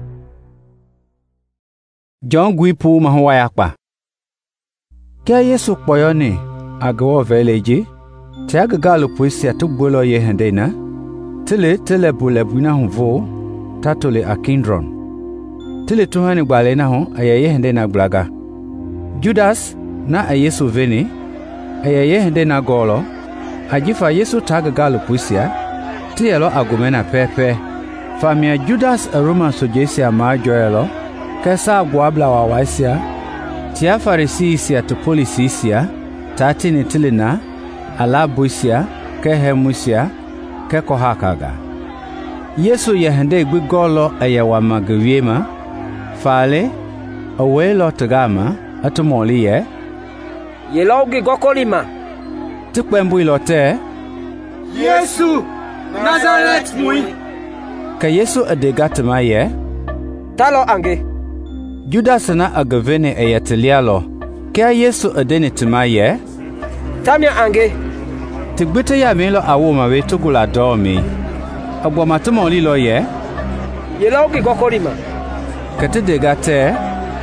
John gwipu mahwa yakpa kya Yesu kpoyoni agawo veleji tiaga galo puisi atubolo ye hendena tile tile bule buna huvo tatole akindron tile tuhani gbale na ho ayaye hendena gblaga Judas na ayesu veni ayaye hendena golo ajifa Yesu taga galo puisia tielo agumena pepe famia Judas a Roman sojesia ma joelo kesa gwabla wa waisia tia farisisia to polisisia tati ni tilina alabuisia ke hemusia ke kohakaga Yesu yehende gbigolo ayawa magawiema fale awelo tagama atumoliye yelogi gokolima tukpembu ilote Yesu Nazareth mui ka Yesu adegatma ye talo ange Judas na agavene ayatelialo kya Yesu adene timaye tamya ange tigbete ya melo awoma we tugula domi agwama tumoli lo ye yelogi gokolima kate gate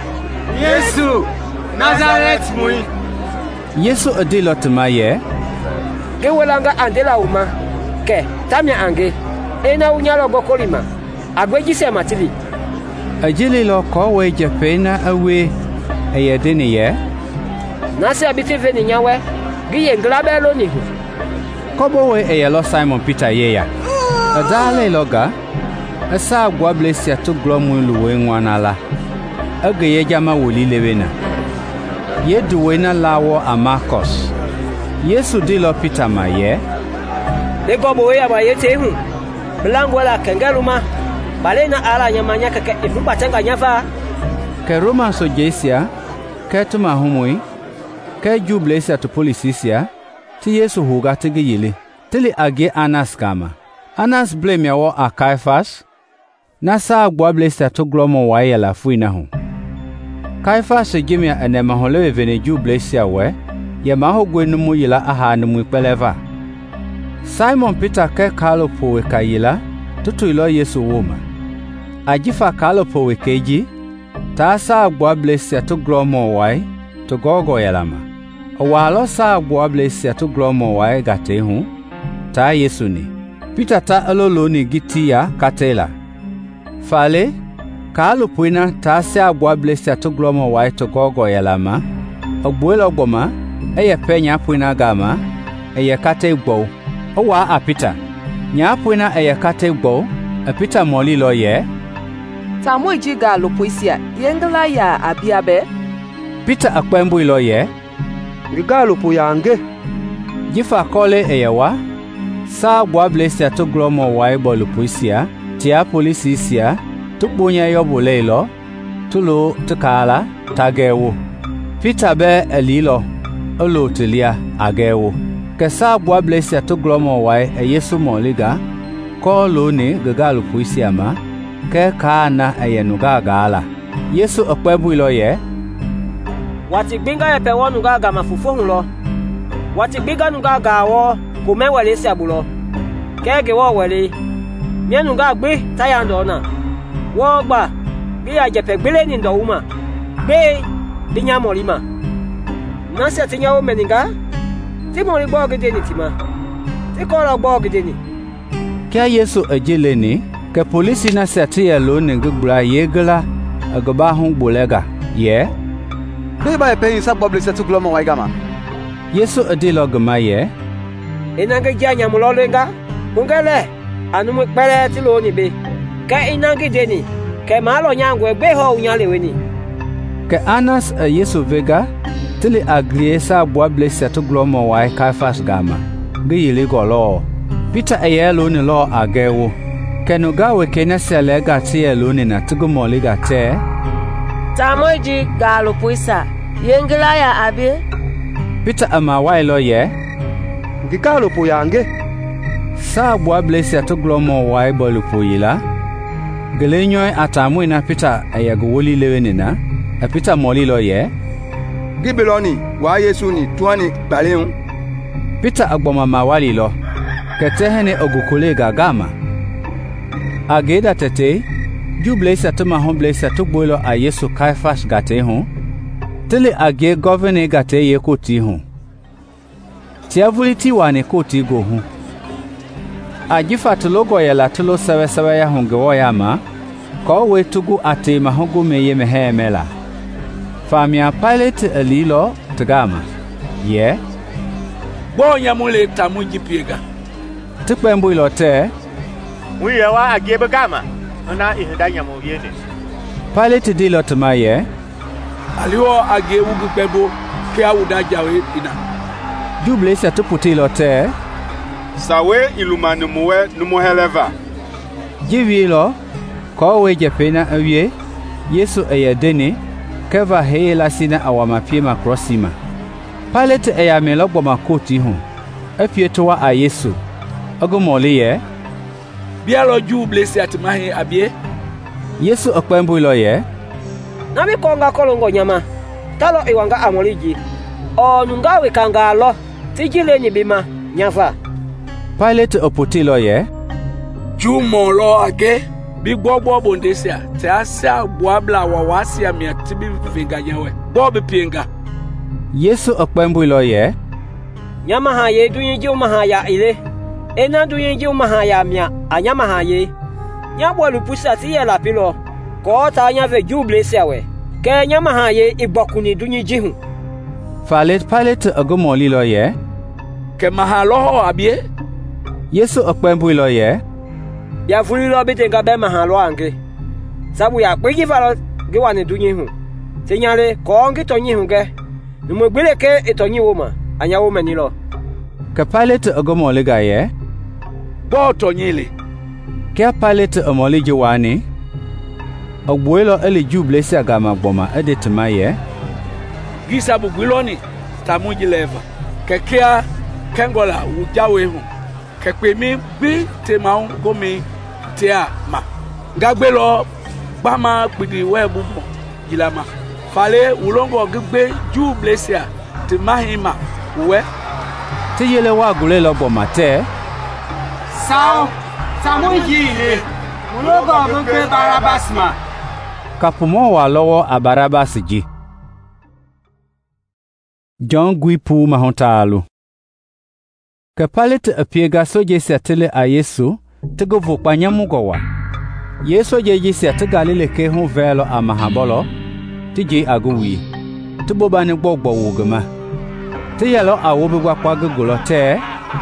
Yesu Nazareth mui Yesu adilo timaye gewelanga andela uma ke tamya ange ena unyalo gokolima agwejise matili ajili lo kowe japena awe ayadene ye nasi abiti veni nyawe giye nglabe lo ni hu kobo we ayalo Simon Peter yeya adale loga asa gwablesia to glomu luwe nwanala agaye jama woli lewena yedu wena lawo amakos Yesu dilo Peter maye de gobo we abayete hu blangwala kengeluma balena ala nyamanya kake ifuba tenga nyafa ke Roman sojesia ke tuma humui ke jublesia to polisisia ti Yesu huga tigi yile tili age Anas kama Anas blame yawo a Caiaphas na sa gwablesia to glomo waye la fuina hu Caiaphas jimia enema holewe vene jublesia we ye maho gwenumu yila aha numu peleva Simon Peter ke kalo powe kayila tutu ilo Yesu woma ajifa kalo powe keji ta sa gwablesia to glomo wai to gogo yalama awalo sa gwablesia to glomo wai gate hu ta Yesu ni Peter ta alolo ni gitia katela fale kalo puina ta sa gwablesia to glomo wai to gogo yalama ogbuelo goma eye penya puina gama eye kate gbo owa a Peter nya puina eye kate gbo a Peter moli lo ye tamu ijiga lopoisia yengla ya abiabe Peter akpembu ilo ye ngalo po yange jifa kole eyewa sa gwablesia to glomo wai bolu puisia tia polisisia tukbunya yobule ilo tulo tukala tagewu Peter be elilo olo telia agewu kesa gwablesia to glomo wai eyesu moliga ko lo ni gagalu puisia ma ke kana ayenuga gala Yesu okpebu ilo ye wati gbinga yepe wonu ga ga mafufu hun lo wati gbiga nu ga ga wo ko mewele si abulo kege wo wele mienu ga gbe taya ndo na wo gba bi ajepe gbele ni ndo uma gbe binya morima na se tinya o meninga ti mo ri gbo gede ni tima ti ko ro gbo gede ni kya Yesu ejele ni ke polisi na seti ya lo ne gbura yegla agaba hun bolega ye be ba pe sa boble setu glomo wa gama Yesu adilo gama ye inange janya mulolenga ungele anu mu pere ti lo ni be ke inange deni ke malo nyango egbe ho unyalewe ni ke Anas a Yesu vega tili agrie sa boble setu glomo wa Caiaphas gama giyile golo Peter ayelo ni lo agewo kenugawe kena selega tie luni na tugumoli gate tamoji galo puisa yengla ya abi Peter ama wailo ye ngika lupo yange sa bua blesia to glomo wai bolupo yila gelenyoy atamu ina Peter ayago woli lewenina a Peter moli lo ye gibeloni wa Yesu ni tuani baleun Peter agboma mawali lo ketehene ogukole gagama ageda tete jublesa to mahon blesa to bolo a Yesu Caiaphas gate ho tele age governor gate ye koti ho tiavuliti wane koti go ho ajifa tulogo ya la tulo sawe sawe ya hongewo ya ma ko wetugu ate mahogo meye mehemela famia Pilate alilo tgama ye bonya mule tamuji piega tukpembu ilote muye wa agebe gama na ihindanya mu yene Pilate dilo tmaye aliwo age wugu pebo ke awuda jawe ina juble sa tuputi ilote sawe ilumani muwe numuheleva jivilo ko we jepena awie Yesu ayadene keva hela sina awama piema crossima Pilate ayamelo goma koti hu afieto wa a Yesu ogomole ye bialo juble se atmahe abie Yesu okpembu lo ye nami konga kolongo nyama talo iwanga amoliji o nungawe kangalo tijile ni bima nyafa Pilate opoti lo ye jumo lo age bi gbogbo bondesia te asia boabla wa wasia mi atibi vinga yawe bobe pienga Yesu okpembu lo ye nyama ha ye dunyi ju maha ya ile ena dunyi ju maha ya mia anyama ha ye nyabwa lupusa ti ya lapilo ko ta nya ve juble sewe ke nyama ha ye ibokuni dunyi jihu Falet Pilate ogomoli lo ye ke mahalo abie Yesu okpembu lo ye ya fuli lo bitenga be mahalo ange sabu ya kwiji falo ge wane dunyi hu senyale ko ngi tonyi hu ge numo gbele ke etonyi woma anya woma ni lo ke Pilate ogomoli ga ye bo tonyile ke Pilate omoli jiwani ogbuelo ele juble se agama gboma edetma ye gisa bu gwiloni tamuji leva kekia kengola wujawe hu kekpemi gbi temaun gomi tia ma gagbelo gbama gbidi webubo jilama fale ulongo gbe juble se temahima we tiyele wa gule lo gboma te sao tamuji ile mulogo gbe Barabas ma kapumo wa lowo a Barabas ji John Guipu mahontalu ke Pilate apiega soje setele a Yesu tego vokpanyamu gowa Yesu jeji setegalile ke hu velo a mahabolo tije aguwi tubobani gbogbo wugama tiyelo awobi gwakwa gugulo te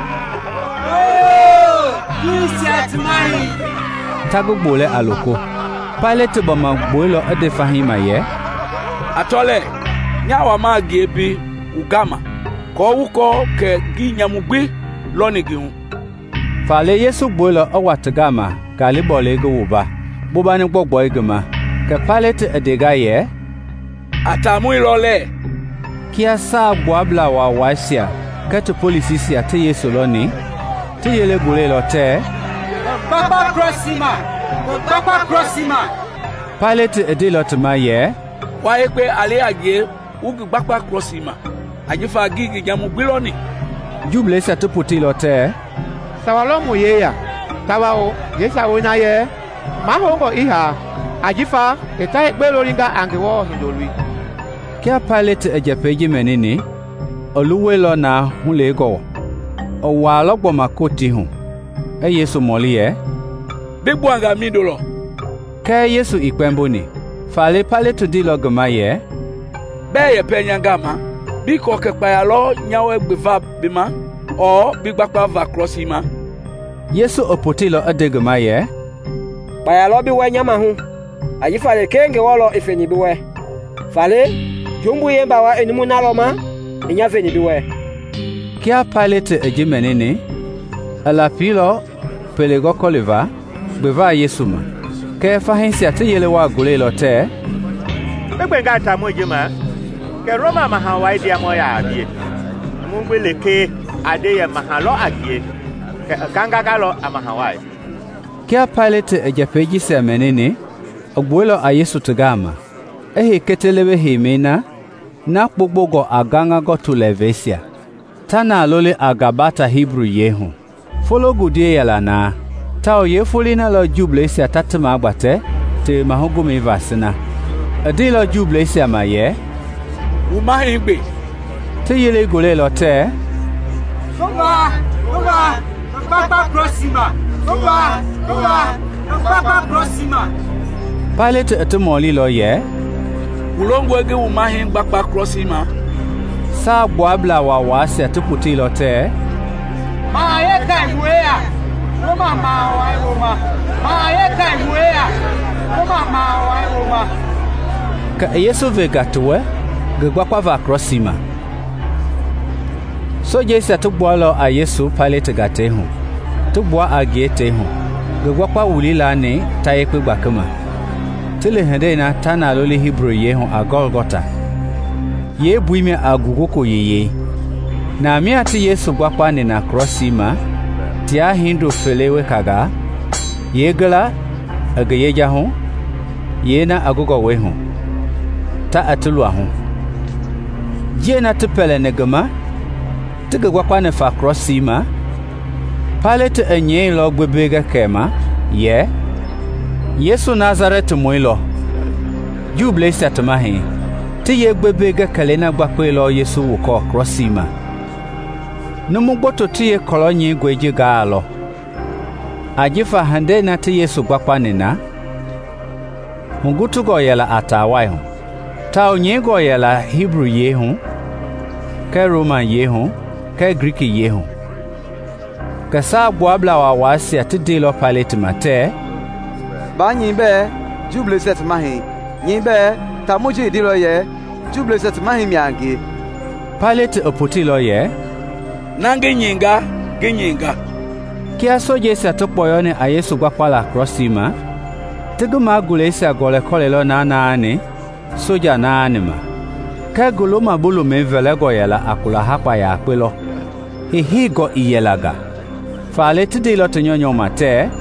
tagugbole aloko Pilate bama gboilo ede fahima ye atole nyawa ma gebi ugama ko wuko ke ginyamugbe lonigi hu fale Yesu gboilo owatgama galibole go wuba bobani gbogbo igama ke Pilate edega ye atamu ilole kia sa boabla wa wasia keto police ate Yesu loni tiyele gule lote Papa Crossima Papa Crossima Pilate edilotma ye wa ekpe ale age ugu gbapa Crossima ajifa gigi jamu gbiloni juble sa to lote sawalo mu yeya tawao yesa wona ye mahongo iha ajifa eta ekpe loringa angewo hindolwi kia Pilate ejepeji menini oluwelo na hulego owa logbo makoti hu e Yesu moliye bigbo anga midolo ke Yesu ikpemboni fale Pilate dilo gamaye be ye penyangama biko ke payalo nyawe gbeva bima o bigbapa va crossima Yesu opotilo adegamaye payalo bi we nyama hu ayi fale kenge wolo ifeni biwe fale jumbu yemba wa enimu naloma enya feni biwe kia Pilate ejimenini ala pilo pelego koleva gbeva Yesu ma ke fahinsi atiyele wa gule lote begbe ga tamu ejima ke Roma ma ha wa idi amoya abie mu gbele ke ade ye mahalo agie ke kanga galo amahawai. Kia Pilate ejapeji se menene ogbuelo a Yesu tugama. Ehi ketelewe himena na kpogbogo aganga go to levesia. Tana lole agabata Hebrew yehu. Folo gudie yala na. Tao ye foli na lo jublesia tatama agbate te mahogumi vasina. Adi lo jublesia ma ye. Uma hingbe. Te yele gole lo te. Oba, oba, papa prosima. Oba, oba, papa prosima. Pilate etemoli lo ye. Ulongo ege uma hingba pa prosima. Sa boabla wa wase atuputi lo te. Ma ye kai muea. Oma ma wa oma. Ma ye kai muea. Oma ma wa oma. Ka Yesu vegatwe gegwa kwa va crossima. So Yesu atubwalo a Yesu Pilate gatehu. Tubwa agetehu. Gegwa kwa ulila ne tayekwe bakama. Tele hende na tana loli Hebrew yehu a Golgotha. Ye buime agugoko yeye. Na mi ati Yesu gwakwa ne na crossima. Tia hindu felewe kaga. Ye gala agayeja hu. Ye na agugo wehu. Ta atulwa hu. Je na tupele negama. Tiga gwakwa ne fa crossima. Pilate enye lo gbebega kema. Ye. Yesu Nazareth mwilo. Juble satamahi. Ti ye gbebega kalena gbakwe lo Yesu wuko crossima. Numu gboto ti ye kolonyi gweje gaalo. Ajifa hande na ti Yesu gbakwa nina. Mungutu go yela atawai hu. Tao nye go yela Hebrew ye hu. Ke Roman ye hu. Ke Greek ye hu. Ke sa boabla wa wasi ati dilo Pilate mate. Ba nyimbe juble set mahi. Nyimbe tamuji dilo ye. Juble set mahi miangi. Pilate opoti lo ye. Nange nyinga, genyinga. Kia soje sa topoyone a Yesu gwakwala crossima. Tigu magule sa gole kolelo na naani. Soja naani ma. Ka gulo mabulu menvele go yela akula hapa ya akwelo. Hihi go iyelaga. Fale tidilo tinyonyo mate.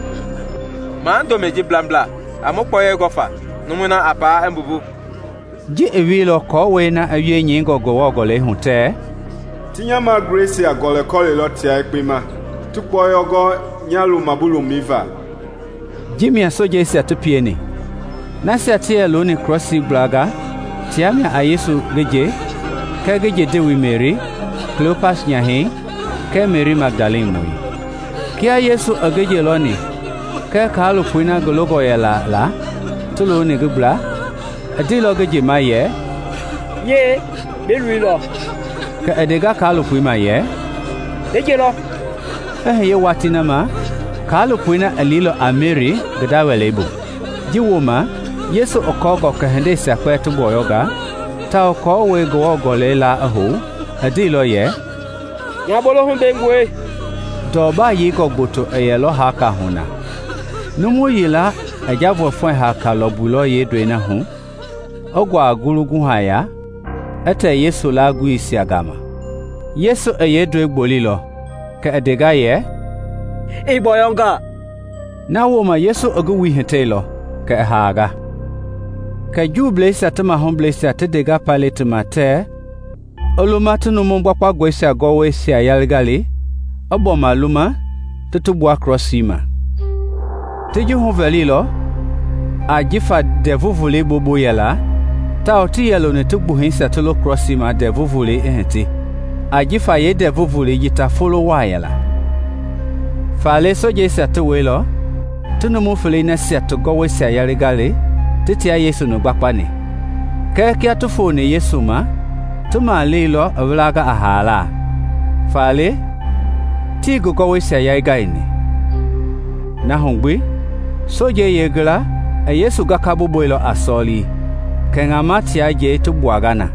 Mando meji blambla. Amopoye gofa. Numuna apa embubu. Ji ewilo ko we na awie nyingo go wogole hunte. Tinyama grace ya gole kole loti ya ekpima. Tukpoyo go nyalu mabulu miva. Jimmy asoje isi atupieni. Nasi atia loni crossi blaga. Tiami a Yesu geje. Ke geje dewi Mary. Cleopas nyahi. Ke Mary Magdalene mui. Kia Yesu ageje loni. Ke kalu puina gologo ya la la. Tulo ni gubla. Adilo geje ma ye. Ye. Belui lo. Ke edega kalu puima ye. Deje lo. Eh ye watina ma. Kalu puina alilo a Mary gadawelebo. Jiwoma. Yesu okogo ka hende sa kwetu boyoga. Ta oko we go gole la aho. Adilo ye. Nyabolo hunde ngwe. Doba yigo gboto eyelo haka huna. Numu yila ajabo fon haka lobulo ye dwena hu. Ogwa agulugu haya. Ete Yesu lagu isi agama. Yesu eye dwe gbolilo. Ka edega ye. Ei boyonga. Na woma Yesu ogu wihitelo. Ka haga. Ka juble satama humble satedega Pilate mate. Olumatu numumba kwa gwesa gowe si ayalgali. Obo maluma. Tutubwa crossima. Teju huvelilo. Ajifa devuvule bobo yala. Taoti yalo ne tubu hinsa tolo crossima devuvule ehenti. Ajifa ye devuvule yita follow wayala. Fale soje satuwelo. Tunumu fele na siatu gowe si ayalgali. Titi ya Yesu no gbakpani. Ke kia tufone Yesu ma. Tuma lilo avlaga ahala. Fale. Ti gogowe si ayagaini. Na hongbi. Soje yegla. A Yesu gakabu boilo asoli. Kenga mati aje tu buagana.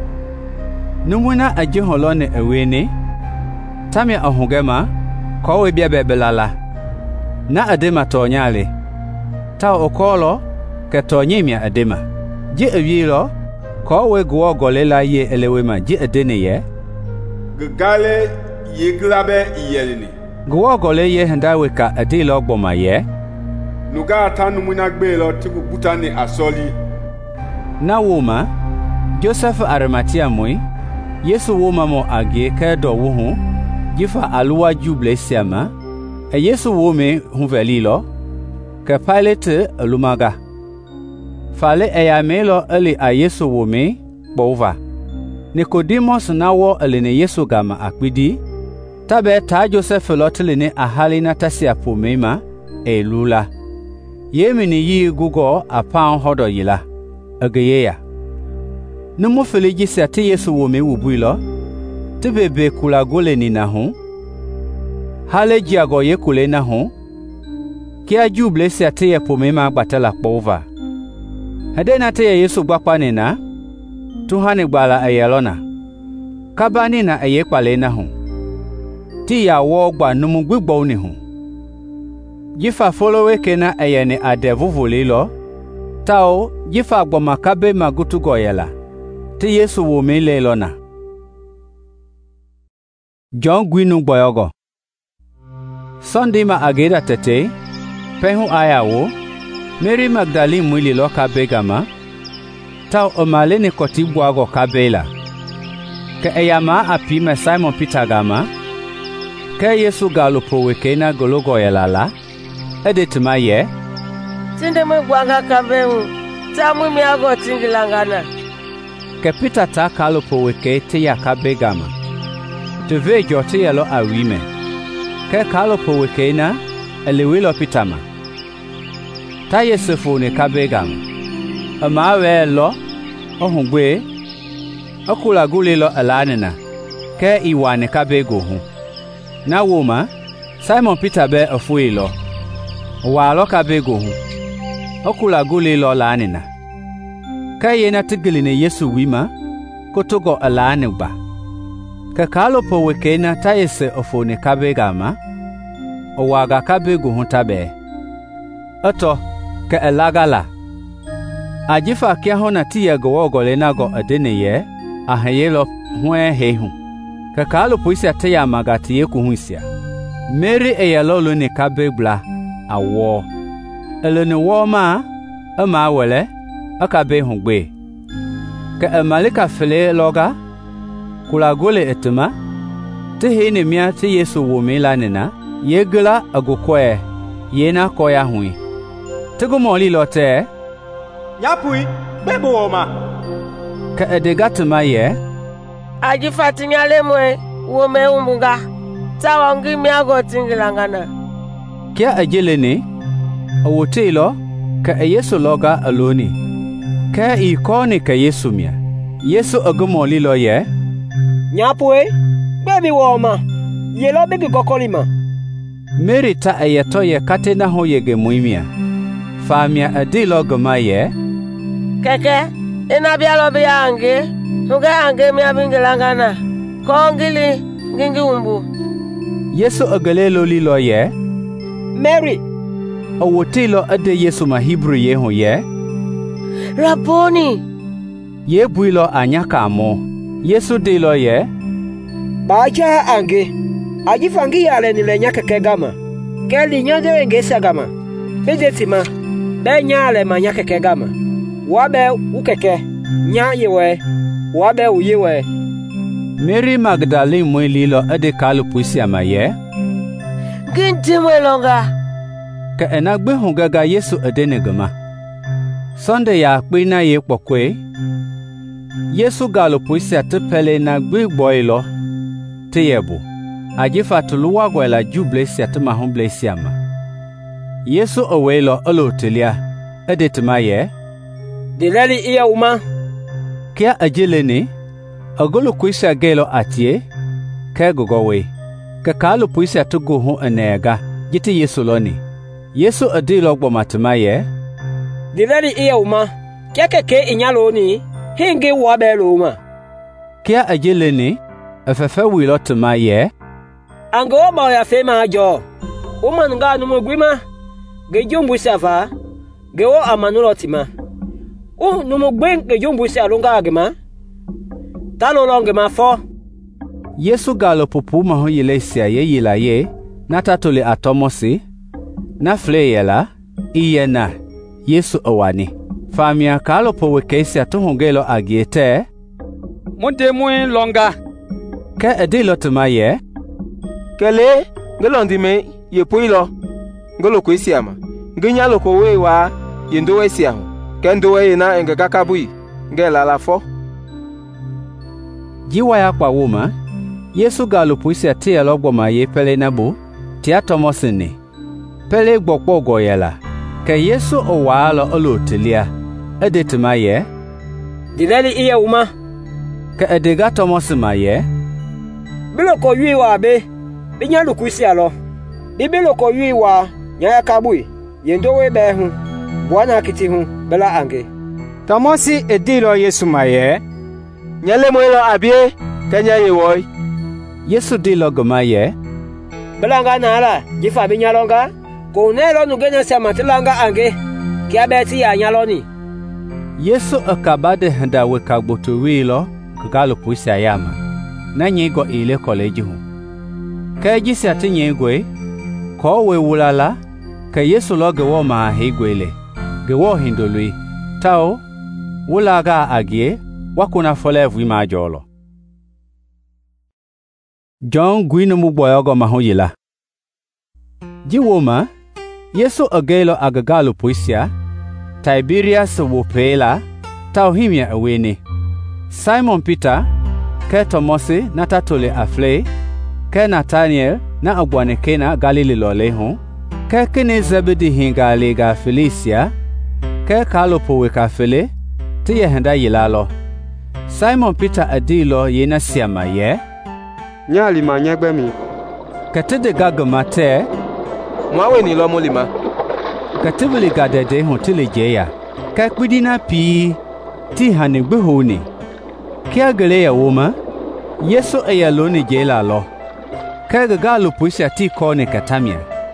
Numuna aje holone ewene. Tami ahungema. Kowe bia bebelala. Na adema tonyale. Ta okolo. Ketonyemia adema. Je ewilo. Kowe guo golela ye elewema je adene ye. Gagale ye glabe iyelini. Gwo gole ye handa weka ade lo gboma ye. Nuga tanu muna gbe lo tiku butani asoli. Na woma Joseph Arimatia moi Yesu woma mo age ka do wo hu jifa aluwa juble siama e Yesu wome hu velilo ka Pilate alumaga fale e ya melo ali a Yesu wome bova Nicodemus na wo ali ne Yesu gama akpidi tabe ta Joseph lotele ne ahali na tasia pomema e lula yemini yi gugo apan hodo yila ageyeya Numu feliji se ate Yesu wome wubuilo tebebe kula gole ni na hu hale jiago ye kule na hu kia juble se ate ye pomema gbatala kpova hade na te Yesu gbapa ni na tuhane gbala ayelona kabani na aye kwale na hu ti ya wo gba numu gbigbo ni hu jifa followe kena ayene adevuvulilo tao jifa gboma kabe magutu goyela ti Yesu wo me le lona John gwinu boyogo Sunday ma ageda tete pehu ayawo Mary Magdalene mwili lo kabegama tao omale ne koti bwago kabela ke eyama api me Simon Peter gama ke Yesu galupo wekena gologo yelala edetuma ye Tinde mwe bwaga kabehu tamu mi ago tingilangana Ke Peter ta kalupo weke te ya kabegama Teve jote yelo awime Ke kalupo weke na elewilo pitama Ta Yesufu ne kabegama Ama we lo ohungwe Okula gule lo alanina Ke iwane kabego hu Na woma Simon Peter be ofue lo Wa lo kabego hu Okula gule lo lanina Ka yena tigili ne Yesu wima kotogo alane ba Ka kalupo weke na ta yese ofone kabegama Owaga kabego hu tabe Oto ka elagala Ajifa kia hona tiya gowo gole na go adene ye ahayelo hwe hehu Ka kalupo isi ataya magati ye kuhuisia Mary eyalolo ne kabebla awo Elene wo ma ama wele akabe hungbe Ka amalika fele loga kula gole etuma te hene mia te Yesu wo mela nena yegla agukwe yena koya hui Tego moli lote Nyapui bebo woma Ka edegatuma ye Ajifa tinyale mwe wome umbunga tawa ngi miago tingilangana Kia ajelene awotelo ka Yesu loga aloni Ka ikone ka Yesu mia Yesu agumoli lo ye Nyapue bebi woma yelo bebi kokolima Mary ta ayato ye katena ho yege muimia Famia adilo goma ye Keke ina bialo biange Nuga ange mia bingilangana Kongili ngingi umbu Yesu agalelo lilo ye Mary Awotelo ade Yesu ma Hebrew ye ho ye Raboni Ye builo anyaka mo Yesu dilo ye Bacha ange Ajifangi yale nile nyaka kegama Keli nyonde ngesa gama Fejetima Be nyale ma nyaka kegama Wabe ukeke Nya yewe Wabe uyewe Mary Magdalene mwe lilo ade kalupo isi ama ye Ginti mwe longa Ka enagbe hungaga Yesu adene gama Sunday ya kpina ye kpokwe Yesu galupo isi atepele na gbe boilo te yebu Ajifa tuluwa gwela juble isi atemahumble isi ama Yesu owelo olo telia edetuma ye Dileli iya uma Kia ajelene Agolo kuisa gelo atie Ka gogowe Ka kalupo isi atugo hu enega Jiti Yesu loni Yesu adilo gbomatuma ye Dileli iya uma Kia keke inyalo ni Hingi wabelo uma Kia ajelene Afefe wilo tuma ye Ango ma ya fema ajo Uma nga numu gwima Gejumbu safa Gewo amanulo tima Uh numu gwen gejumbu sa longa agema Talo longe ma fo Yesu galo pupu maho yile sia ye yila ye, nata tole atomosi, na fle yela, iyena, Yesu awani. Famia kalo po wekesi atuhongelo agiete. Monte mwen longa. Ke edilo tumaye. Kele, ngelondi me, ye puilo. Ngolo kwesi ama. Ngenya loko we wa, yendo we siahu. Kendo we ina enge kakabui. Ngela la fo. Jiwa ya kwa wuma. Yesu galo puisi atia logbo ma ye pele nabu. Tia tomosini. Pele gbokbo goyela. Ke Yesu owalo olotilia. Ede tumaye. Dileli iya uma. Ke edega tomosimaye. Biloko yui wa be. Binya lukuisi alo. Bibiloko yui wa. Nyaya kabui. Yendo we behu. Bwana kiti hu. Bela ange. Tomosi edilo Yesu maye. Nyale mwelo abie. Kenya yewoi. Yesu dilo gomaye. Belanga nala. Jifa binyalonga. Konelo nugenya sematilanga ange. Kia beti ya nyaloni. Yesu akabade handa weka gboto wilo. Kagalo puisi ayama. Na nyego ile koleji hu. Ka jisi ati nyegwe. Ko we wulala. Ka Yesu lo gewo ma higwele. Gewo hindolui. Tao. Wulaga agie. Wakuna folevu ima jolo. John gwino mugboyogo mahoyila. Jiwoma. Yesu agelo agagalo puisia. Tiberias wopela. Tauhimia awene. Simon Peter. Ke Tomosi natatole afle. Ke Nathaniel na agwane kena Galili lolehu. Ke kene Zebedi hinga lega Felicia. Ke kalopo weka fele. Tiye henda yilalo. Simon Peter adilo yena siama ye. Nyali ma nyegbe mi. Katede gagomate. Mwawe ni lomo lima. Katibili gadede hontile jeya. Kakbidina pi. Ti hanigbe honi. Kia gele ya woma. Yesu ayaloni jela lo. Kaga galo puisha ti kone katamia.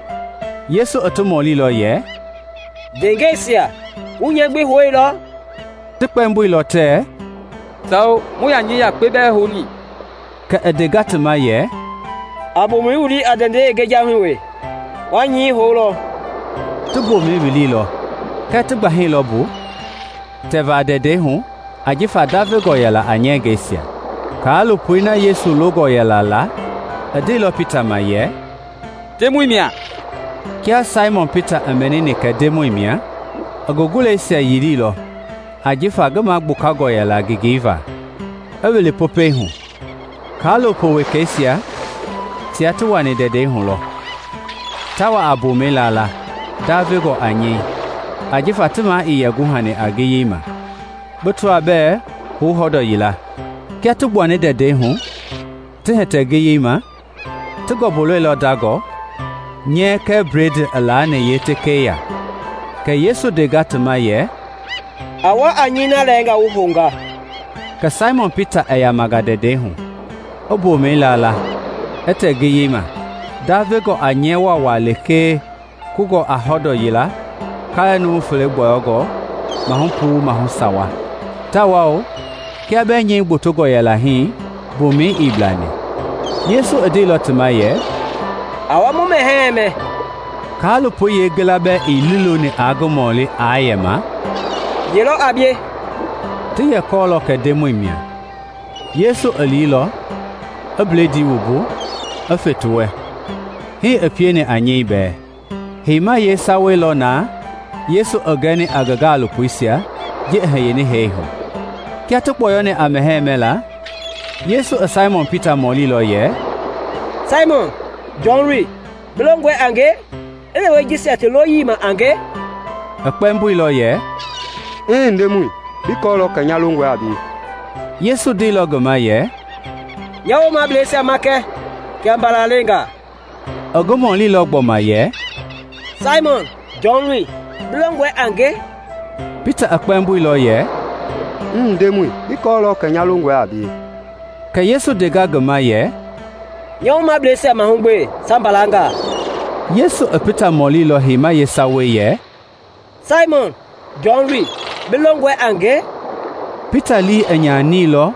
Yesu otomoli lo ye. Dengesia. Unyegbe hoi lo. Tukpembu ilo te. Sao muya nyiya kwebe honi. Ka edegatuma ye. Abo miuli adende gejahiwe. Wanyi holo. Tubo miuli lo. Ka tuba hilo bu. Teva adede hu. Ajifa davego yala anyegesia. Ka alu puina Yesu logo yala la. Adilo Peter ma ye. Demu imia. Kia Simon Peter amenini ka demu imia. Agogule isia yiri lo. Ajifa gama bukago yala gigiva. Ewele pope hu. Kalo po wekesia. Tiatu wane dede hu lo. Tawa abu melala. Davego anyi. Ajifa tuma iya guhane agiyima. Butu abe hu hodo yila. Kia tu wane dede hu. Tihete giyima. Tugo bolo ilo dago. Nye ke bread alane yete keya. Ke Yesu dega tuma ye. Awa anyina lenga uhunga. Ka Simon Peter aya magadede hu. Obo melala. Ete giyima. Davego anyewa waleke. Kugo ahodo yila. Kaya numufule boyogo. Mahumpu mahusawa. Tawao. Kia benye butogo yala hii. Bumi iblani. Yesu adilo tumaye. Awa mumeheme. Kalu puye gelabe ilulu ni agomoli ayema. Yelo abye. Tiye kolo ke demu imia. Yesu alilo. Abledi wubu. Afetuwe. Hi apiene anyeibe. Hima ye sawe lo na. Yesu agani agagalu puisia. Je hayeni heiho. Kia tukboyone ameheme la. Yesu a Simon Peter molilo ye. Simon, John Ri, belongwe ange, elewe jisi ati lo yima ange. Akpembu ilo ye. Eh ndemui, bikolo kanyalungwe abi. Yesu dilo goma ye. Yawo mablese amake, kiambala lenga. Ogomo lilo gboma ye. Simon, John Ri, belongwe ange. Peter akpembu ilo ye. Ndemui, bikolo kanyalungwe abi. Ka Yesu dega goma ye. Yawo mablese amahungwe, sambalanga. Yesu a Peter molilo hima ye sawe ye. Simon, John Ri, belongwe ange. Peter li enyanilo.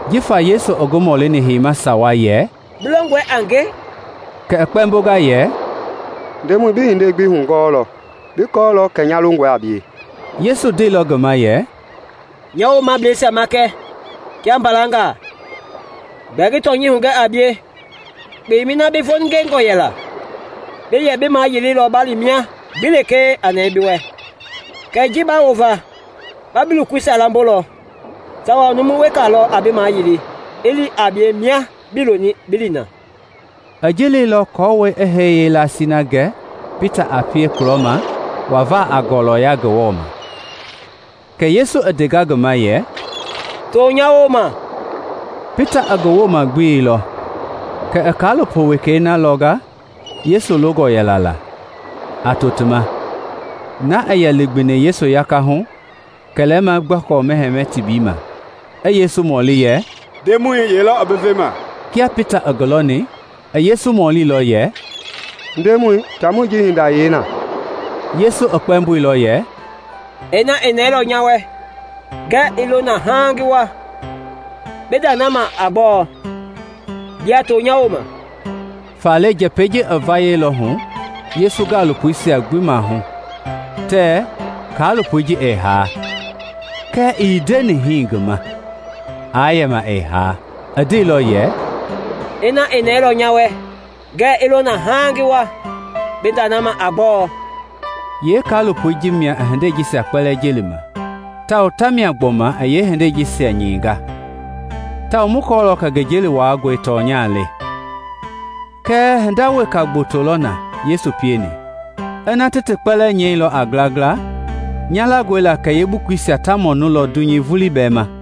Jifa Yesu ogomole ni hima sawa ye. Blongwe ange. Ke ekpemboga ye. Demu bi hinde gbi hun golo. Bi kolo kenya lungwe abi. Yesu de lo goma ye. Nyawo ma blesa make. Kyambalanga. Bagi tonyi hunga abi. Be mina be fon gengo yela. Be ye be ma yili lo bali mia. Bileke anebiwe. Ke jiba over. Babilu kwisa lambolo. Sawa numu weka lo abi ma yili. Eli abi mia biloni bilina. Ajili lo kowe eheye la sinage. Peter apie kroma. Wava agolo ya gewoma. Ke Yesu adega gema ye. To nyawoma. Peter agawoma gbi lo. Ke akalo poweke na loga. Yesu logo yelala. Atotuma. Na aya ligbene Yesu yaka hu. Kelema gbako meheme tibima. E Yesu moli ye. Demu ye lo abevema. Kia Peter agoloni. E Yesu moli lo ye. Demu tamu ji hinda yena. Yesu okpembu lo ye. Ena enelo nyawe. Ga ilona hangiwa. Beda nama abo. Dia to nyawoma. Fale jepeje avaye lo hu. Yesu galu puisi agbima hu. Te kalu puji eha. Ke ideni hingma. Ayema eha. Adilo ye. Ena enelo nyawe. Ga ilona hangiwa. Beda nama abo. Ye kalu puji mia hende jisi akwele jelima. Ta utamia gboma ye hende jisi anyinga. Ta umukolo kagejeli wa agwe tonyale. Ke hendawe kagbotolona Yesu pieni. Ena tete kwele nyelo aglagla. Nyala gwela kayebu kwisi atamonulo dunyi vuli bema.